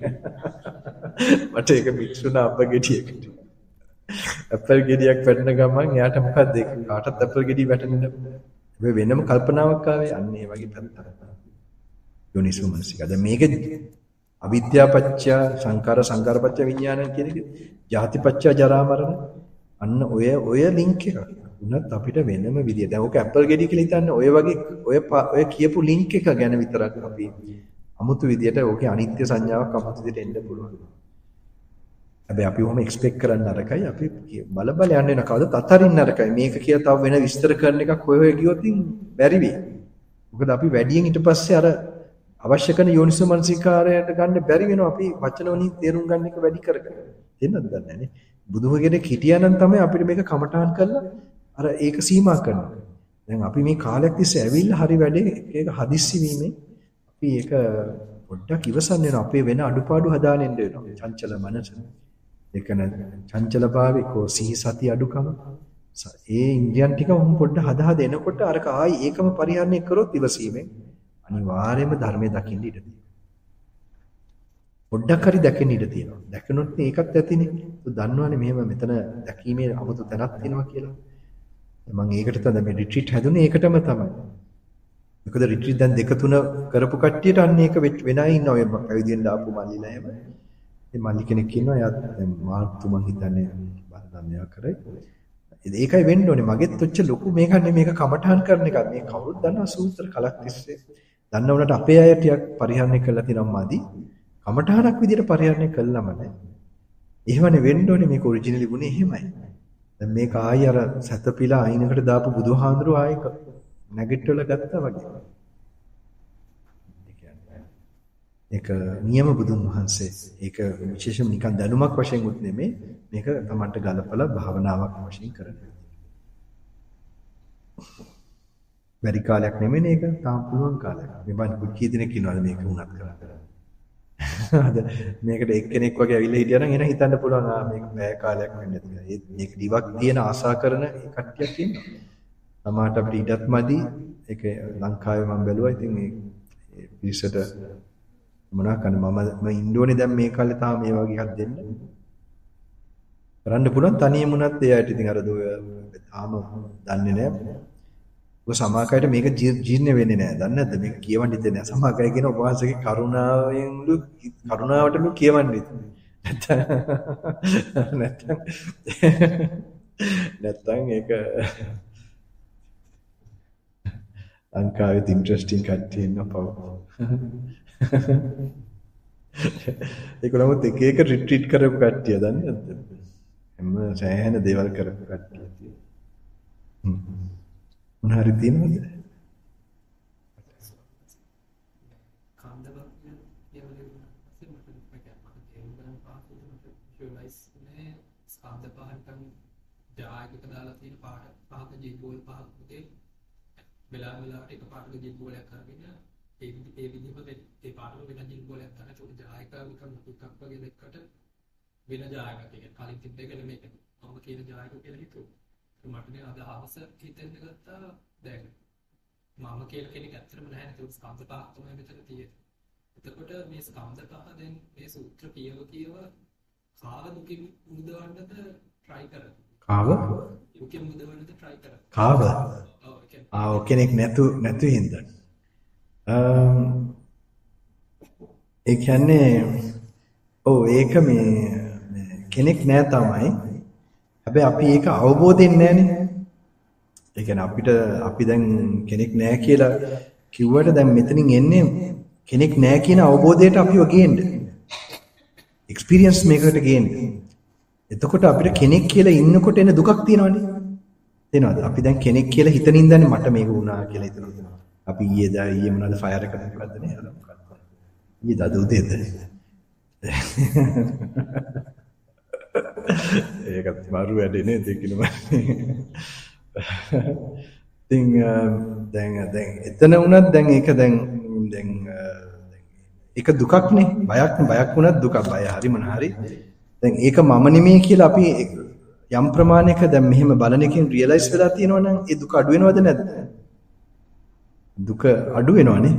මට ඒක මික්ස් වුණා අඹ ගෙඩියකට අපල් ගෙඩියක් වැටෙන ගමන් එයාට මොකක්ද ඒක කාටත් අපල් ගෙඩිය වැටෙන්න මේ වෙනම කල්පනාවක් ආවේ අන්න ඒ වගේ පැත්තක් යෝනිසෝමනසික. දැන් මේක අවිද්‍යාපච්චය සංකාර සංකාරපච්චය විඥාන කියන එක ජාතිපච්චය ජරා මරණ අන්න ඔය ඔය ලින්ක් එක උනත් අපිට වෙනම විදිය. දැන් ඔක ඇපල් ගෙඩිය කියලා හිතන්න ඔය වගේ ඔය ඔය කියපු ලින්ක් එක ගැන විතරක් අපි අමුතු විදියට ඕකේ අනිත්‍ය සංඥාවක් අමුතු විදියට එන්න පුළුවන්. හැබැයි අපි ඔහොම එක්ස්පෙක්ට් කරන්න නරකයි. අපි බල බල යන්න වෙන කවදාවත් අතරින් නරකයි. මේක කියලා තව වෙන විස්තර කරන එකක් හොය හොය ගියොත් බැරි වෙයි. මොකද අපි වැඩියෙන් ඊට පස්සේ අර අවශ්‍ය කරන යෝනිසෝමනසිකාරයට ගන්න බැරි වෙනවා. අපි වචන වලින් තේරුම් ගන්න එක වැඩි කරගෙන. එන්නත් දන්නේ නැහැ. බුදුහගෙනෙක් හිටියානම් තමයි අපිට මේක කමඨාන් කරලා අර ඒක සීමා කරනවා. දැන් අපි මේ කාලයක් තිස්සේ ඇවිල්ලා හරි වැඩේ ඒක හදිස්සි වීමෙන් අපි ඒක පොඩ්ඩක් ඉවසන්න වෙනවා. අපේ වෙන අඩුපාඩු හදාගෙන ඉන්න වෙනවා. චංචල මනස. ඒක න චංචලභාවිකෝ සිහි සති අඩුකම. ඒ ඉන්ද්‍රියන් ටික උන් පොඩ්ඩ හදා හද එනකොට අරක ආයි ඒකම පරිහරණය කරොත් ඉවසීමෙන් අනිවාර්යයෙන්ම ධර්මයේ දකින්න ඉඩ තියෙනවා. පොඩ්ඩක් හරි දැකෙන්න ඉඩ තියෙනවා. දැකනොත් ඒකත් ඇතිනේ. þú දන්නවනේ මෙහෙම මෙතන දැකීමේ 아무තු තැනක් තියෙනවා කියලා. මම ඒකට තමයි මේ රිට්‍රීට් හැදුනේ ඒකටම තමයි. මොකද රිට්‍රීට් දැන් දෙක තුන කරපු කට්ටියට අන්න ඒක වෙනයි ඉන්නවා. ඔය පැවිදෙන් ආපු මල්ලිලා එහෙම. මේ මල්ලි කෙනෙක් ඉන්නවා. එයා දැන් මාත් මං හිතන්නේ බන්ධනය කරේ. ඒකයි වෙන්න ඕනේ. මගෙත් ඔච්ච ලොකු මේක නෙමෙයි මේක කමඨාන් කරන එකක්. මේ කවුරුත් දන්නවා සූත්‍ර කලක් තිස්සේ. දන්නවනට අපේ අය ටිකක් පරිහරණය කරලා තියෙනවා මාදි. කමඨානක් විදියට පරිහරණය කළාම නෑ. එහෙමනේ වෙන්න ඕනේ. මේක ඔරිජිනලි වුණේ එහෙමයි. දැන් මේක ආයි අර සතපිලා අයිනකට දාපු බුදුහාඳුරු ආයි නැගිටවල ගත්තා වගේ. ඒ කියන්නේ ඒක නියම බුදුන් වහන්සේ. ඒක විශේෂම නිකන් දැනුමක් වශයෙන් උත් නෙමෙයි. මේක තමන්ට ගලපලා භාවනාවක් වශයෙන් කරනවා. වැඩි කාලයක් නෙමෙයි මේක. තාම පුළුවන් කාලයක්. මේ බන් කී දිනක් ඉන්නවද මේක වුණත් කරන්න. අද මේකට එක්කෙනෙක් වගේ ඇවිල්ලා හිටියා නම් එන හිතන්න පුළුවන් ආ මේක බෑ කාලයක් වෙන්නේ නැති කියලා. මේක දිවක් තියෙන ආසා කරන කට්ටියක් ඉන්නවා. සමහරට අපිට ඊටත් මදි. ඒක ලංකාවේ මම බැලුවා. ඉතින් මේ පිරිසට මොනවා කරන්න මම මම ඉන්ඩෝනේ දැන් මේ කාලේ තාම මේ වගේ එකක් දෙන්න. කරන්න පුළුවන් තනියම උනත් එයාට ඉතින් අර දොය තාම දන්නේ නැහැ. ඔය සමාකයට මේක ජීර්ණ වෙන්නේ නැහැ. දන්නේ නැද්ද? මේක කියවන්න ඉතින් නැහැ. සමාකය කියන ඔබ වහන්සේගේ කරුණාවෙන්ලු කරුණාවටලු කියවන්න ඉතින්. නැත්තම් නැත්තම් නැත්තම් ඒක ලංකාවේ ඉන්ටරෙස්ටිං කට්ටිය ඉන්නවා පව. ඒකලම එක එක රිට්‍රීට් කරපු කට්ටිය දන්නේ නැද්ද? හැම සෑහෙන දේවල් කරපු කට්ටිය තියෙනවා. මොනවාරි තියෙනවද? කාන්දවක් කියවලු පස්සේ මට මට තේරුම් ගන්න පාසුද මට විෂුවලයිස් නේ ස්කන්ධ පහටම ජායකට දාලා තියෙන පාට පහක ජීවෝල් පහක පුතේ වෙලා වෙලාවට එක පාටක ජීවෝලයක් කරගෙන ඒ ඒ විදිහම ඒ පාටක වෙන ජීවෝලයක් ගන්න චෝට ජායක විකම් ටිකක් වගේ දෙකට වෙන ජායකක් කියන්නේ කලින් තිබ්බ එක නෙමෙයි මම කියන ජායක කියලා හිතුවා. මට නේ අද හවස හිතෙන්න ගත්තා දැන් මම කියලා කෙනෙක් ඇත්තටම නැහැ නේද ස්කන්ධ පහ තමයි මෙතන තියෙන්නේ. එතකොට මේ ස්කන්ධ පහ දැන් මේ සූත්‍ර කියව කියව කාව දුකින් මුදවන්නද try කරා. කාව? දුකින් මුදවන්නද try කරා. කාව? ආ ඔය කෙනෙක් නැතු නැතු හින්දා. අම් ඒ කියන්නේ ඔව් ඒක මේ කෙනෙක් නෑ තමයි. හැබැයි අපි ඒක අවබෝධයෙන් නෑනේ. ඒ කියන්නේ අපිට අපි දැන් කෙනෙක් නෑ කියලා කිව්වට දැන් මෙතනින් එන්නේ කෙනෙක් නෑ කියන අවබෝධයට අපිව ගේන්න. එක්ස්පීරියන්ස් මේකට ගේන්න. එතකොට අපිට කෙනෙක් කියලා ඉන්නකොට එන දුකක් තියෙනවනේ. තේනවද? අපි දැන් කෙනෙක් කියලා හිතන ඉඳන්නේ මට මේක වුණා කියලා හිතනවා. අපි ඊයේ දා ඊයේ මොනවද ෆයර් එකකට මොකද්ද නේ අර මොකක්ද? ඊයේ දා උදේද? ඒකත් මාරු වැඩේ නේද කියනවා. ඉතින් දැන් දැන් එතන වුණත් දැන් ඒක දැන් දැන් ඒක දුකක් නේ. බයක් බයක් වුණත් දුකක්. බය හරි මොන හරි. දැන් ඒක මම නෙමෙයි කියලා අපි යම් ප්‍රමාණයක දැන් මෙහෙම බලන එකෙන් රියලයිස් වෙලා තියෙනවා නම් ඒ දුක අඩු වෙනවද නැද්ද? දුක අඩු වෙනවනේ.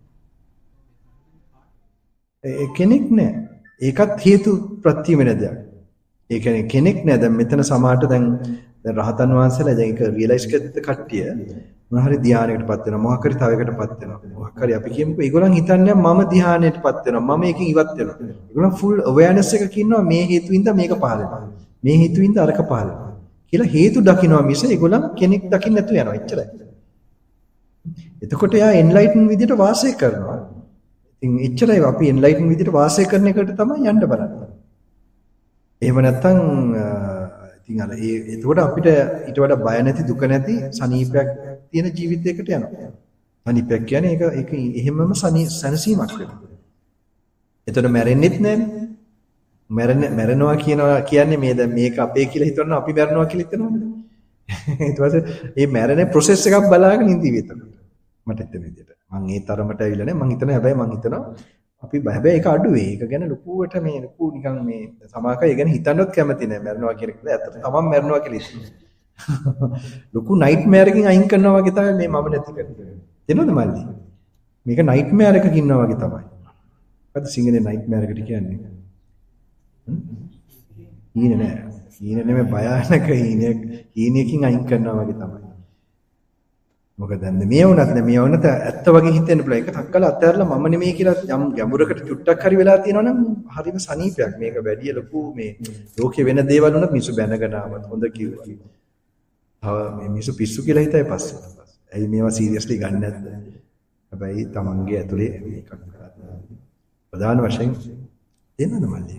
ඒ කෙනෙක් නෑ. ඒකත් හේතු ප්‍රත්‍ය වෙන දෙයක්. ඒ කියන්නේ කෙනෙක් නෑ. දැන් මෙතන සමහරට දැන් දැන් රහතන් වහන්සේලා දැන් ඒක රියලයිස් කරද්දී කට්ටිය මොන හරි ධානයකටපත් වෙනවා. මොකක් හරි තව එකටපත් වෙනවා. මොකක් හරි අපි කියමුකෝ ඒගොල්ලන් හිතන්නේ මම ධානයටපත් වෙනවා. මම ඒකෙන් ඉවත් වෙනවා. ඒගොල්ලන් ෆුල් අවයර්නස් එකක ඉන්නවා මේ හේතුවින්ද මේක පහළ වෙනවා. මේ හේතුවින්ද අරක පහළ වෙනවා. කියලා හේතු දකින්නවා මිස ඒගොල්ලන් කෙනෙක් දකින්න නැතුව යනවා. එච්චරයි. එතකොට එයා එන්ලයිටන් විදිහට වාසය කරනවා. ඉතින් එච්චරයි අපි එන්ලයිටන් විදිහට වාසය කරන එකට තමයි යන්න බලන්නේ. එහෙම නැත්නම් ඉතින් අර ඒ එතකොට අපිට ඊට වඩා බය නැති දුක නැති සනීපයක් තියෙන ජීවිතයකට යනවා. සනීපයක් කියන්නේ ඒක ඒක එහෙමම සනසීමක් වෙනවා. එතකොට මැරෙන්නෙත් නැහැනේ. මැරෙන මැරෙනවා කියනවා කියන්නේ මේ දැන් මේක අපේ කියලා හිතනවා අපි මැරෙනවා කියලා හිතනවද? ඊට පස්සේ මේ මැරෙන process එකක් බලාගෙන ඉඳීවි එතකොට. මට හිතෙන විදිහට. මම ඒ තරමට ඇවිල්ලා නැහැ. මම හිතනවා හැබැයි මම හිතනවා අපි හැබැයි ඒක අඩුවේ. ඒක ගැන ලොකුවට මේ ලොකු නිකන් මේ සමාකය ගැන හිතන්නවත් කැමති නැහැ. මැරෙනවා කියන එක. ඇත්තට තමන් මැරෙනවා කියලා හිතනවා. ලොකු නයිට්මෙයාර් එකකින් අයින් කරනවා වගේ තමයි මේ මම නැති කරන්නේ. තේරෙනවද මල්ලි? මේක නයිට්මෙයාර් එකක ඉන්නවා වගේ තමයි. මොකද සිංහලේ නයිට්මෙයාර් එකට කියන්නේ? හීන නෑ. හීන නෙමෙයි භයානක හීනයක්. හීනයකින් අයින් කරනවා වගේ තමයි. මොකද දැන් මේ වුණත් නෑ මේ වුණත් ඇත්ත වගේ හිතෙන්න පුළුවන්. ඒක තක්කලා අතහැරලා මම නෙමෙයි කියලා යම් ගැඹුරකට චුට්ටක් හරි වෙලා තියෙනවනම් හරිම සනීපයක්. මේක වැඩි ලොකු මේ ලෝකේ වෙන දේවල් වුණත් මිසු බැනගෙන ආවත් හොඳ කිව්වා. තව මේ මිසු පිස්සු කියලා හිතයි පස්සේ. ඇයි මේවා සීරියස්ලි ගන්න නැද්ද? හැබැයි තමන්ගේ ඇතුලේ මේකක් ප්‍රධාන වශයෙන් දෙන්නද මල්ලි?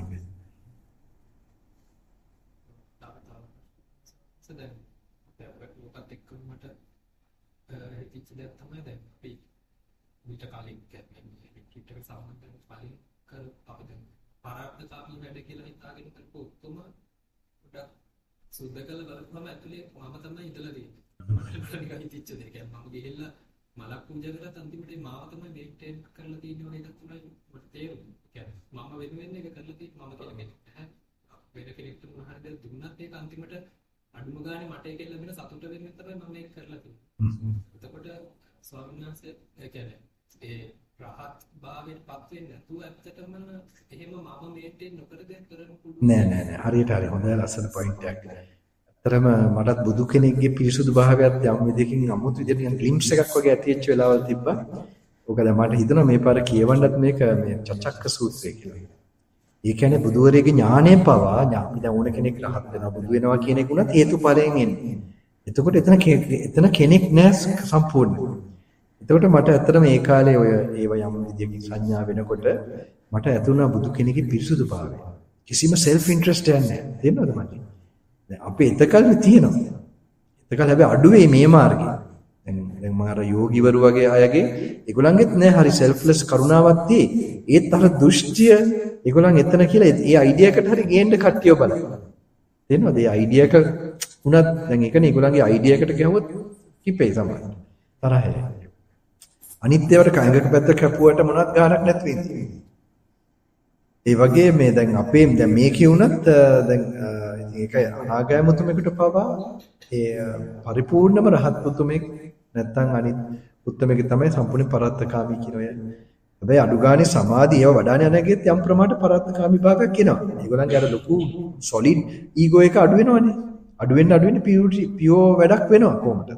දෙයක් තමයි දැන් අපි ඊට කලින් කියන්නේ රිට්‍රීට් එක සම්බන්ධව කලින් කර අපි දැන් පරාර්ථකාමී වැඩ කියලා හිතාගෙන කරපු උතුම උඩ සුද්ධ කළ බලපෑම ඇතුලේ මම තමයි ඉඳලා තියෙන්නේ. මට නිකන් හිතෙච්ච දෙයක්. මම ගිහිල්ලා මලක් පූජා කරලා අන්තිමට මාව තමයි මේන්ටේන් කරලා තියෙන්නේ වගේ එකක් තමයි මට තේරුනේ. කියන්නේ මම වෙනුවෙන් එක කරලා තියෙන්නේ මම කියලා මෙන්න. වෙන කෙනෙක්ට මොනවා හරි දුන්නත් ඒක අන්තිමට අඩුම ගානේ මට ඒක ලැබෙන සතුට වෙනුවෙන් තමයි මම මේක කරලා තියෙන්නේ. එතකොට ස්වාමීන් වහන්සේ ඒ කියන්නේ ඒ රහත් භාවයට පත් වෙන්නේ නැතුව ඇත්තටම එහෙම මම මේටෙන් නොකර දෙයක් කරන්න පුළුවන් නෑ නෑ නෑ හරියට හරි හොඳ ලස්සන පොයින්ට් එකක්. ඇත්තටම මටත් බුදු කෙනෙක්ගේ පිරිසුදු භාවයත් යම් විදිහකින් අමුතු විදිහකින් ග්ලිම්ස් එකක් වගේ ඇතිවෙච්ච වෙලාවල් තිබ්බා. ඕක දැන් මට හිතෙනවා මේ පාර කියවන්නත් මේක මේ චචක්ක සූත්‍රය කියලා. ඒ කියන්නේ බුදුවරයෙකුගේ ඥාණය පවා ඥාපි දැන් ඕන කෙනෙක් රහත් වෙනවා බුදු වෙනවා කියන එක උනත් හේතුඵලයෙන් එන්නේ. එතකොට එතන එතන කෙනෙක් නෑ සම්පූර්ණ. එතකොට මට ඇත්තටම ඒ කාලේ ඔය ඒව යම් විදියකින් සංඥා වෙනකොට මට ඇතුණා බුදු කෙනෙක්ගේ පිරිසුදු භාවය. කිසිම self interest එකක් නැහැ. තේරෙනවද මට? දැන් අපි එතකල්ම තියෙනවා. එතකල් හැබැයි අඩුවේ මේ මාර්ගේ. දැන් දැන් මම අර යෝගිවරු වගේ අයගේ ඒගොල්ලන්ගෙත් නෑ හරි selfless කරුණාවක් tie. ඒත් අර දුෂ්ටිය ඒගොල්ලන් එතන කියලා ඒ අයිඩියා එකට හරි ගේන්න කට්ටිය බලන්න. තේරෙනවද? ඒ අයිඩියා එක උනත් දැන් ඒකනේ ඒගොල්ලන්ගේ අයිඩියා එකට ගහුවොත් කිපේ තමයි. තරහේ. අනිත් ඒවාට කංගක පැත්ත කැපුවට මොනවත් ගානක් නැති වෙන්නේ. ඒ වගේ මේ දැන් අපේ දැන් මේකේ උනත් දැන් ඒක අනාගය මුතුමෙකුට පවා ඒ පරිපූර්ණම රහත් මුතුමෙක් නැත්තම් අනිත් උත්තමෙක් තමයි සම්පූර්ණ පරත්තකාමී කියන අය. හැබැයි අඩු ගානේ සමාධිය ඒවා වඩාන යනගෙත් යම් ප්‍රමාණයට පරත්තකාමී භාගයක් එනවා. ඒගොල්ලන්ගේ අර ලොකු solid ego එක අඩු වෙනවනේ. අඩු වෙන්න අඩු වෙන්න pure pure වැඩක් වෙනවා කොහොමද?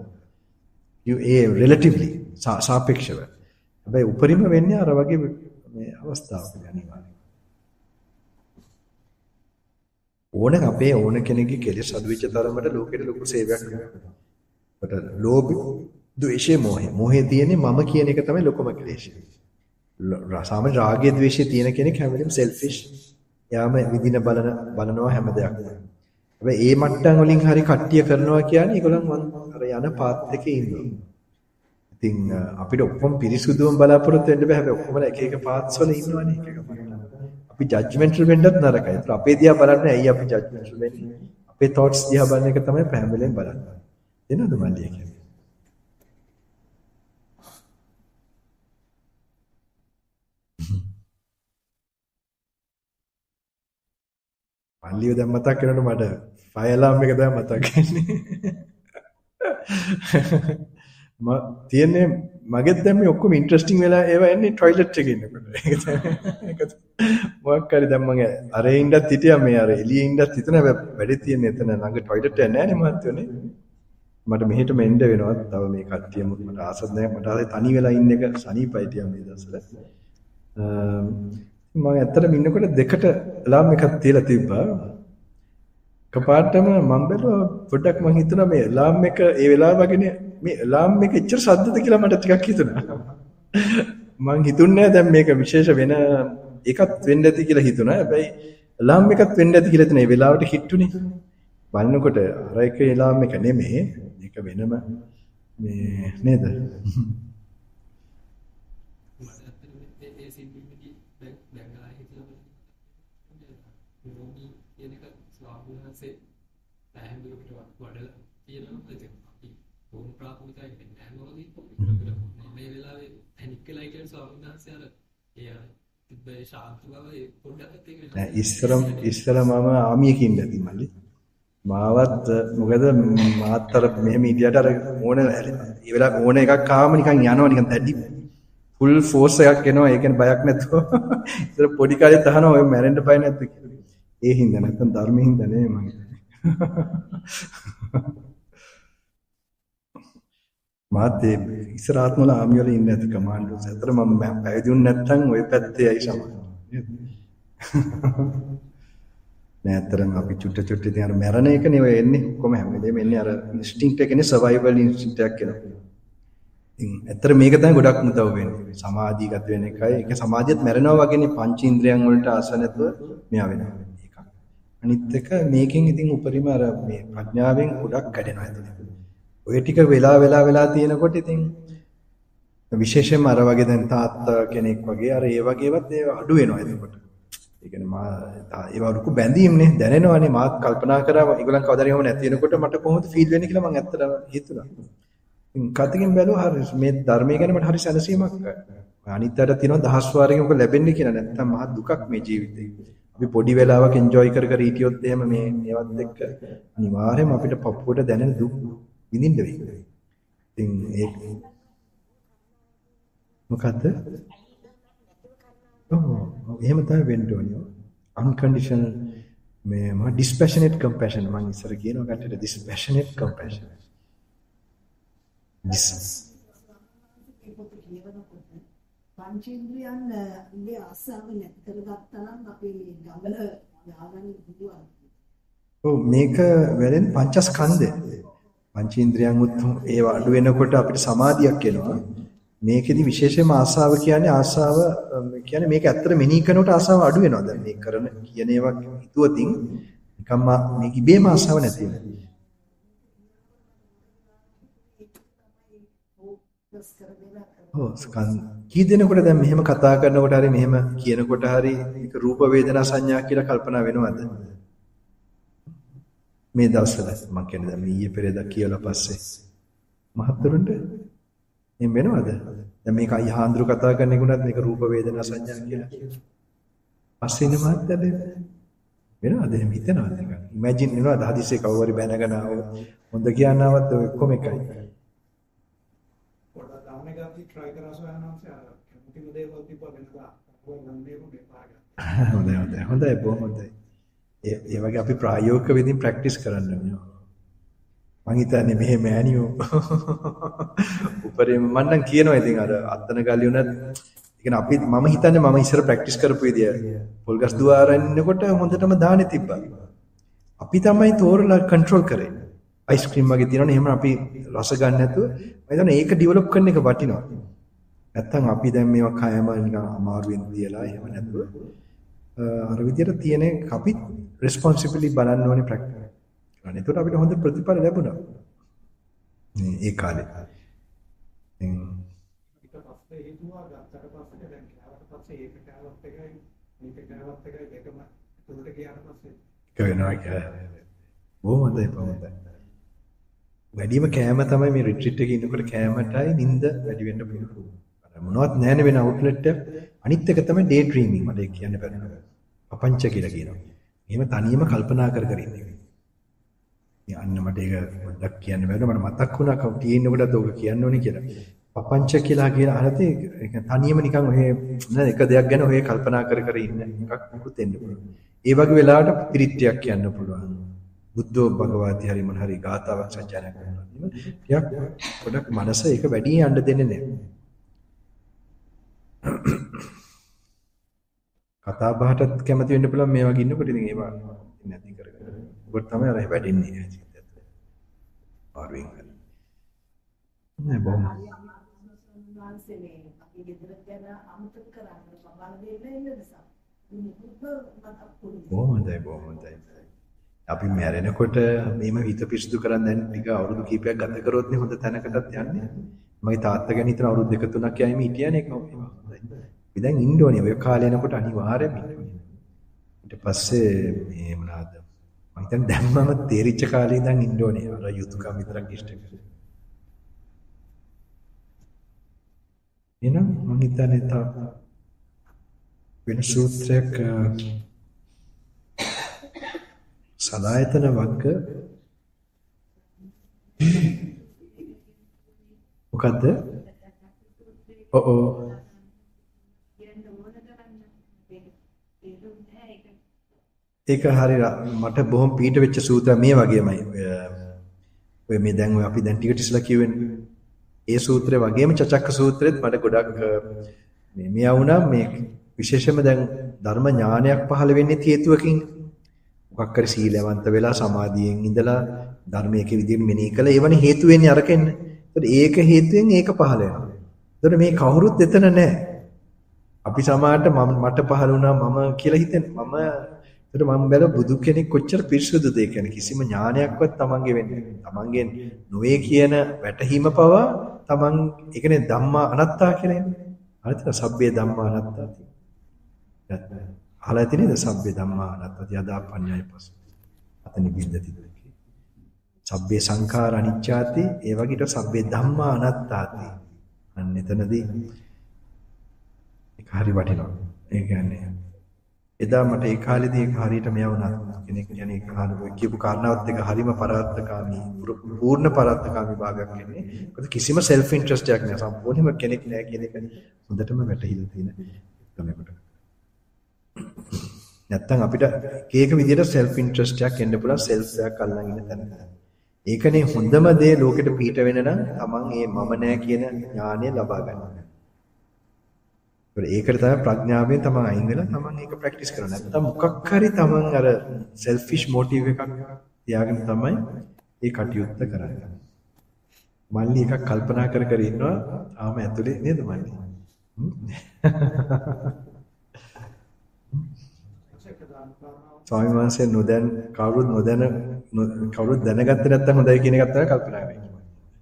ඒ relatively සාපේක්ෂව. හැබැයි උපරිම වෙන්නේ අර වගේ මේ අවස්ථාවක අනිවාර්යයෙන්. ඕන අපේ ඕන කෙනෙක්ගේ කෙලෙස් අඩු වෙච්ච තරමට ලෝකෙට ලොකු සේවයක් කරනවා. කොට ලෝභ, ද්වේෂය, මෝහය. මෝහය තියෙන්නේ මම කියන එක තමයි ලොකම ක්ලේශය. සාමාන්‍ය රාගය, ද්වේෂය තියෙන කෙනෙක් හැම වෙලෙම selfish. යාම විදින බලන බලනවා හැම දෙයක්ම. හැබැයි ඒ මට්ටම් වලින් හරි කට්ටිය කරනවා කියන්නේ ඒගොල්ලන් අර යන පාත් එකේ ඉන්නවා. ඉතින් අපිට ඔක්කොම පිරිසුදුවම බලාපොරොත්තු වෙන්න බෑ. හැබැයි ඔක්කොම එක එක පාත්ස් වල ඉන්නවනේ එක එක මට්ටම්. අපි ජජ්මන්ටල් වෙන්නත් නරකයි. ඒත් අපේ දිහා බලන්නේ ඇයි අපි ජජ්මන්ටල් වෙන්නේ? අපේ thoughts දිහා බලන එක තමයි හැම වෙලෙම බලන්නේ. එනවද මල්ලිය කියන්නේ? මල්ලිය දැන් මතක් කරනකොට මට ෆයර් අලාර්ම් එක දැන් මතක් වෙන්නේ. ම තියන්නේ මගෙත් දැන් මේ ඔක්කොම ඉන්ටරෙස්ටිං වෙලා ඒවා එන්නේ টয়ලට් එකේ ඉන්නකොට. ඒක තමයි. මොකක් හරි දැන් මම අරේ ඉඳත් හිටියා මේ අර එළියේ ඉඳත් හිතන වැඩේ තියෙන්නේ එතන ළඟ টয়ලට් එකක් නැහැ නේ මහත්තයෝනේ. මට මෙහෙටම එන්න වෙනවා. තව මේ කට්ටිය මට ආසත් නැහැ. මට ආයේ තනි වෙලා ඉන්න එක සනීපයි තියා මේ දවස්වල. මම ඇත්තටම ඉන්නකොට දෙකට අලාර්ම් එකක් තියලා තිබ්බා. කපාටම මම බැලුවා පොඩ්ඩක් මම හිතුණා මේ අලාර්ම් එක ඒ වෙලාව වගේනේ මේ අලාර්ම් එක එච්චර ශබ්දද කියලා මට ටිකක් හිතුණා. මම හිතුන්නේ දැන් මේක විශේෂ වෙන එකක් වෙන්න ඇති කියලා හිතුණා. හැබැයි අලාර්ම් එකක් වෙන්න ඇති කියලා හිතුණා. ඒ වෙලාවට හිටුනේ. බලනකොට අර එක අලාර්ම් එක නෙමෙයි. ඒක වෙනම මේ නේද? ඉස්සර ඉස්සර මම ආමියකින් ඉඳි මල්ලි මාවත් මොකද මාත්තර මෙහෙම ඉදියට අර ඕන ඒ වෙලාව ඕන එකක් ආවම නිකන් යනවා නිකන් දැඩි ෆුල් ෆෝස් එකක් එනවා ඒ කියන්නේ බයක් නැතුව ඉතල පොඩි කාලේ තහනවා ඔය මැරෙන්න බය නැද්ද කියලා ඒ හින්දා නැත්නම් ධර්මෙ හින්දා නෙමෙයි මම මාත් ඉස්සර ආත්ම වල ආමිය වල ඉන්නේ නැති කමාන්ඩෝස් අතර මම පැවිදුන් නැත්නම් ওই පැත්තේ අය සමාන නෑ අතරම අපි චුට්ට චුට්ට ඉතින් අර මැරණ එකනේ ඔය එන්නේ කොහොම හැම වෙලේම එන්නේ අර ඉන්ස්ටින්ක්ට් එකනේ සර්වයිවල් ඉන්ස්ටින්ක්ට් එකක් එනවා ඉතින් ඇත්තට මේක තමයි ගොඩක් මුතව වෙන්නේ සමාධිගත වෙන එකයි ඒක සමාධියත් මැරෙනවා වගේනේ පංචේන්ද්‍රයන් වලට ආස නැතුව මෙයා වෙනවා එකක් අනිත් එක මේකෙන් ඉතින් උපරිම අර මේ ප්‍රඥාවෙන් ගොඩක් කැඩෙනවා ඇතුලේ ඔය ටික වෙලා වෙලා වෙලා තියෙනකොට ඉතින් විශේෂයෙන්ම අර වගේ දැන් තාත්තා කෙනෙක් වගේ අර ඒ වගේවත් ඒ අඩු වෙනවා එතකොට. ඒ කියන්නේ මා ඒවා ලොකු බැඳීම්නේ දැනෙනවානේ මාත් කල්පනා කරා ඒගොල්ලන් කවදාද එහෙම නැති වෙනකොට මට කොහොමද ෆීල් වෙන්නේ කියලා මම ඇත්තටම හිතුණා. ඉතින් කතකින් බැලුවා හරි මේ ධර්මයේ ගැන මට හරි සැලසීමක් අනිත්‍යයට තියෙනවා දහස් වාරකින් ඔක ලැබෙන්නේ කියලා නැත්තම් මහා දුකක් මේ ජීවිතේ. අපි පොඩි වෙලාවක එන්ජොයි කර කර හිටියොත් එහෙම මේ මේවත් එක්ක අනිවාර්යයෙන්ම අපිට පපුවට දැනෙන දුක් විඳින්න වෙයි. ඉතින් ඒක මොකද්ද? ඔව් එහෙම තමයි වෙන්න ඕනේ. unconditional මේ මා dispassionate compassion මම ඉස්සර කියනවා කටට dispassionate compassion. dis පංචේන්ද්‍රයන් ඉන්නේ ආසාව නැති කරගත්තා නම් අපි ගමන යාගන්න පුළුවන්. ඔව් මේක වෙලෙන් පංචස්කන්ධය. පංචේන්ද්‍රයන් උත් ඒව අඩු වෙනකොට අපිට සමාධියක් එනවා. මේකෙදි විශේෂයෙන්ම ආසාව කියන්නේ ආසාව කියන්නේ මේක ඇත්තට මෙනෙහි කරනකොට ආසාව අඩු වෙනවා. දැන් මේ කරන කියන ඒවා හිතුවතින් නිකම්ම මේක ඉබේම ආසාව නැති වෙනවා. ඔව් ස්කන්ධ කී දෙනකොට දැන් මෙහෙම කතා කරනකොට හරි මෙහෙම කියනකොට හරි ඒක රූප වේදනා සංඥා කියලා කල්පනා වෙනවද? මේ දවස්වල මම කියන්නේ දැන් ඊයේ පෙරේදා කියලා පස්සේ මහත්තුරුන්ට එහෙම වෙනවද? දැන් මේක අය හාඳුරු කතා කරන එකුණත් මේක රූප වේදනා සංඥා කියලා. පස්සේ ඉන්න මහත්තයද වෙනවද? එහෙම හිතනවද නිකන්? ඉමැජින් වෙනවද? හදිස්සියේ කවුරු හරි බැනගෙන ආවොත් හොඳ කියනවත් ඔය ඔක්කොම එකයි. පොඩ්ඩක් දාන්න ගාති try කරලා සොයනවාත් මුටිම දේවල් තිබ්බා වෙනදා. ඔය නම් දේම දෙපාරක්. හොඳයි හොඳයි හොඳයි බොහොම හොඳයි. ඒ ඒ වගේ අපි ප්‍රායෝගික විදිහින් ප්‍රැක්ටිස් කරන්න ඕනේ. මං හිතන්නේ මෙහෙ මෑනියෝ උපරිම මම නම් කියනවා ඉතින් අර අත්තන ගාලි උනත් ඒ කියන්නේ අපි මම හිතන්නේ මම ඉස්සර ප්‍රැක්ටිස් කරපු විදිය පොල්ගස් දුවාරන් ඉන්නකොට හොඳටම දාන්නේ තිබ්බා. අපි තමයි තෝරලා කන්ට්‍රෝල් කරේ. අයිස්ක්‍රීම් වගේ තියෙනවනේ එහෙම අපි රස ගන්න නැතුව මම හිතන්නේ ඒක ඩෙවලොප් කරන එක වටිනවා. නැත්තම් අපි දැන් මේවා කයම නිකන් අමාරුවෙන් තියලා එහෙම නැතුව අර විදියට තියෙන අපි රෙස්පොන්සිබිලි බලන්න ඕනේ අනේ ඒකට අපිට හොඳ ප්‍රතිඵල ලැබුණා. ඒ කාලේ. ඊට පස්සේ හිතුවා ගත්තට පස්සේ දැන් කෑවට පස්සේ ඒක කෑවත් එකයි මේක කෑවත් එකයි දෙකම උඩට ගියාට පස්සේ කේනවා කියලා. බොහොම හොඳයි බොහොමයි. වැඩිම කෑම තමයි මේ රිට්‍රීට් එකේ ඉන්නකොට කෑමටයි නිින්ද වැඩි වෙන්න පුළුවන්. මොනවත් නැහැ වෙන අවුට්ලට් එක. අනිත් එක තමයි ඩේ ඩ්‍රීමින් මට ඒක කියන්න බැහැ. පපංච කියලා කියනවා. එහෙම තනියම කල්පනා කර කර ඉන්නේ. යන්න මට ඒක පොඩ්ඩක් කියන්න බැහැ. මට මතක් වුණා කවුටි ඉන්නකොටත් ඔක කියන්න ඕනේ කියලා. පපංච කියලා කියන අරතේ ඒක තනියම නිකන් ඔය එක දෙයක් ගැන ඔය කල්පනා කර කර ඉන්න එකක් මොකුත් වෙන්න පුළුවන්. ඒ වගේ වෙලාවට පිරිත්‍යක් කියන්න පුළුවන්. බුද්ධෝ භගවති හරි මොන හරි ගාතාවක් සජ්ජායනා කරනවා. ටිකක් පොඩක් මනස ඒක වැඩි යන්න දෙන්නේ නැහැ. කතා බහටත් කැමති වෙන්න පුළුවන් මේ වගේ ඉන්නකොට ඉතින් ඒවා නැති කරගන්න. ඔකට තමයි අර වැඩින්නේ ඇත්තට. ආරුවෙන් කරන්නේ. නෑ බොහොම. වාන්සේ මේ අපි ගෙදර යන අමතක කරන්නේ සමාන දෙන්න ඉන්න නිසා. බොහොම හොඳයි බොහොම හොඳයි. අපි මැරෙනකොට මේම හිත පිරිසිදු කරන් දැන් ටික අවුරුදු කිහිපයක් ගත කරොත් නේ හොඳ තැනකටත් යන්නේ. මගේ තාත්තා ගැන හිතන අවුරුදු දෙක තුනක් යයිම හිටියානේ ඒක හොඳයි. අපි දැන් ඉන්න ඕනේ ඔය කාලේ යනකොට අනිවාර්යයෙන්ම ඉන්න ඕනේ. ඊට පස්සේ මේ මොනවාද? මම හිතන්නේ දැන් මම තේරිච්ච කාලේ ඉඳන් ඉන්න ඕනේ. අර යුතුයකම් විතරක් ඉෂ්ට කරලා. එහෙනම් මම හිතන්නේ තා වෙන සූත්‍රයක් සලායතන වර්ග මොකද්ද? ඔව් ඔව් ඒක හරි මට බොහොම පීඩ වෙච්ච සූත්‍ර මේ වගේමයි. ඔය මේ දැන් ඔය අපි දැන් ටික ටිකලා කියවෙන්නේ. ඒ සූත්‍රය වගේම චචක්ක සූත්‍රෙත් මට ගොඩක් මේ මියා වුණා මේ විශේෂයෙන්ම දැන් ධර්ම ඥානයක් පහළ වෙන්නේ හේතුවකින්. මොකක් හරි සීලවන්ත වෙලා සමාධියෙන් ඉඳලා ධර්මයේ විදිහට මෙනෙහි කළා. ඒවනේ හේතු වෙන්නේ අරකෙන්න. ඒක හේතුවෙන් ඒක පහළ වෙනවා. ඒතර මේ කවුරුත් එතන නැහැ. අපි සමාජයට මට පහළ වුණා මම කියලා හිතෙන මම ඒතර මම බැල බුදු කෙනෙක් කොච්චර පිරිසුදුද ඒ කියන්නේ කිසිම ඥානයක්වත් තමන්ගේ වෙන්නේ තමන්ගෙන් නොවේ කියන වැටහීම පවා තමන් ඒ කියන්නේ ධම්මා අනාත්තා කියලා එන්නේ. හරිද? සබ්බේ ධම්මා අනාත්තාති. අහලා ඇති නේද? සබ්බේ ධම්මා අනාත්තාති යදා පඤ්ඤාය පස්ස. අතනි බින්දති දෙකේ. සබ්බේ සංඛාර අනිච්චාති ඒ වගේට සබ්බේ ධම්මා අනාත්තාති. අන්න එතනදී ඒක හරි වටිනවා. ඒ කියන්නේ එදා මට ඒ කාලේදී ඒක හරියට මෙයා වුණා කෙනෙක් කියන්නේ ඒ කාලේ කියපු කාරණාවත් එක හරිම පරාර්ථකාමී පූර්ණ පරාර්ථකාමී භාවයක් එන්නේ. මොකද කිසිම self interest එකක් නෑ. සම්පූර්ණයෙන්ම කෙනෙක් නෑ කියන එක හොඳටම වැටහිලා තියෙන කෙනෙකුට. නැත්තම් අපිට එක එක විදිහට self interest එකක් එන්න පුළුවන් self එකක් අල්ලන් ඉන්න තැන. ඒකනේ හොඳම දේ ලෝකෙට පිට වෙන නම් තමන් මේ මම නෑ කියන ඥානය ලබා ගන්න. ඒකට තමයි ප්‍රඥාවෙන් තමයි අයින් වෙලා තමන් ඒක ප්‍රැක්ටිස් කරන්න. නැත්නම් මොකක් හරි තමන් අර selfish motive එකක් තියාගෙන තමයි මේ කටයුත්ත කරන්නේ. මල්ලි එකක් කල්පනා කර කර ඉන්නවා ආම ඇතුලේ නේද මල්ලි? ස්වාමීන් වහන්සේ නොදැන කවුරුත් නොදැන කවුරුත් දැනගත්තේ නැත්නම් හොඳයි කියන එකක් තමයි කල්පනා කරන්නේ.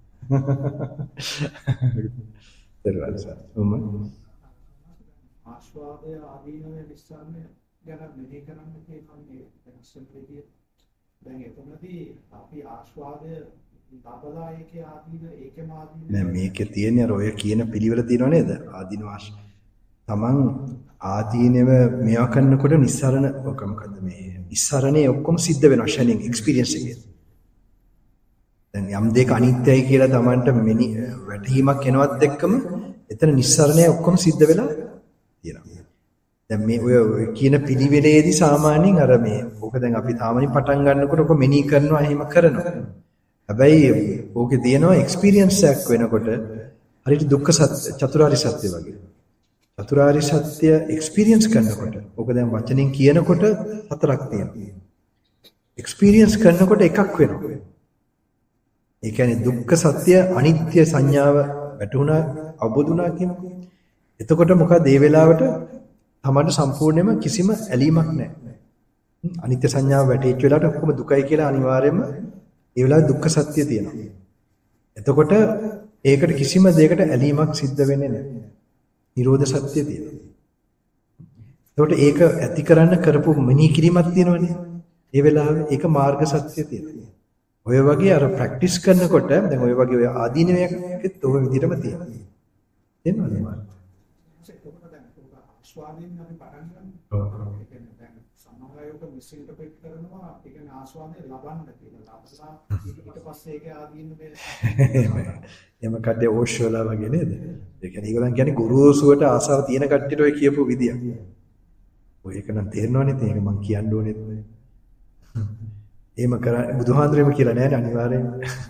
ආස්වාදය ආදීනවේ විශ්වාසය ගැන මෙහි කරන්න කියන්නේ වෙනස්ම විදිය. දැන් එතනදී අපි ආස්වාදය ලබලා ඒකේ ආදීන ඒකම ආදීන නෑ මේකේ තියෙන්නේ අර ඔය කියන පිළිවෙල තියෙනව නේද? ආදීන වාස්. තමන් ආදීනව මෙයා කරනකොට නිස්සරණ ඔක මොකද්ද මේ නිස්සරණේ ඔක්කොම සිද්ධ වෙනවා ෂණින් එක්ස්පීරියන්ස් එකේ. දැන් යම් දෙයක අනිත්‍යයි කියලා තමන්ට මෙනි වැටහීමක් එනවත් එක්කම එතන නිස්සරණේ ඔක්කොම සිද්ධ වෙලා තියෙනවා. දැන් මේ ඔය කියන පිළිවෙලේදී සාමාන්‍යයෙන් අර මේ ඕක දැන් අපි සාමාන්‍යයෙන් පටන් ගන්නකොට ඔක මෙනි කරනවා එහෙම කරනවා. හැබැයි ඕකේ තියෙනවා එක්ස්පීරියන්ස් එකක් වෙනකොට හරියට දුක්ඛ සත්‍ය චතුරාර්ය සත්‍ය වගේ. චතුරාර්ය සත්‍ය එක්ස්පීරියන්ස් කරනකොට ඕක දැන් වචනෙන් කියනකොට හතරක් තියෙනවා. එක්ස්පීරියන්ස් කරනකොට එකක් වෙනවා. ඒ කියන්නේ දුක්ඛ සත්‍ය අනිත්‍ය සංඥාව වැටුණා අවබෝධ වුණා කියනකොට එතකොට මොකද මේ වෙලාවට තමන්ට සම්පූර්ණයෙන්ම කිසිම ඇලීමක් නැහැ. අනිත්‍ය සංඥාව වැටෙච්ච වෙලාවට ඔක්කොම දුකයි කියලා අනිවාර්යයෙන්ම ඒ වෙලාවේ දුක්ඛ සත්‍ය තියෙනවා. එතකොට ඒකට කිසිම දෙයකට ඇලීමක් සිද්ධ වෙන්නේ නැහැ. නිරෝධ සත්‍ය තියෙනවා. එතකොට ඒක ඇති කරන්න කරපු මෙනෙහි කිරීමක් තියෙනවනේ. ඒ වෙලාවේ ඒක මාර්ග සත්‍ය තියෙනවා. ඔය වගේ අර ප්‍රැක්ටිස් කරනකොට දැන් ඔය වගේ ඔය ආදීනවයකත් ඔය විදිහටම තියෙනවා. තේරෙනවද මම? ඒකකට දැන් ආස්වාදයෙන් අපි පටන් ගන්න. ඔව්. ඒ කියන්නේ දැන් සමහරවිට මිස්ඉන්ටර්ප්‍රිට් කරනවා ඒ කියන්නේ ආස්වාදය ලබන්න කියලා. අපසා ඊට පස්සේ ඒක ආදීන මේ එම කඩේ ඕෂෝලා වගේ නේද? ඒ කියන්නේ ඒගොල්ලන් කියන්නේ ගුරුසුවට ආසාව තියෙන කට්ටියට ඔය කියපු විදිය. ඔය එක නම් තේරෙනවනේ ඉතින් ඒක මම කියන්න ඕනෙත් නෑ. එහෙම කරා බුදුහාඳුරේම කියලා නෑනේ අනිවාර්යෙන්.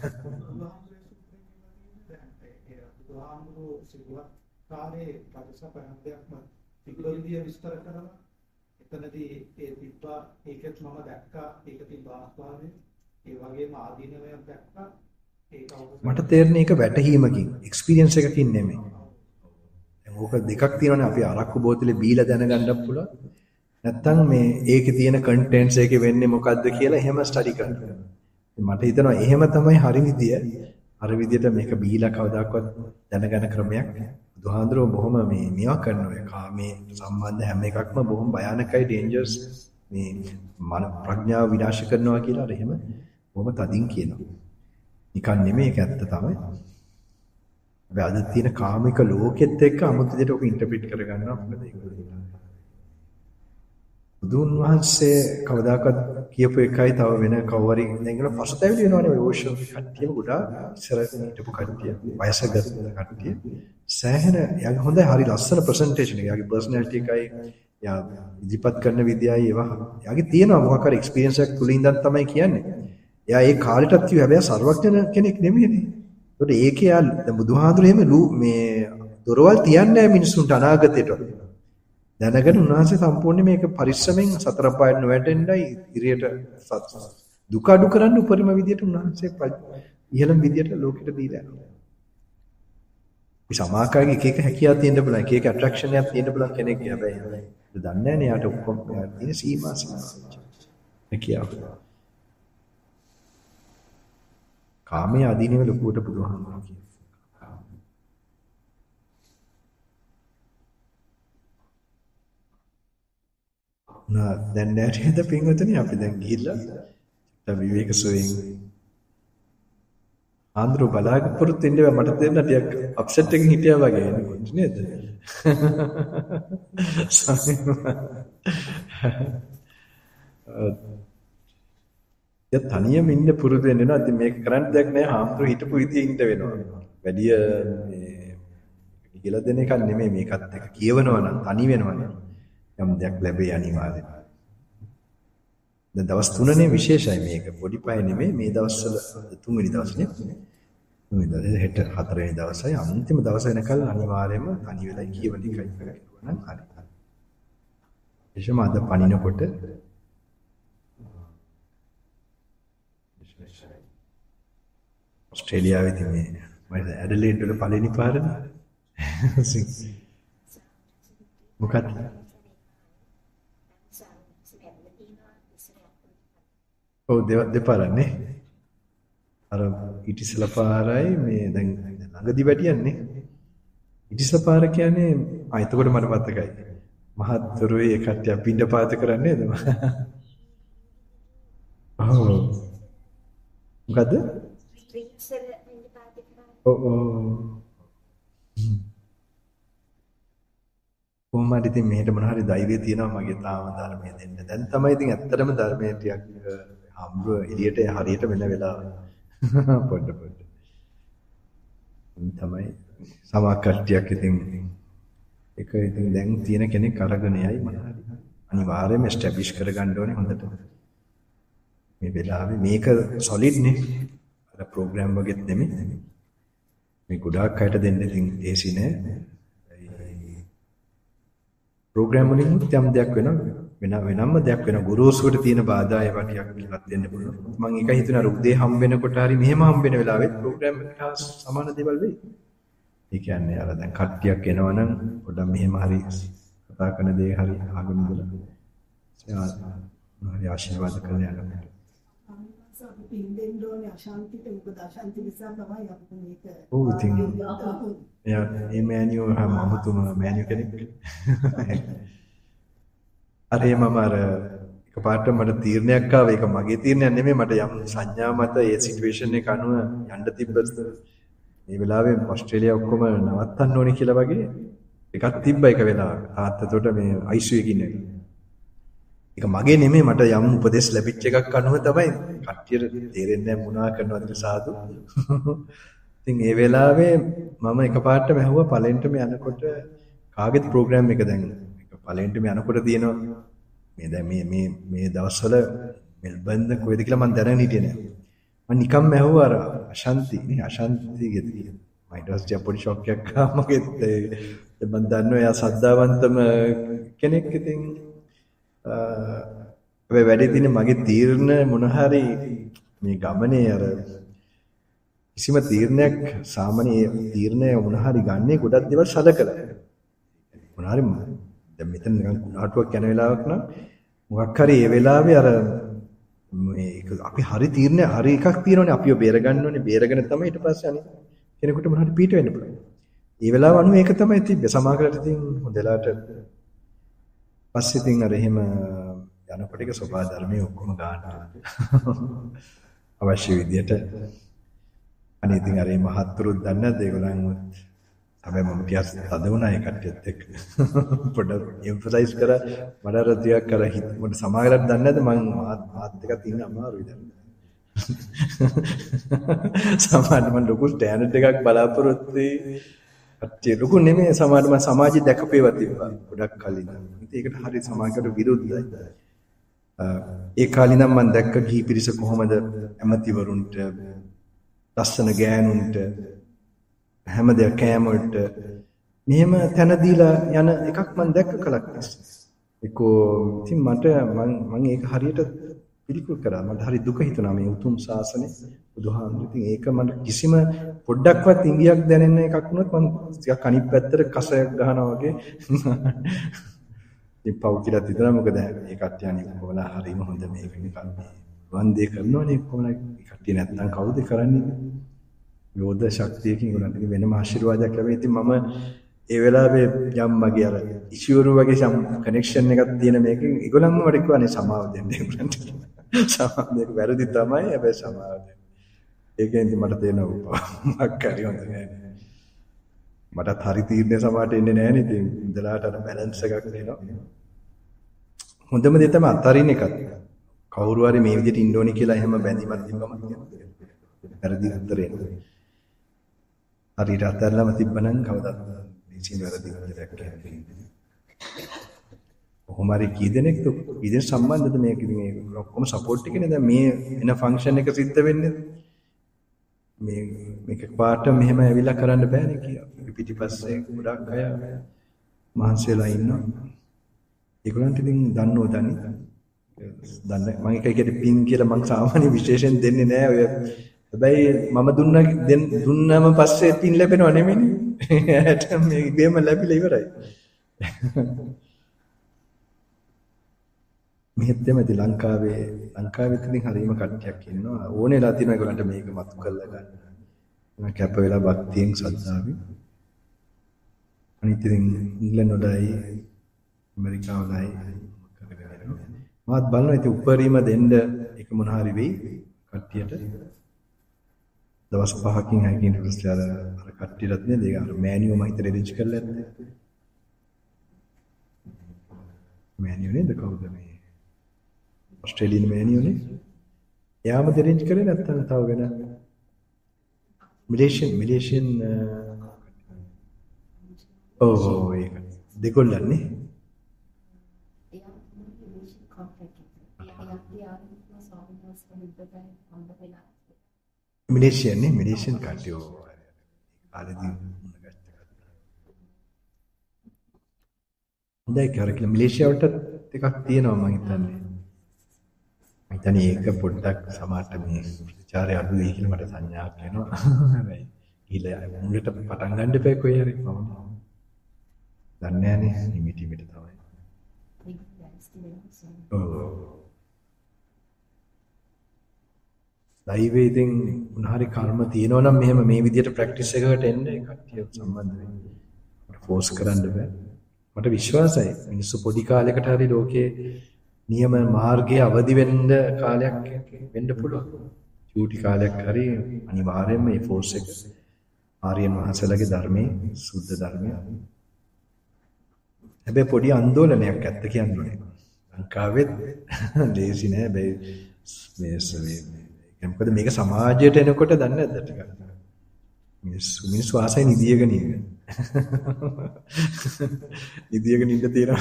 බුදුහාමුදුරුවෝ සිදුවත් කාලේ පරිසපරන්දයක්ම පිළිවිදිය විස්තර කරනවා. එතනදී ඒ තිබ්බා ඒකත් මම දැක්කා ඒක තිබ්බා ආස්වාදේ. ඒ වගේම ආදීනවයක් දැක්කා. ඒක මට තේරෙන්නේ ඒක වැටහීමකින් එක්ස්පීරියන්ස් එකකින් නෙමෙයි. දැන් ඕක දෙකක් තියෙනවානේ අපි අරක්කු බෝතලේ බීලා දැනගන්නත් පුළුවන්. නැත්තම් මේ ඒකේ තියෙන කන්ටෙන්ට්ස් එකේ වෙන්නේ මොකද්ද කියලා එහෙම ස්ටඩි කරනවා. මට හිතෙනවා එහෙම තමයි හරි විදිය. අර විදියට මේක බීලා කවදාකවත් දැනගන්න ක්‍රමයක් නෑ. බුදුහාඳුරෝ බොහොම මේ මේවා කරනවා. ඒ කාමයේ සම්බන්ධ හැම එකක්ම බොහොම භයානකයි ඩේන්ජර්ස්. මේ මන ප්‍රඥාව විනාශ කරනවා කියලා අර එහෙම බොහොම තදින් කියනවා. නිකන් නෙමෙයි ඒක ඇත්ත තමයි. හැබැයි අද තියෙන කාමික ලෝකෙත් එක්ක අමුතු දෙයක් ඔක ඉන්ටර්ප්‍රිට් කරගන්නවා මොකද ඒක. බුදුන් වහන්සේ කවදාකවත් කියපු එකයි තව වෙන කවරි දැන් පසුතැවිලි වෙනවනේ ඔය ඕෂන් කට්ටියම ගොඩාක් ඉස්සරහින් හිටපු කට්ටිය වයසගත කට්ටිය සෑහෙන යාගේ හොඳයි හරි ලස්සන ප්‍රසන්ටේෂන් එක යාගේ පර්සනැලිටි එකයි යා ඉදිරිපත් කරන විදියයි ඒවා යාගේ තියෙනවා මොකක් හරි එක්ස්පීරියන්ස් එකක් තුලින් ඉඳන් තමයි කියන්නේ. එයා ඒ කාලෙටත් කිව්ව හැබැයි සර්වඥ කෙනෙක් නෙමෙයිනේ. ඒකට ඒකේ යා දැන් බුදුහාඳුරේ එහෙම මේ දොරවල් තියන්නේ නැහැ මිනිස්සුන්ට අනාගතේට. දැනගෙන උන්වහන්සේ සම්පූර්ණ මේක පරිස්සමෙන් සතර පායට නොවැටෙන්නයි ඉරියට දුක අඩු කරන්න උපරිම විදියට උන්වහන්සේ ඉහළම විදියට ලෝකෙට දීලා යනවා. මේ සමාකාරයේ එක එක හැකියාවක් තියෙන්න පුළුවන්, එක එක ඇට්‍රැක්ෂන් එකක් තියෙන්න පුළුවන් කෙනෙක්. හැබැයි ඒක දන්නේ නැහැ නේ යාට ඔක්කොම තියෙන සීමා සීමා. හැකියාව. කාමයේ අදීනව ලොකුවට බුදුහාමුදුරුවෝ කියනවා. නා දැන් නෑද පින්වතුනි අපි දැන් ගිහිල්ලා දැන් විවේක සෝයෙන් ආන්දර බලාගපුරුත් ඉන්නේ මට තේරෙන ටිකක් අප්සෙට් එකකින් හිටියා වගේ නේද ඒ තනියම ඉන්න පුරුදු වෙනවා. ඉතින් මේක කරන්න දෙයක් නෑ. හාමුදුරු හිටපු විදිහේ ඉන්න වෙනවා. වැඩි මේ කියලා දෙන එකක් නෙමෙයි මේකත් එක කියවනවා නම් තනි වෙනවනේ. යම් දෙයක් ලැබේ අනිවාර්යයෙන්. දැන් දවස් තුනනේ විශේෂයි මේක. පොඩි පය නෙමෙයි මේ දවස්වල තුන්වෙනි දවස්නේ. තුන්වෙනි දවසේ හෙට හතරවෙනි දවසයි අන්තිම දවස වෙනකල් අනිවාර්යයෙන්ම තනි වෙලා කියවන එකයි කරනවා නම් හරි. එෂම අද පණිනකොට ඔස්ට්‍රේලියාවේ තියෙන මම ඇඩලේඩ් වල පළවෙනි පාරනේ. මොකක්ද? ඔව් දෙපාරන්නේ. අර ඉටිසලා පාරයි මේ දැන් ළඟදි වැටියන්නේ. ඉටිසලා පාර කියන්නේ ආ එතකොට මට මතකයි. මහත්තුරුවේ කට්ටිය පින්ඩ පාත කරන්නේ නේද? ඔව්. මොකද? ඔව් ඔව්. කොහොමද ඉතින් මෙහෙට මොන හරි ධෛර්යය තියෙනවා මගේ තාම ධර්මයේ දෙන්න. දැන් තමයි ඉතින් ඇත්තටම ධර්මයේ ටිකක් හම්බ එළියට හරියට වෙන වෙලාව. පොඩ පොඩ. තමයි සමහර කට්ටියක් ඉතින් ඒක ඉතින් දැන් තියෙන කෙනෙක් අරගෙන යයි මොන හරි. අනිවාර්යයෙන්ම එස්ටැබ්ලිෂ් කරගන්න ඕනේ හොඳට. මේ වෙලාවේ මේක සොලිඩ් නේ. අර ප්‍රෝග්‍රෑම් වගේත් නෙමෙයි. මේ ගොඩාක් අයට දෙන්න ඉතින් ඒසි නෑ. ප්‍රෝග්‍රෑම් වලින් යම් දෙයක් වෙනවා වෙන වෙනම දෙයක් වෙන ගුරුසුවට තියෙන බාධා ඒවා ටිකක් කියලා දෙන්න පුළුවන්. මම ඒක හිතුණා අර උදේ හම්බ වෙනකොට හරි මෙහෙම හම්බ වෙන වෙලාවෙත් ප්‍රෝග්‍රෑම් එකට සමාන දේවල් වෙයි. ඒ කියන්නේ අර දැන් කට්ටියක් එනවනම් පොඩ්ඩක් මෙහෙම හරි කතා කරන දේ හරි අහගෙන ඉඳලා හරි ආශිර්වාද කරලා යනවා. අපි පින් දෙන්න ඕනේ අශාන්තිට මොකද අශාන්ති නිසා තමයි අපි මේක ඔව් ඉතින් එයා මේ මෑනියෝ හැම අමුතුම මෑනියෝ කෙනෙක්. අර ඒ මම අර එකපාරට මට තීරණයක් ආවා. ඒක මගේ තීරණයක් නෙමෙයි. මට යම් සංඥා මත ඒ සිටුේෂන් එක අනුව යන්න තිබ්බත් මේ වෙලාවේ ඕස්ට්‍රේලියාව ඔක්කොම නවත්තන්න ඕනේ කියලා වගේ එකක් තිබ්බා එක වෙලාවක. තාත්තට මේ I C U එකකින් එක. ඒක මගේ නෙමෙයි. මට යම් උපදෙස් ලැබිච්ච එකක් අනුව තමයි කට්ටියට තේරෙන්නේ නැහැ මොනවා කරනවද සාදු. ඉතින් ඒ වෙලාවේ මම එකපාරටම ඇහුවා පළෙන්ටම යනකොට කාගේද ප්‍රෝග්‍රෑම් එක දැන් ඒක පළෙන්ටම යනකොට තියෙනවා මේ දැන් මේ මේ මේ දවස්වල මෙල්බන්ද කොහෙද කියලා මම දැනගෙන හිටියේ නෑ. මම නිකම්ම ඇහුවා අර අශාන්ති නේ අශාන්තිගේ මම ඊට පස්සේ පොඩි ෂොක් එකක් ආවා මගෙත් මම දන්නවා එයා සද්දාවන්තම කෙනෙක්. ඉතින් අ වැඩි දිනේ මගේ තීරණ මොන හරි මේ ගමනේ අර කිසිම තීරණයක් සාමාන්‍ය තීරණය මොන හරි ගන්නේ ගොඩක් දේවල් සලකලා මොන හරි දැන් මෙතන නිකන් කුණාටුවක් යන වෙලාවක් නම් මොකක් හරි ඒ වෙලාවේ අර මේක අපි හරි තීරණය හරි එකක් තියෙනවනේ අපිව බේර ගන්න ඕනේ බේරගෙන තමයි ඊට පස්සේ අනිත් කෙනෙකුට මොන හරි පීට වෙන්න පුළුවන්. ඒ වෙලාව අනුව ඒක තමයි තිබ්බේ. සමාගලට ඉතින් හොඳලාට පස්සේ ඉතින් අර එහෙම යනකොට ඒක සෝභා ධර්මයේ ඔක්කොම ගන්න අවශ්‍ය විදියට අනේ ඉතින් අර මේ මහත්තුරුත් දන්නේ නැද්ද ඒගොල්ලන් හැබැයි මම ටිකක් තද වුණා ඒ කට්ටියත් එක්ක පොඩ්ඩක් එම්ෆසයිස් කරා මට අර ටිකක් කර හිත මොකද සමාගලට දන්නේ නැද්ද මම මාත් දෙකක් ඉන්න අමාරුයි දැන් සමාජෙ මම ලොකු ස්ටෑන්ඩඩ් එකක් බලාපොරොත්තු වෙයි කට්ටිය ලොකු නෙමෙයි සමාජෙ මම සමාජෙ දැකපේවා තිබ්බා ගොඩක් කලින් ඉතින් ඒකට හරි සමාජයට විරුද්ධයි ඒ කාලේ නම් මම දැක්ක ගිහි පිරිස කොහොමද ඇමතිවරුන්ට ලස්සන ගෑනුන්ට හැම දෙයක් කෑම වලට මෙහෙම තැන දීලා යන එකක් මම දැක්ක කලක් තිස්සේ. ඒකෝ ඉතින් මට මම මම ඒක හරියට පිළිකුල් කරා. මට හරි දුක හිතුණා මේ උතුම් ශාසනේ බුදුහාමුදුරුවෝ. ඉතින් ඒක මට කිසිම පොඩ්ඩක්වත් ඉංගියක් දැනෙන්න එකක් වුණොත් මම ටිකක් අනිත් පැත්තට කසයක් ගහනවා වගේ. ඉතින් පව් කියලා හිතනවා මොකද මේ කට්ටිය අනිත් කොහොමලා හරිම හොඳ මේක නිකන් වන්දේ කරනවනේ කොහොමද කට්ටිය නැත්තම් කවුද කරන්නේ? යෝධ ශක්තියකින් උනන්ට වෙනම ආශිර්වාදයක් ලැබෙයි. ඉතින් මම ඒ වෙලාවේ යම් මගේ අර ඉෂුවරු වගේ සම් කනෙක්ෂන් එකක් තියෙන මේකෙන් ඒගොල්ලන්ම මට කිව්වානේ සමාව දෙන්න ඒගොල්ලන්ට. සමාව දෙන්න වැරදි තමයි හැබැයි සමාව දෙන්න. ඒකෙන් ඉතින් මට තේරෙනවා මක් හරි හොඳ නෑ. මටත් හරි තීරණේ සමාවට එන්නේ නෑනේ. ඉතින් ඉඳලාට අර බැලන්ස් එකක් දෙනවා. හොඳම දේ තමයි අතරින් එකක්. කවුරු හරි මේ විදිහට ඉන්න ඕනේ කියලා එහෙම බැඳීමක් තිබ්බම වැරදි උත්තරේ. හරියට අතල්ලාම තිබ්බනම් කවදාවත් මේසින් වැරදි උත්තරයක් කියන්නේ. කොහොම හරි කී දෙනෙක්ද කී දෙනෙක් සම්බන්ධද මේක ඉතින් ඒ ඔක්කොම සපෝට් එකනේ දැන් මේ එන ෆන්ක්ෂන් එක සිද්ධ වෙන්නේ. මේ මේක පාට මෙහෙම ඇවිල්ලා කරන්න බෑනේ කියලා. පිටිපස්සේ ගොඩක් අය මහන්සියලා ඉන්නවා. ඒගොල්ලන්ට ඉතින් දන්නෝ දන්නේ. දන්න මම එක එකට පින් කියලා මම සාමාන්‍ය විශේෂයෙන් දෙන්නේ නෑ ඔය. හැබැයි මම දුන්නා දුන්නාම පස්සේ පින් ලැබෙනව නෙමෙයිනේ. එයාට මේ ඉබේම ලැබිලා ඉවරයි. මෙහෙත් එමෙති ලංකාවේ ලංකාවේ ඉතින් හරීම කට්ටියක් ඉන්නවා. ඕනෙලා තියෙනවා ඒගොල්ලන්ට මේක මතු කරලා ගන්න. මම කැප වෙලා භක්තියෙන් සද්ධාවෙන්. අනිත් ඉතින් ඉංග්‍රීසි වලයි ඇමරිකාව වලයි මාත් බලනවා ඉතින් උපරිම දෙන්න එක මොන හරි වෙයි කට්ටියට. දවස් පහකින් හැකින් ඊට පස්සේ අර අර කට්ටියටත් නේද ඒක අර මෑනියෝ මම හිතේ රෙජිස්ටර් කරලා ඇත්තේ. මෑනියෝ නේද කවුද මේ? ඕස්ට්‍රේලියානු මෑනියෝ නේ. එයාම දෙරෙන්ජ් කරේ නැත්නම් තව වෙන මිලේෂියන් මිලේෂියන් ඔව් ඒක දෙකොල්ලන්නේ. මිලේෂියන් නේ මිලේෂියන් කට්ටිය ආලදී හොඳයි කරකලා මිලේෂියාවට ටිකක් තියෙනවා මම හිතන්නේ. මම හිතන්නේ ඒක පොඩ්ඩක් සමාජට මේ ප්‍රචාරය අඩු වෙයි කියලා මට සංඥාවක් එනවා. හැබැයි ගිහලා මුලට පටන් ගන්න එපා කොහේ හරි මම දන්නේ නැහනේ නිමිටි මිට තමයි. ඔව් දෛවයේ ඉතින් මොනහරි කර්ම තියෙනවා නම් මෙහෙම මේ විදියට ප්‍රැක්ටිස් එකකට එන්න කට්ටිය සම්බන්ධ වෙන්නේ. මට ෆෝස් කරන්න බෑ. මට විශ්වාසයි මිනිස්සු පොඩි කාලයකට හරි ලෝකේ නියම මාර්ගයේ අවදි වෙන්න කාලයක් වෙන්න පුළුවන්. චූටි කාලයක් හරි අනිවාර්යයෙන්ම මේ ෆෝස් එක ආර්යයන් වහන්සේලාගේ ධර්මයේ සුද්ධ ධර්මය. හැබැයි පොඩි ආందోලනයක් ඇත්ත කියන්නේ. ලංකාවෙත් ලේසි නෑ බෑ මේ මේ මොකද මේක සමාජයට එනකොට දන්නේ නැද්ද ටිකක්. මිනිස්සු මිනිස්සු ආසයි නිදියගෙන ඉන්න. නිදියගෙන ඉන්න තියෙනවා.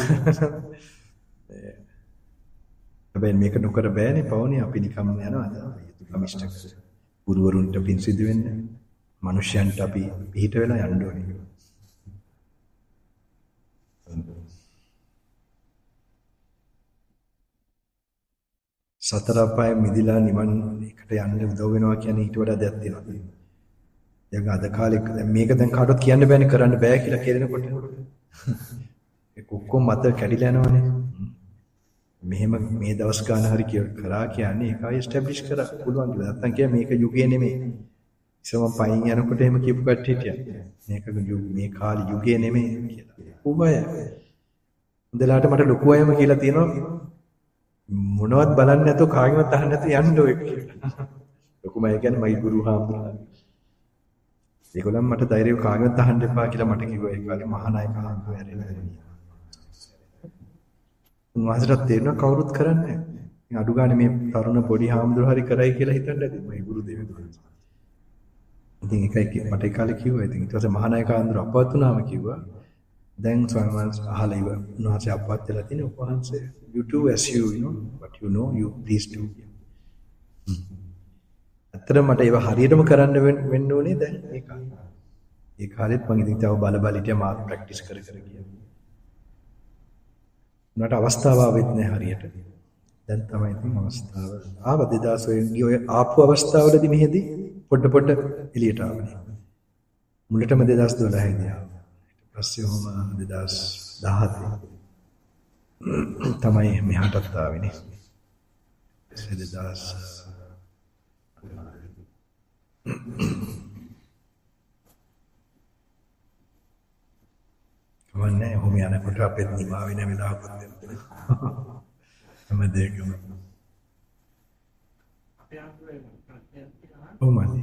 හැබැයි මේක නොකර බෑනේ පවුනේ අපි නිකම්ම යනවා. යුතුයකම් ඉෂ්ට කර. ගුරුවරුන්ට පින් සිදු වෙන්න. මනුෂ්‍යයන්ට අපි පිට වෙලා යන්න ඕනේ. සතර අපාය මිදිලා නිවන් එකට යන්න උදව් වෙනවා කියන්නේ ඊට වඩා දෙයක් තියෙනවා. දැන් අද කාලේ දැන් මේක දැන් කාටවත් කියන්න බෑනේ කරන්න බෑ කියලා කියනකොට. ඒක ඔක්කොම මත කැඩිලා යනවනේ. මෙහෙම මේ දවස් ගාන හරි කරා කියන්නේ ඒකයි එස්ටැබ්ලිෂ් කරා පුළුවන් කියලා. නැත්තම් කිය මේක යුගය නෙමෙයි. ඉතින් මම පයින් යනකොට එහෙම කියපු කට්ටිය හිටියා. මේක මේ කාලේ යුගය නෙමෙයි කියලා. උඹය. උදලාට මට ලොකු අයම කියලා තියෙනවා මොනවත් බලන්නේ නැතුව කාගෙවත් අහන්න නැතුව යන්න ඔය කියලා. ලොකුම අය කියන්නේ මගේ ගුරු හාමුදුරුවෝ. ඒගොල්ලන් මට ධෛර්යව කාගෙවත් අහන්න එපා කියලා මට කිව්වා. ඒ කාලේ මහානායක හාමුදුරුවෝ ඇරෙනවා. උන්වහන්සේට තේරෙනවා කවුරුත් කරන්නේ නැහැ. අඩු ගානේ මේ තරුණ පොඩි හාමුදුරුවෝ හරි කරයි කියලා හිතන්න ඇති මගේ ගුරු දෙවියෝ. ඉතින් ඒකයි මට ඒ කාලේ කිව්වා. ඉතින් ඊට පස්සේ මහානායක හාමුදුරුවෝ අපවත් වුණාම කිව්වා දැන් ස්වාමීන් වහන්සේ අහලා ඉව උන්වහන්සේ අපවත් වෙලා තියෙන උපවහන්සේ you do as you you know what you know you please do. අතර මට ඒව හරියටම කරන්න වෙන්න ඕනේ දැන් ඒක. ඒ කාලෙත් මම ඉතින් තව බල බල හිටියා මාත් ප්‍රැක්ටිස් කර කර ගියා. උනට අවස්ථාව ආවෙත් නෑ හරියට. දැන් තමයි ඉතින් අවස්ථාව ආව දෙදාස් ඔය ආපු අවස්ථාවලදී මෙහෙදී පොඩ පොඩ එළියට ආවනේ. මුලටම දෙදාස් දොළහ දී ආවා. ඊට පස්සේ ඔහම දෙදාස් දහහතේ තමයි මෙහාටත් ආවෙනේ. දෙදාස් කවන්නේ ඔහම යනකොට අපෙත් නිමා වෙන වෙලාවකුත් වෙනවා. හැම දෙයකම අපේ අන්තරේ ප්‍රශ්නයක් ඔව් මල්ලි.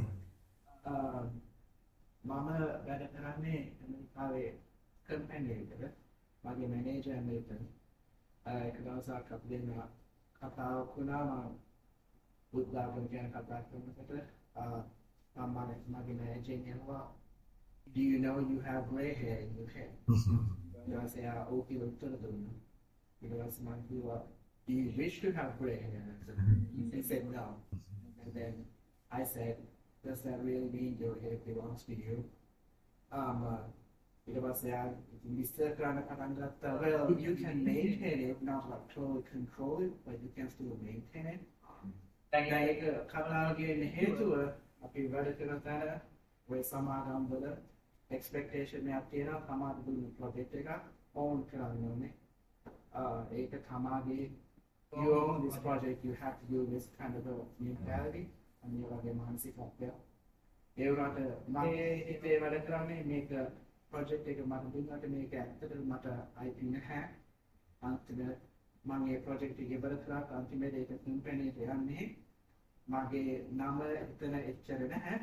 මම වැඩ කරන්නේ ඇමරිකාවේ කම්පැනි එකක. මගේ මැනේජර් ඇමරිකන්. ඒක දවසක් අපි දෙන්න කතාවක් වුණා මම බුද්ධාගම ගැන කතා කරනකොට මම මගේ මැනේජර් කියනවා do you know you have gray hair in your head? ඊට පස්සේ ආ ඕක උත්තර දුන්නා. ඊට පස්සේ මම කිව්වා do you wish to have gray hair? He said no. And then I said does that really mean your hair belongs to you? Um, uh, ඊට පස්සේ ආ විස්තර කරන්න පටන් ගත්තා. Well, you can maintain it, not like totally control it, but you can still maintain it. දැන් ඒක කතාවගේ හේතුව අපි වැඩ කරන තැන ඔය සමාගම් වල expectation එකක් තියෙනවා සමාජ දුන්න project එකක් own කරන්න ඕනේ. Uh, ඒක තමාගේ you own this project, you have to do this kind of a mentality. අනිත් වගේ මානසිකත්වය. ඒ වුණාට මම හිතේ වැඩ කරන්නේ මේක project එක මට දුන්නාට මේක ඇත්තටම මට අයිති නැහැ. අන්තිමට මම මේ project එක ඉවර කරා අන්තිමට ඒක company එකට යන්නේ මගේ නම එතන එච්චර නැහැ.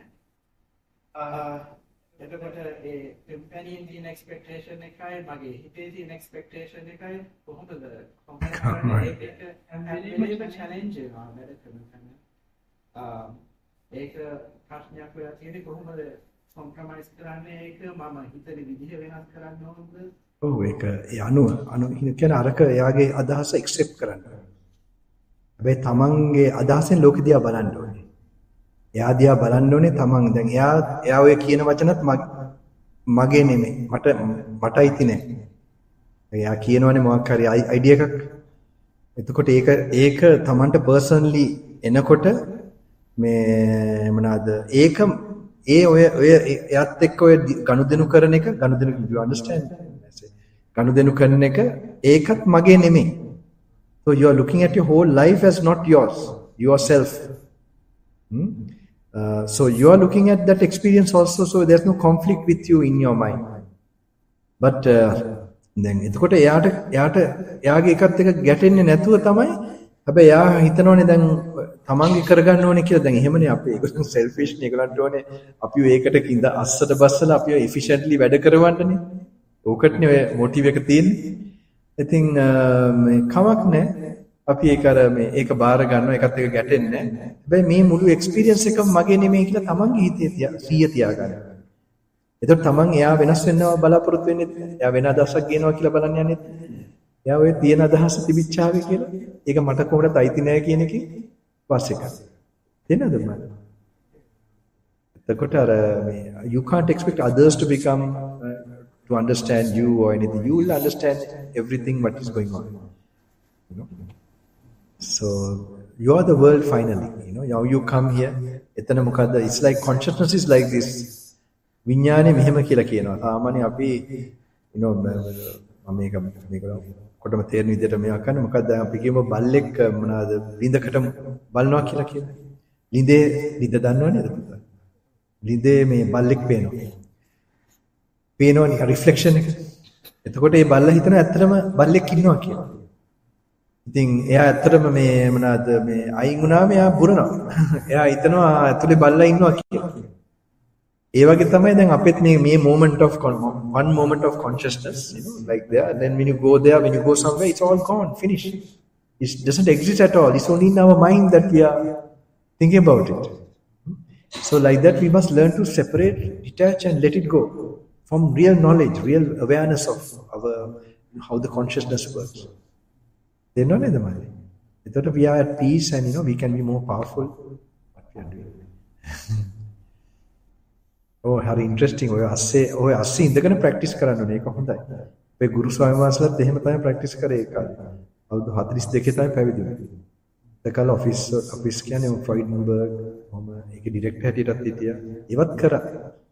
එතකොට ඒ company තියෙන expectation එකයි මගේ හිතේ තියෙන expectation එකයි කොහොමද compare කරන්නේ ඒක හැමදේම challenge එකක් වැඩ කරන ඒක ප්‍රශ්නයක් වෙලා තියෙන්නේ කොහොමද compromise කරන්නේ ඒක මම හිතේ විදිහ වෙනස් කරන්න ඕනද? ඔව් ඒක ඒ අනු අනු කියන අරක එයාගේ අදහස accept කරන්න. හැබැයි තමන්ගේ අදහසෙන් ලෝකෙ දිහා බලන්න ඕනේ. එයා දිහා බලන්න ඕනේ තමන් දැන් එයා එයා ඔය කියන වචනත් මගේ නෙමෙයි. මට මට අයිති නෑ. එයා කියනවනේ මොකක් හරි අයිඩියා එකක්. එතකොට ඒක ඒක තමන්ට පර්සනලි එනකොට මේ මොනවාද ඒක ඒ ඔය ඔය එයාත් එක්ක ඔය ගනුදෙනු කරන එක ගනුදෙනු you understand ගනුදෙනු කරන එක ඒකත් මගේ නෙමෙයි. So you are looking at your whole life as not yours, yourself. Hmm? Uh, so you are looking at that experience also, so there's no conflict with you in your mind. But then එතකොට එයාට එයාට එයාගේ එකත් එක ගැටෙන්නේ නැතුව තමයි හැබැයි එයා හිතනෝනේ දැන් තමන්ගේ කරගන්න ඕනේ කියලා. දැන් එහෙමනේ අපි ඒගොල්ලෝ selfish නේ. ඒගොල්ලන්ට ඕනේ අපිව ඒකට කිඳ අස්සට බස්සලා අපිව efficiently වැඩ කරවන්නනේ. ඕකටනේ ඔය motive එක තියෙන්නේ. ඉතින් මේ කමක් නැහැ. අපි ඒක අර මේ ඒක බාර ගන්නවා, ඒකත් එක ගැටෙන්නේ නැහැ. හැබැයි මේ මුළු experience එකම මගේ නෙමෙයි කියලා තමන්ගේ හිතේ තියා සිහිය තියාගන්න. එතකොට තමන් එයා වෙනස් වෙනවා බලාපොරොත්තු වෙන්නේ නැහැ. එයා වෙන අදහසක් ගේනවා කියලා බලන්න යන්නේ නැහැ. එයා ඔය තියෙන අදහස තිබිච්චාවේ කියලා ඒක මට කොහොමද අයිති නැහැ කියන එකේ පස්සේ කරා. තේනද මම? එතකොට අර මේ you can't expect others to become uh, to understand you or anything. You will understand everything what is going on. You know? So you are the world finally. You know, now you come here. එතන මොකද්ද? It's like consciousness is like this. විඥානේ මෙහෙම කියලා කියනවා. සාමාන්‍ය අපි you know මම මේක මේක කොටම තේරෙන විදිහට මේවා කරන්නේ මොකද්ද? අපි කියමු බල්ලෙක් මොනවාද ලිඳකට බලනවා කියලා කියනවා. ලිඳේ ලිඳ දන්නව නේද පුතා? ලිඳේ මේ බල්ලෙක් පේනවා. පේනවනේ රිෆ්ලෙක්ෂන් එක. එතකොට මේ බල්ලා හිතනවා ඇත්තටම බල්ලෙක් ඉන්නවා කියලා. ඉතින් එයා ඇත්තටම මේ මොනවාද මේ අයින් වුණාම එයා බුරනවා. එයා හිතනවා ඇතුලේ බල්ලා ඉන්නවා කියලා. ඒ වගේ තමයි දැන් අපෙත් මේ මේ moment of one moment of consciousness, you know, like there. Then when you go there, when you go somewhere, it's all gone, finished. It doesn't exist at all. It's only in our mind that we are thinking about it. So like that, we must learn to separate, detach, and let it go from real knowledge, real awareness of our how the consciousness works. They know the money. That we are at peace, and you know we can be more powerful. What we are doing. Oh, very interesting. ඔය අස්සේ ඔය අස්සේ ඉඳගෙන practice කරන්න ඕනේ. ඒක හොඳයි. ඔය ගුරු ස්වාමීන් වහන්සේලාත් එහෙම තමයි ප්‍රැක්ටිස් කරේ ඒ කාලේ. අවුරුදු හතළිස් දෙකේ තමයි පැවිදි වුණේ. ඒකල ඔෆිස් ඔෆිස් කියන්නේ ෆ්‍රයිඩන්බර්ග් මම ඒකේ ඩිරෙක්ටර් හැටියටත් හිටියා. ඒවත් කරා.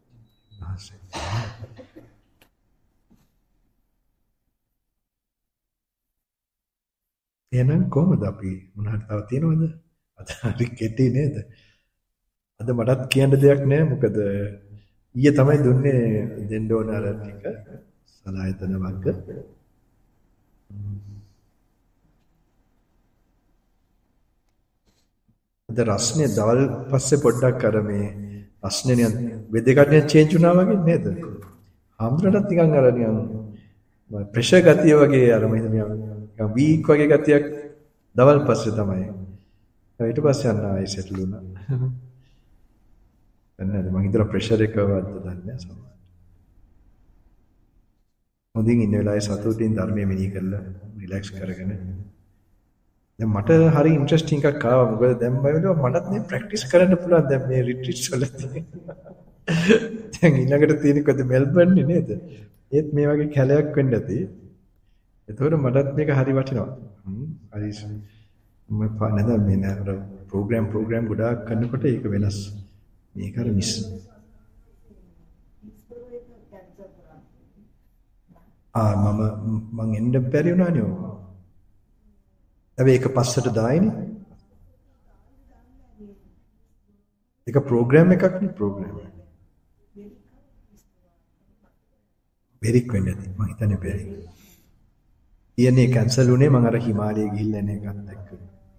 එහෙනම් කොහොමද අපි මොනවද තව තියෙනවද? අද හරි කෙටි නේද? අද මටත් කියන්න දෙයක් නැහැ. මොකද ඊයේ තමයි දුන්නේ දෙන්න ඕන අර ටික සලායතන වර්ග. අද රස්නේ දවල් පස්සේ පොඩ්ඩක් අර මේ රස්නේ වෙදකටනේ චේන්ජ් වුණා වගේ නේද? ආම්ද්‍රටත් නිකන් අර නිකන් ප්‍රෙෂර් ගතිය වගේ අර මම නිකන් වීක් වගේ ගතියක් දවල් පස්සේ තමයි. ඊට පස්සේ යන්න ආයෙ සෙටල් වුණා. එන්නේ මම හිතලා ප්‍රෙෂර් එක වද්ද දන්නේ නැහැ. මොදින් ඉන්න වෙලාවේ සතුටින් ධර්මයේ මෙනෙහි කරලා රිලැක්ස් කරගෙන. දැන් මට හරි ඉන්ට්‍රෙස්ටිං එකක් ආවා. මොකද දැන් මම හිතුවා මටත් මේ ප්‍රැක්ටිස් කරන්න පුළුවන් දැන් මේ රිට්‍රීට්ස් වලදී. දැන් ඊළඟට තියෙන්නේ කොහෙද මෙල්බර්න් නේද? ඒත් මේ වගේ කැලයක් වෙන්න ඇති. ඒතකොට මටත් මේක හරි වටිනවා. හරි මම නේද මේ නේද ප්‍රෝග්‍රෑම් ප්‍රෝග්‍රෑම් ගොඩාක් කරනකොට ඒක වෙනස්. මේක අර මිස් ආ මම මං එන්න බැරි වුණානේ ඔය. හැබැයි ඒක පස්සට දායිනේ. ඒක ප්‍රෝග්‍රෑම් එකක් නේ ප්‍රෝග්‍රෑම්. බෙරික් වෙන්නේ නැති මං හිතන්නේ බැරි. ඊයනේ කැන්සල් වුණේ මං අර හිමාලයේ ගිහිල්ලා එන එකත් එක්ක.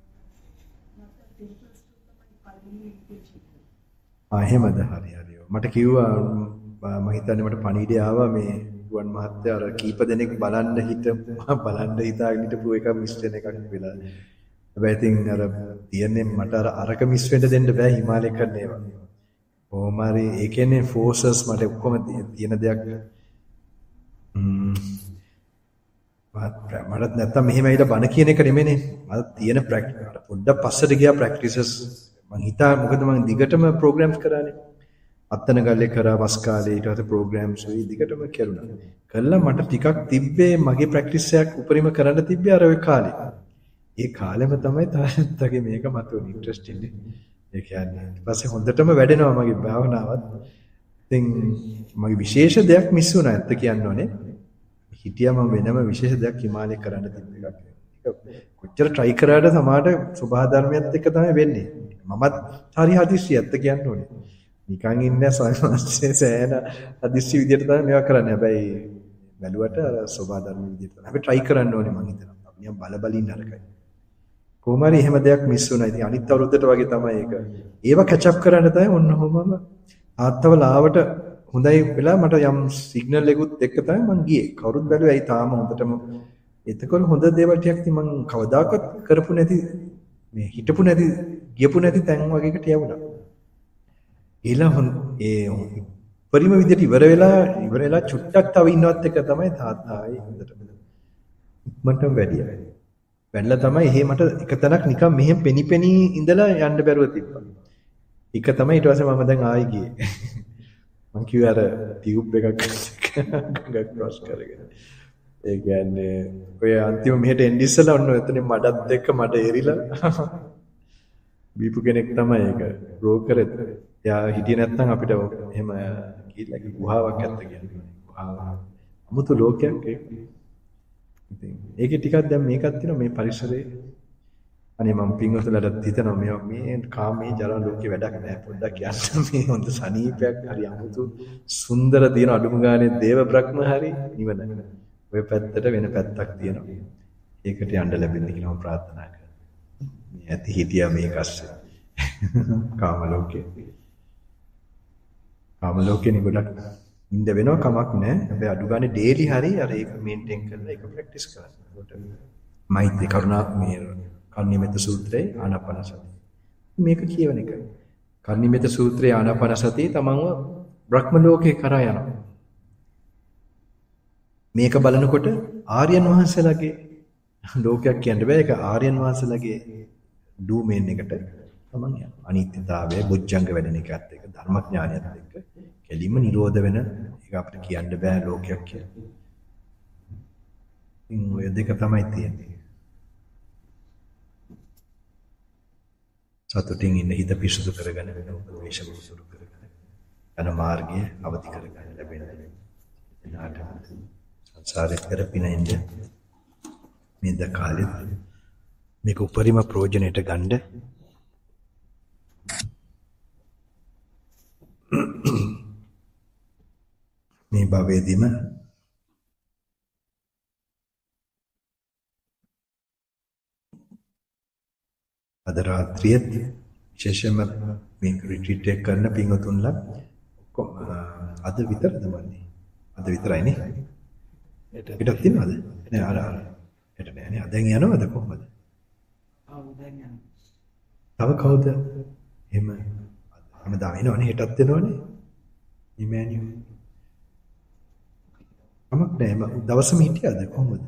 ආ එහෙමද හරි හරි. මට කිව්වා මම හිතන්නේ මට පණිවිඩය ආවා මේ ගුවන් මහත්තයා අර කීප දෙනෙක් බලන්න හිට බලන්න හිතාගෙන හිටපු එක මිස් වෙන එකක් වෙලා. හැබැයි ඉතින් අර තියන්නේ මට අර අරක මිස් වෙන්න දෙන්න බෑ හිමාලය කරන ඒවා. කොහොම හරි ඒ කියන්නේ ෆෝසස් මට ඔක්කොම තියෙන දෙයක් ම්ම් මට නැත්තම් මෙහෙම ඇවිල්ලා බණ කියන එක නෙමෙයිනේ. මට තියෙන ප්‍රැක්ටිස් පොඩ්ඩක් පස්සට ගියා ප්‍රැක්ටිසස් මං හිතා මොකද මං දිගටම ප්‍රෝග්‍රෑම්ස් කරානේ. අත්තන ගල්ලේ කරා වස් කාලේ ඊට පස්සේ ප්‍රෝග්‍රෑම්ස් වෙයි දිගටම කරුණා. කළා මට ටිකක් තිබ්බේ මගේ ප්‍රැක්ටිස් එකක් උපරිම කරන්න තිබ්බේ අර ඔය කාලේ. ඒ කාලෙම තමයි තාත්තගේ මේක මතුවෙන්නේ ඉන්ට්‍රස්ටිං නේ. ඒ කියන්නේ ඊට පස්සේ හොඳටම වැඩෙනවා මගේ භාවනාවත්. ඉතින් මගේ විශේෂ දෙයක් මිස් වුණා ඇත්ත කියන්න ඕනේ. හිටියා මම වෙනම විශේෂ දෙයක් හිමාලය කරන්න තිබ්බ එකක්. කොච්චර try කරාට සමාහට සබහා ධර්මයත් එක්ක තමයි වෙන්නේ. මමත් හරි හදිස්සියත් කියන්න ඕනේ. නිකන් ඉන්නේ සාමාන්‍යයෙන් සෑහෙන හදිස්සි විදියට තමයි මේවා කරන්නේ. හැබැයි බැලුවට අර සෝබා ධර්ම විදියට තමයි. අපි try කරන්න ඕනේ මං හිතනවා. අපි නිකන් බල බලින් නරකයි. කොහොම හරි එහෙම දෙයක් මිස් වුණා. ඉතින් අනිත් අවුරුද්දට වගේ තමයි ඒක. ඒව catch up කරන්න තමයි ඔන්න ඔහොමම ආත්තව ලාවට හොඳයි වෙලා මට යම් සිග්නල් එකකුත් එක්ක තමයි මං ගියේ. කවුරුත් බැලුවේ ඇයි තාම හොඳටම එතකොට හොඳ දේවල් ටිකක් ඉතින් මං කවදාකවත් කරපු නැති මේ හිටපු නැති ගියපු නැති තැන් වගේකට යවුණා. ඊළඟ ඒ පරිම විදියට ඉවර වෙලා ඉවර වෙලා චුට්ටක් තව ඉන්නවත් එක තමයි තාත්තායි හොඳට ඉක්මනටම වැඩිය. වැඩිලා තමයි එහෙ මට එක තැනක් නිකන් මෙහෙම පෙනි පෙනි ඉඳලා යන්න බැරුව තිබ්බා. එක තමයි ඊට පස්සේ මම දැන් ආයි ගියේ. මං කිව්වේ අර ටියුබ් එකක් ගඟක් ක්‍රොස් කරගෙන. ඒ කියන්නේ ඔය අන්තිම මෙහෙට එන්න ඉස්සලා ඔන්න එතනින් මඩත් එක්ක මඩ එරිලා බීපු කෙනෙක් තමයි ඒක බ්‍රෝකරෙත්. එයා හිටියේ නැත්නම් අපිට එහෙම ගිහිල්ලා ගුහාවක් ඇත්ත කියන්නේ. ගුහාව. 아무තු ලෝකයක් ඒක. ඉතින් ඒකේ ටිකක් දැන් මේකක් තියෙනවා මේ පරිසරයේ. අනේ මම පින්වතුන්ලට හිතනවා මේ මේ කාමයේ ජරා ලෝකේ වැඩක් නැහැ පොඩ්ඩක් කියන්න මේ හොඳ සනීපයක් හරි 아무තු සුන්දර දින අඩුම ගානේ දේව බ්‍රහ්ම හරි නිවන. ඔය පැත්තට වෙන පැත්තක් තියෙනවා. ඒකට යන්න ලැබෙන්න කියලා මම ප්‍රාර්ථනා කරනවා. මේ ඇති හිටියා මේ කස්සේ. කාම ලෝකේ. කාම ලෝකේ නිගොඩක් ඉන්න වෙනව කමක් නැහැ. හැබැයි අඩු ගානේ ඩේලි හරි අර ඒක මේන්ටේන් කරලා ඒක ප්‍රැක්ටිස් කරන්න. ඒකට මෛත්‍රී කරුණා මේ කර්ණිමෙත සූත්‍රයේ ආනාපානසතිය. මේක කියවන එක. කර්ණිමෙත සූත්‍රයේ ආනාපානසතිය තමන්ව බ්‍රහ්ම ලෝකේ කරා යනවා. මේක බලනකොට ආර්යයන් වහන්සේලාගේ ලෝකයක් කියන්න බෑ. ඒක ආර්යයන් වහන්සේලාගේ ඩූමේන් එකට තමන් යනවා. අනිත්‍යතාවය, බොජ්ජංග වැඩෙන එකත් එක්ක, ධර්මඥානයත් එක්ක කෙලින්ම නිරෝධ වෙන ඒක අපිට කියන්න බෑ ලෝකයක් කියලා. ඉතින් ඔය දෙක තමයි තියෙන්නේ. සතුටින් ඉන්න හිත පිසුදු කරගෙන වෙන උපදේශ මුසුරු කරගෙන යන මාර්ගය අවදි කරගන්න ලැබෙනවා. එනාට සංසාරේ කරපිනින්ද මේ ද කාලෙත් මේක උපරිම ප්‍රයෝජනෙට ගන්න මේ භවයේදීම අද රාත්‍රියේත් විශේෂයෙන්ම මේ රිට්‍රීට් එක කරන පින්වතුන්ලා අද විතරද මන්නේ අද විතරයි නේ හෙටත් තියනවද නෑ අර අර හෙට නෑ නේ දැන් යනවද කොහමද ආ දැන් යනවා තව කවුද එහෙම හැමදාම එනවනේ හෙටත් එනවනේ ඉමෑනියු අමක් නෑ දවසම හිටියද කොහමද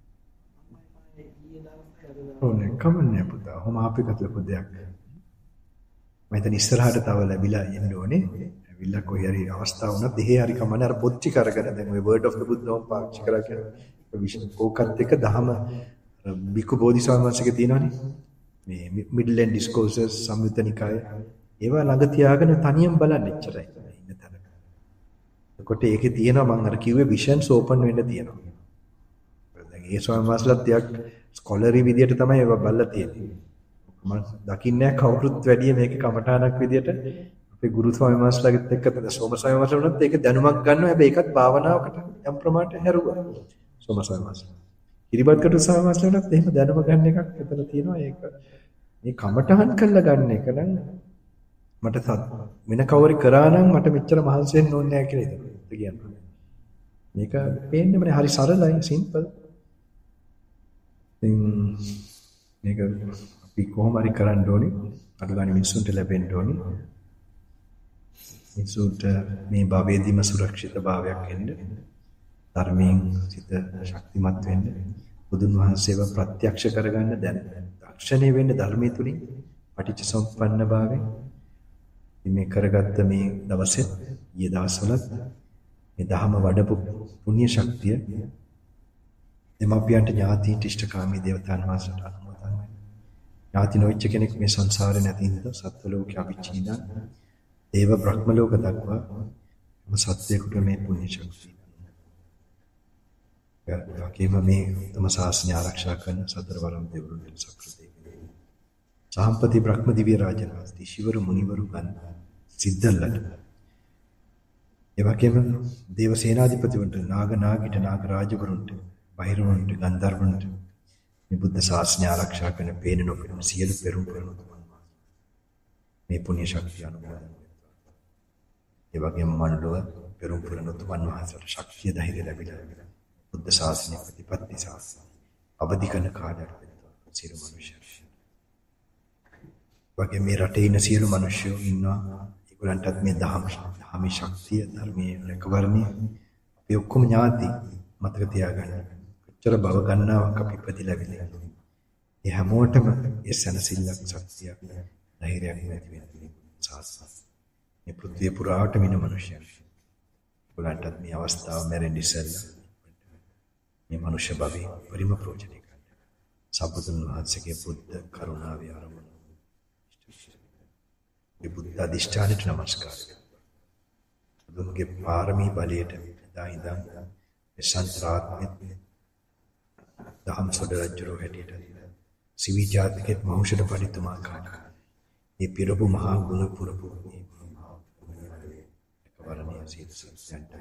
ඕනේ කමන්නේ පුතා. ඔහොම අපිකට ලොකු දෙයක්. මම හිතන්නේ ඉස්සරහට තව ලැබිලා ඉන්න ඕනේ. ඇවිල්ලා කොහේ හරි අවස්ථාව වුණත් දෙහි හරි කමන්නේ අර පොත් ටික අරගෙන දැන් ඔය word of the buddha වම් පාවිච්චි කරා කියන්නේ. විශේෂ ඕකත් එක දහම බිකු බෝධිසත්වයන්සේගේ තියෙනවනේ. මේ middle end discourses සම්යුත්ත නිකාය. ඒවා ළඟ තියාගෙන තනියම බලන්න එච්චරයි ඉන්න තැනක. එතකොට ඒකේ තියෙනවා මම අර කිව්වේ visions open වෙන්න තියෙනවා. දැන් ඒ ස්වාමීන් වහන්සේලාත් ටිකක් ස්කොලරි විදියට තමයි ඒවා බලලා තියෙන්නේ. මම දකින්නේ කවුරුත් වැඩි මේකේ කමඨාණක් විදියට අපේ ගුරු ස්වාමීන් වහන්සේලාගෙත් එක්ක සෝම ස්වාමීන් වහන්සේලා උනත් ඒක දැනුමක් ගන්නවා. හැබැයි ඒකත් භාවනාවකට යම් ප්‍රමාණයට හැරුවා. සෝම ස්වාමීන් වහන්සේ. ඉරිබත්කට ස්වාමීන් වහන්සේලාට එහෙම දැනුම ගන්න එකක් එතන තියෙනවා. ඒක මේ කමඨහන් කරලා ගන්න එක නම් මට වෙන කවරි කරා නම් මට මෙච්චර මහන්සි වෙන්න ඕනේ නැහැ කියලා හිතනවා. කියන්නේ. මේක පේන්නේ මනේ හරි සරලයි සිම්පල්. ඉතින් මේක අපි කොහොම හරි කරන්න ඕනේ අඩු ගන්න මිනිස්සුන්ට ලැබෙන්න ඕනේ මිනිස්සුන්ට මේ භවයේදීම සුරක්ෂිත භාවයක් එන්න ධර්මයෙන් සිත ශක්තිමත් වෙන්න බුදුන් වහන්සේව ප්‍රත්‍යක්ෂ කරගන්න දැන දක්ෂණය වෙන්න ධර්මයේ තුලින් පටිච්ච සමුප්පන්න භාවයෙන් මේ කරගත්ත මේ දවසේ ඊයේ දවස්වලත් මේ ධහම වඩපු පුණ්‍ය ශක්තිය දෙමාපියන්ට ඥාතීන්ට ඉෂ්ඨකාමී දේවතාවුන් වහන්සේට අනුමෝදන් වෙනවා. ඥාති නොවිච්ච කෙනෙක් මේ සංසාරේ නැති ඉඳලා සත්ව ලෝකේ අවිචීන දේව බ්‍රහ්ම ලෝක දක්වා මේ සත්‍යයකට මේ පුණ්‍ය ශක්තිය. ඒකම මේ උත්තම ශාසනය ආරක්ෂා කරන සතර වරම් දෙවිවරුන් සක්‍ර දෙවියන්. සාම්පති බ්‍රහ්ම දිව්‍ය රාජනාස්ති ශිවරු මුනිවරු ගන් සිද්ධල්ලට ඒ වගේම දේව සේනාධිපතිවරුන්ට නාග නාගිට නාග රාජවරුන්ට බහිරවරුන්ට ගන්ධර්වරුන්ට මේ බුද්ධ ශාසනය ආරක්ෂා කරන පේන නොපෙනෙන සියලු පෙරුම් පෙරුම් මේ පුණ්‍ය ශක්තිය අනුමෝදන් වෙත්වා. ඒ වගේම මණ්ඩලව පෙරුම් පුරන උතුමන් වහන්සේට ශක්තිය ධෛර්ය ලැබිලා බුද්ධ ශාසනය ප්‍රතිපත්ති ශාසනය අවදි කරන කාර්යයක් වෙත්වා. සියලු මනුෂ්‍යයන්. වගේ මේ රටේ ඉන්න සියලු මනුෂ්‍යයෝ ඉන්නවා. ඒගොල්ලන්ටත් මේ දහම දහමේ ශක්තිය ධර්මයේ රැකවරණය අපි ඔක්කොම ඥාති මතක තියාගන්න. කොච්චර භව ගණනාවක් අපි ප්‍රතිලැබිලා. ඒ හැමෝටම ඒ සනසිල්ලක් ශක්තියක් ධෛර්යයක් නැති වෙන්නේ සාසස්. මේ පෘථිවිය පුරාටම ඉන්න මනුෂ්‍යයන්. ඒගොල්ලන්ටත් මේ අවස්ථාව මැරෙන්න ඉස්සෙල්ලා මේ මනුෂ්‍ය භවයේ පරිම ප්‍රයෝජන ගන්න. සම්බුදුන් වහන්සේගේ බුද්ධ කරුණාවේ ආරම්භය. මේ බුද්ධ අධිෂ්ඨානයට නමස්කාර කරනවා. බුදුන්ගේ පාරමී බලයට දා ඉඳන් මේ සංත්‍රාත්මෙත් දහම් සොඩ රජුරෝ හැටියට සිවි ජාතකෙත් මෞෂධ පඬිතුමා කාටා. මේ පිරපු මහා ගුණ පුරපු මේ මහා වරණීය සීල සත්‍යන්ට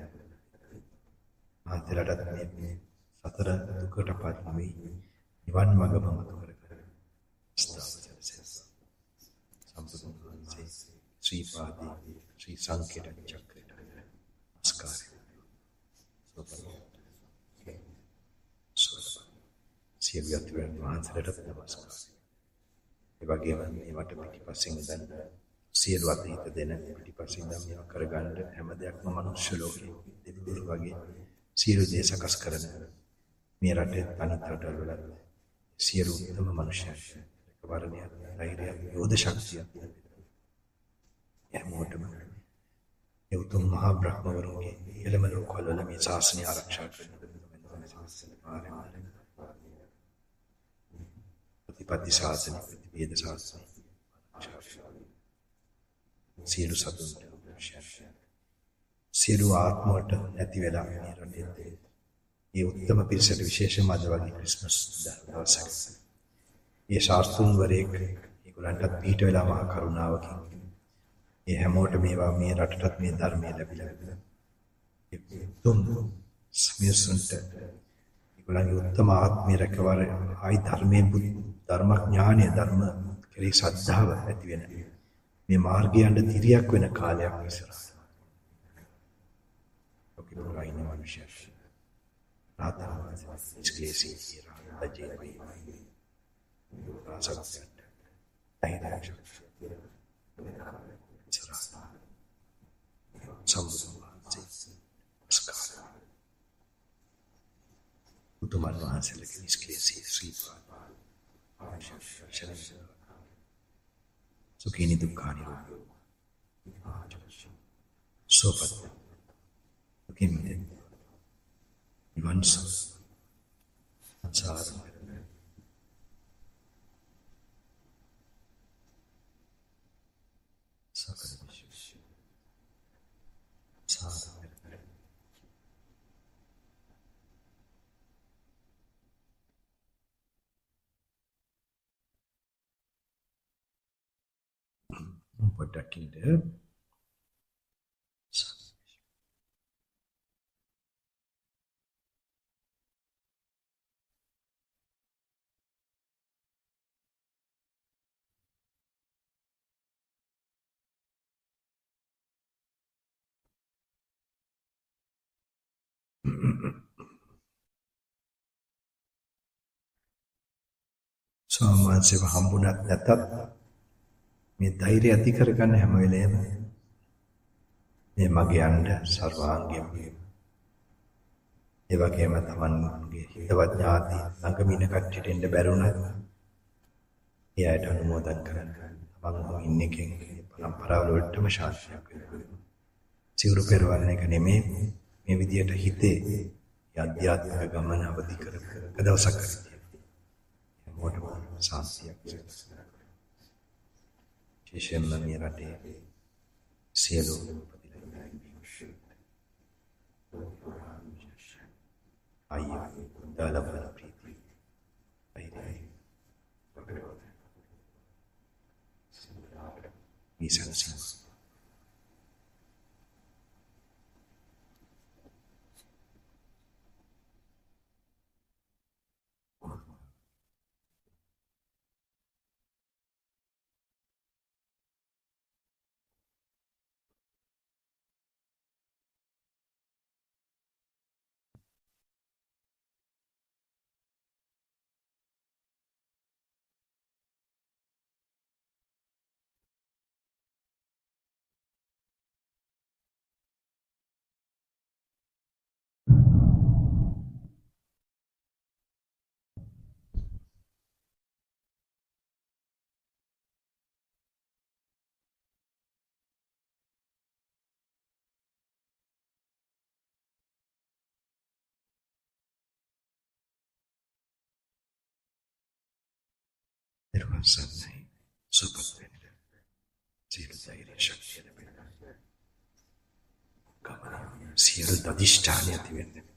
මාතරට මේ සතර දුකටපත් නොවි නිවන් මඟ මතු කරගන්න. ස්ථාවරසස් සම්පූර්ණ වහන්සේ ශ්‍රී පාදී ශ්‍රී සංකේත චක්‍රයට නමස්කාරය. සියලු යතුරුන් වහන්සේට නමස්කාරය. ඒ වගේම මේවට පිටිපස්සෙන් ඉඳන් සියලු අතීත දෙන පිටිපස්සෙන් ඉඳන් මේවා කරගන්න හැම දෙයක්ම මනුෂ්‍ය ලෝකේ දෙවිදෙවි වගේ සියලු දේ සකස් කරන මේ රටේ අනිත් රටවල සියලු උත්තම මනුෂ්‍යයන් වරණය ධෛර්යය යෝධ ශක්තිය හැමෝටම ඒ උතුම් මහා බ්‍රහ්මවරුන්ගේ එළම ලෝකවල මේ ශාසනය ආරක්ෂා කරන ප්‍රතිපත්ති ශාසනය ප්‍රතිවේද ශාසනය සියලු සතුන්ට සියලු ආත්මවලට නැති වෙලා මේ රටේ ඒ උත්තම පිරිසට විශේෂම අද වගේ ක්‍රිස්මස් දවසක ඒ ශාස්ත්‍රුන් වරේක ඒගොල්ලන්ටත් පිට වෙලා මහා කරුණාවකින් ඒ හැමෝට මේවා මේ රටටත් මේ ධර්මයේ ලැබිලා ඒ උතුම් මිනිසුන්ට ඒගොල්ලන්ගේ උත්තම ආත්මීය රැකවර ආයි ධර්මයේ ධර්මඥානය ධර්ම කෙරෙහි ශ්‍රද්ධාව ඇති වෙන මේ මාර්ගය යන්න තිරියක් වෙන කාලයක් ඉස්සරහ. ඔකේ පුරායින මනුෂ්‍යයන් රාතනවාස ඉස්කේසී ඉරා දජේමයි රාසක්සත් ධෛර්යයක් ඉස්සරහ සම්බුද්ධ නමස්කාර. උතුමන් වහන්සේලගේ ඉස්කේසී ශ්‍රී සුඛීනි දුක්ඛානි සෝපත් දුකින්ද නිවන් සංසාර සකල විශ්ව සාර පොඩ්ඩක් ඉන්න සෝමාන්සේව හම්බුණත් නැතත් මේ ධෛර්යය ඇති කරගන්න හැම වෙලේම මේ මගේ යන්න සර්වාංගයෙන් ඒ වගේම තමන්ගේ හිතවත් ඥාති ළඟම ඉන්න කට්ටියට එන්න බැරුණත් එයාට අනුමෝදන් කරන්න තමන් ඉන්න එකෙන් පරම්පරාව වලටම ශාන්තියක් වෙනවා. සිවුරු පෙරවන්න එක නෙමෙයි මේ විදියට හිතේ අධ්‍යාත්මික ගමන අවදි කර කර දවසක් කරන්නේ. හැමෝටම ශාන්තියක් වෙනවා. විශේෂයෙන්ම මේ රටේ සියලු අයියා දාලබල ප්‍රීති අයියි නිසංසීම. Terus sampai sobat benda, siapa daya syakti ada benda, kamu siapa tadi stadinya tiada.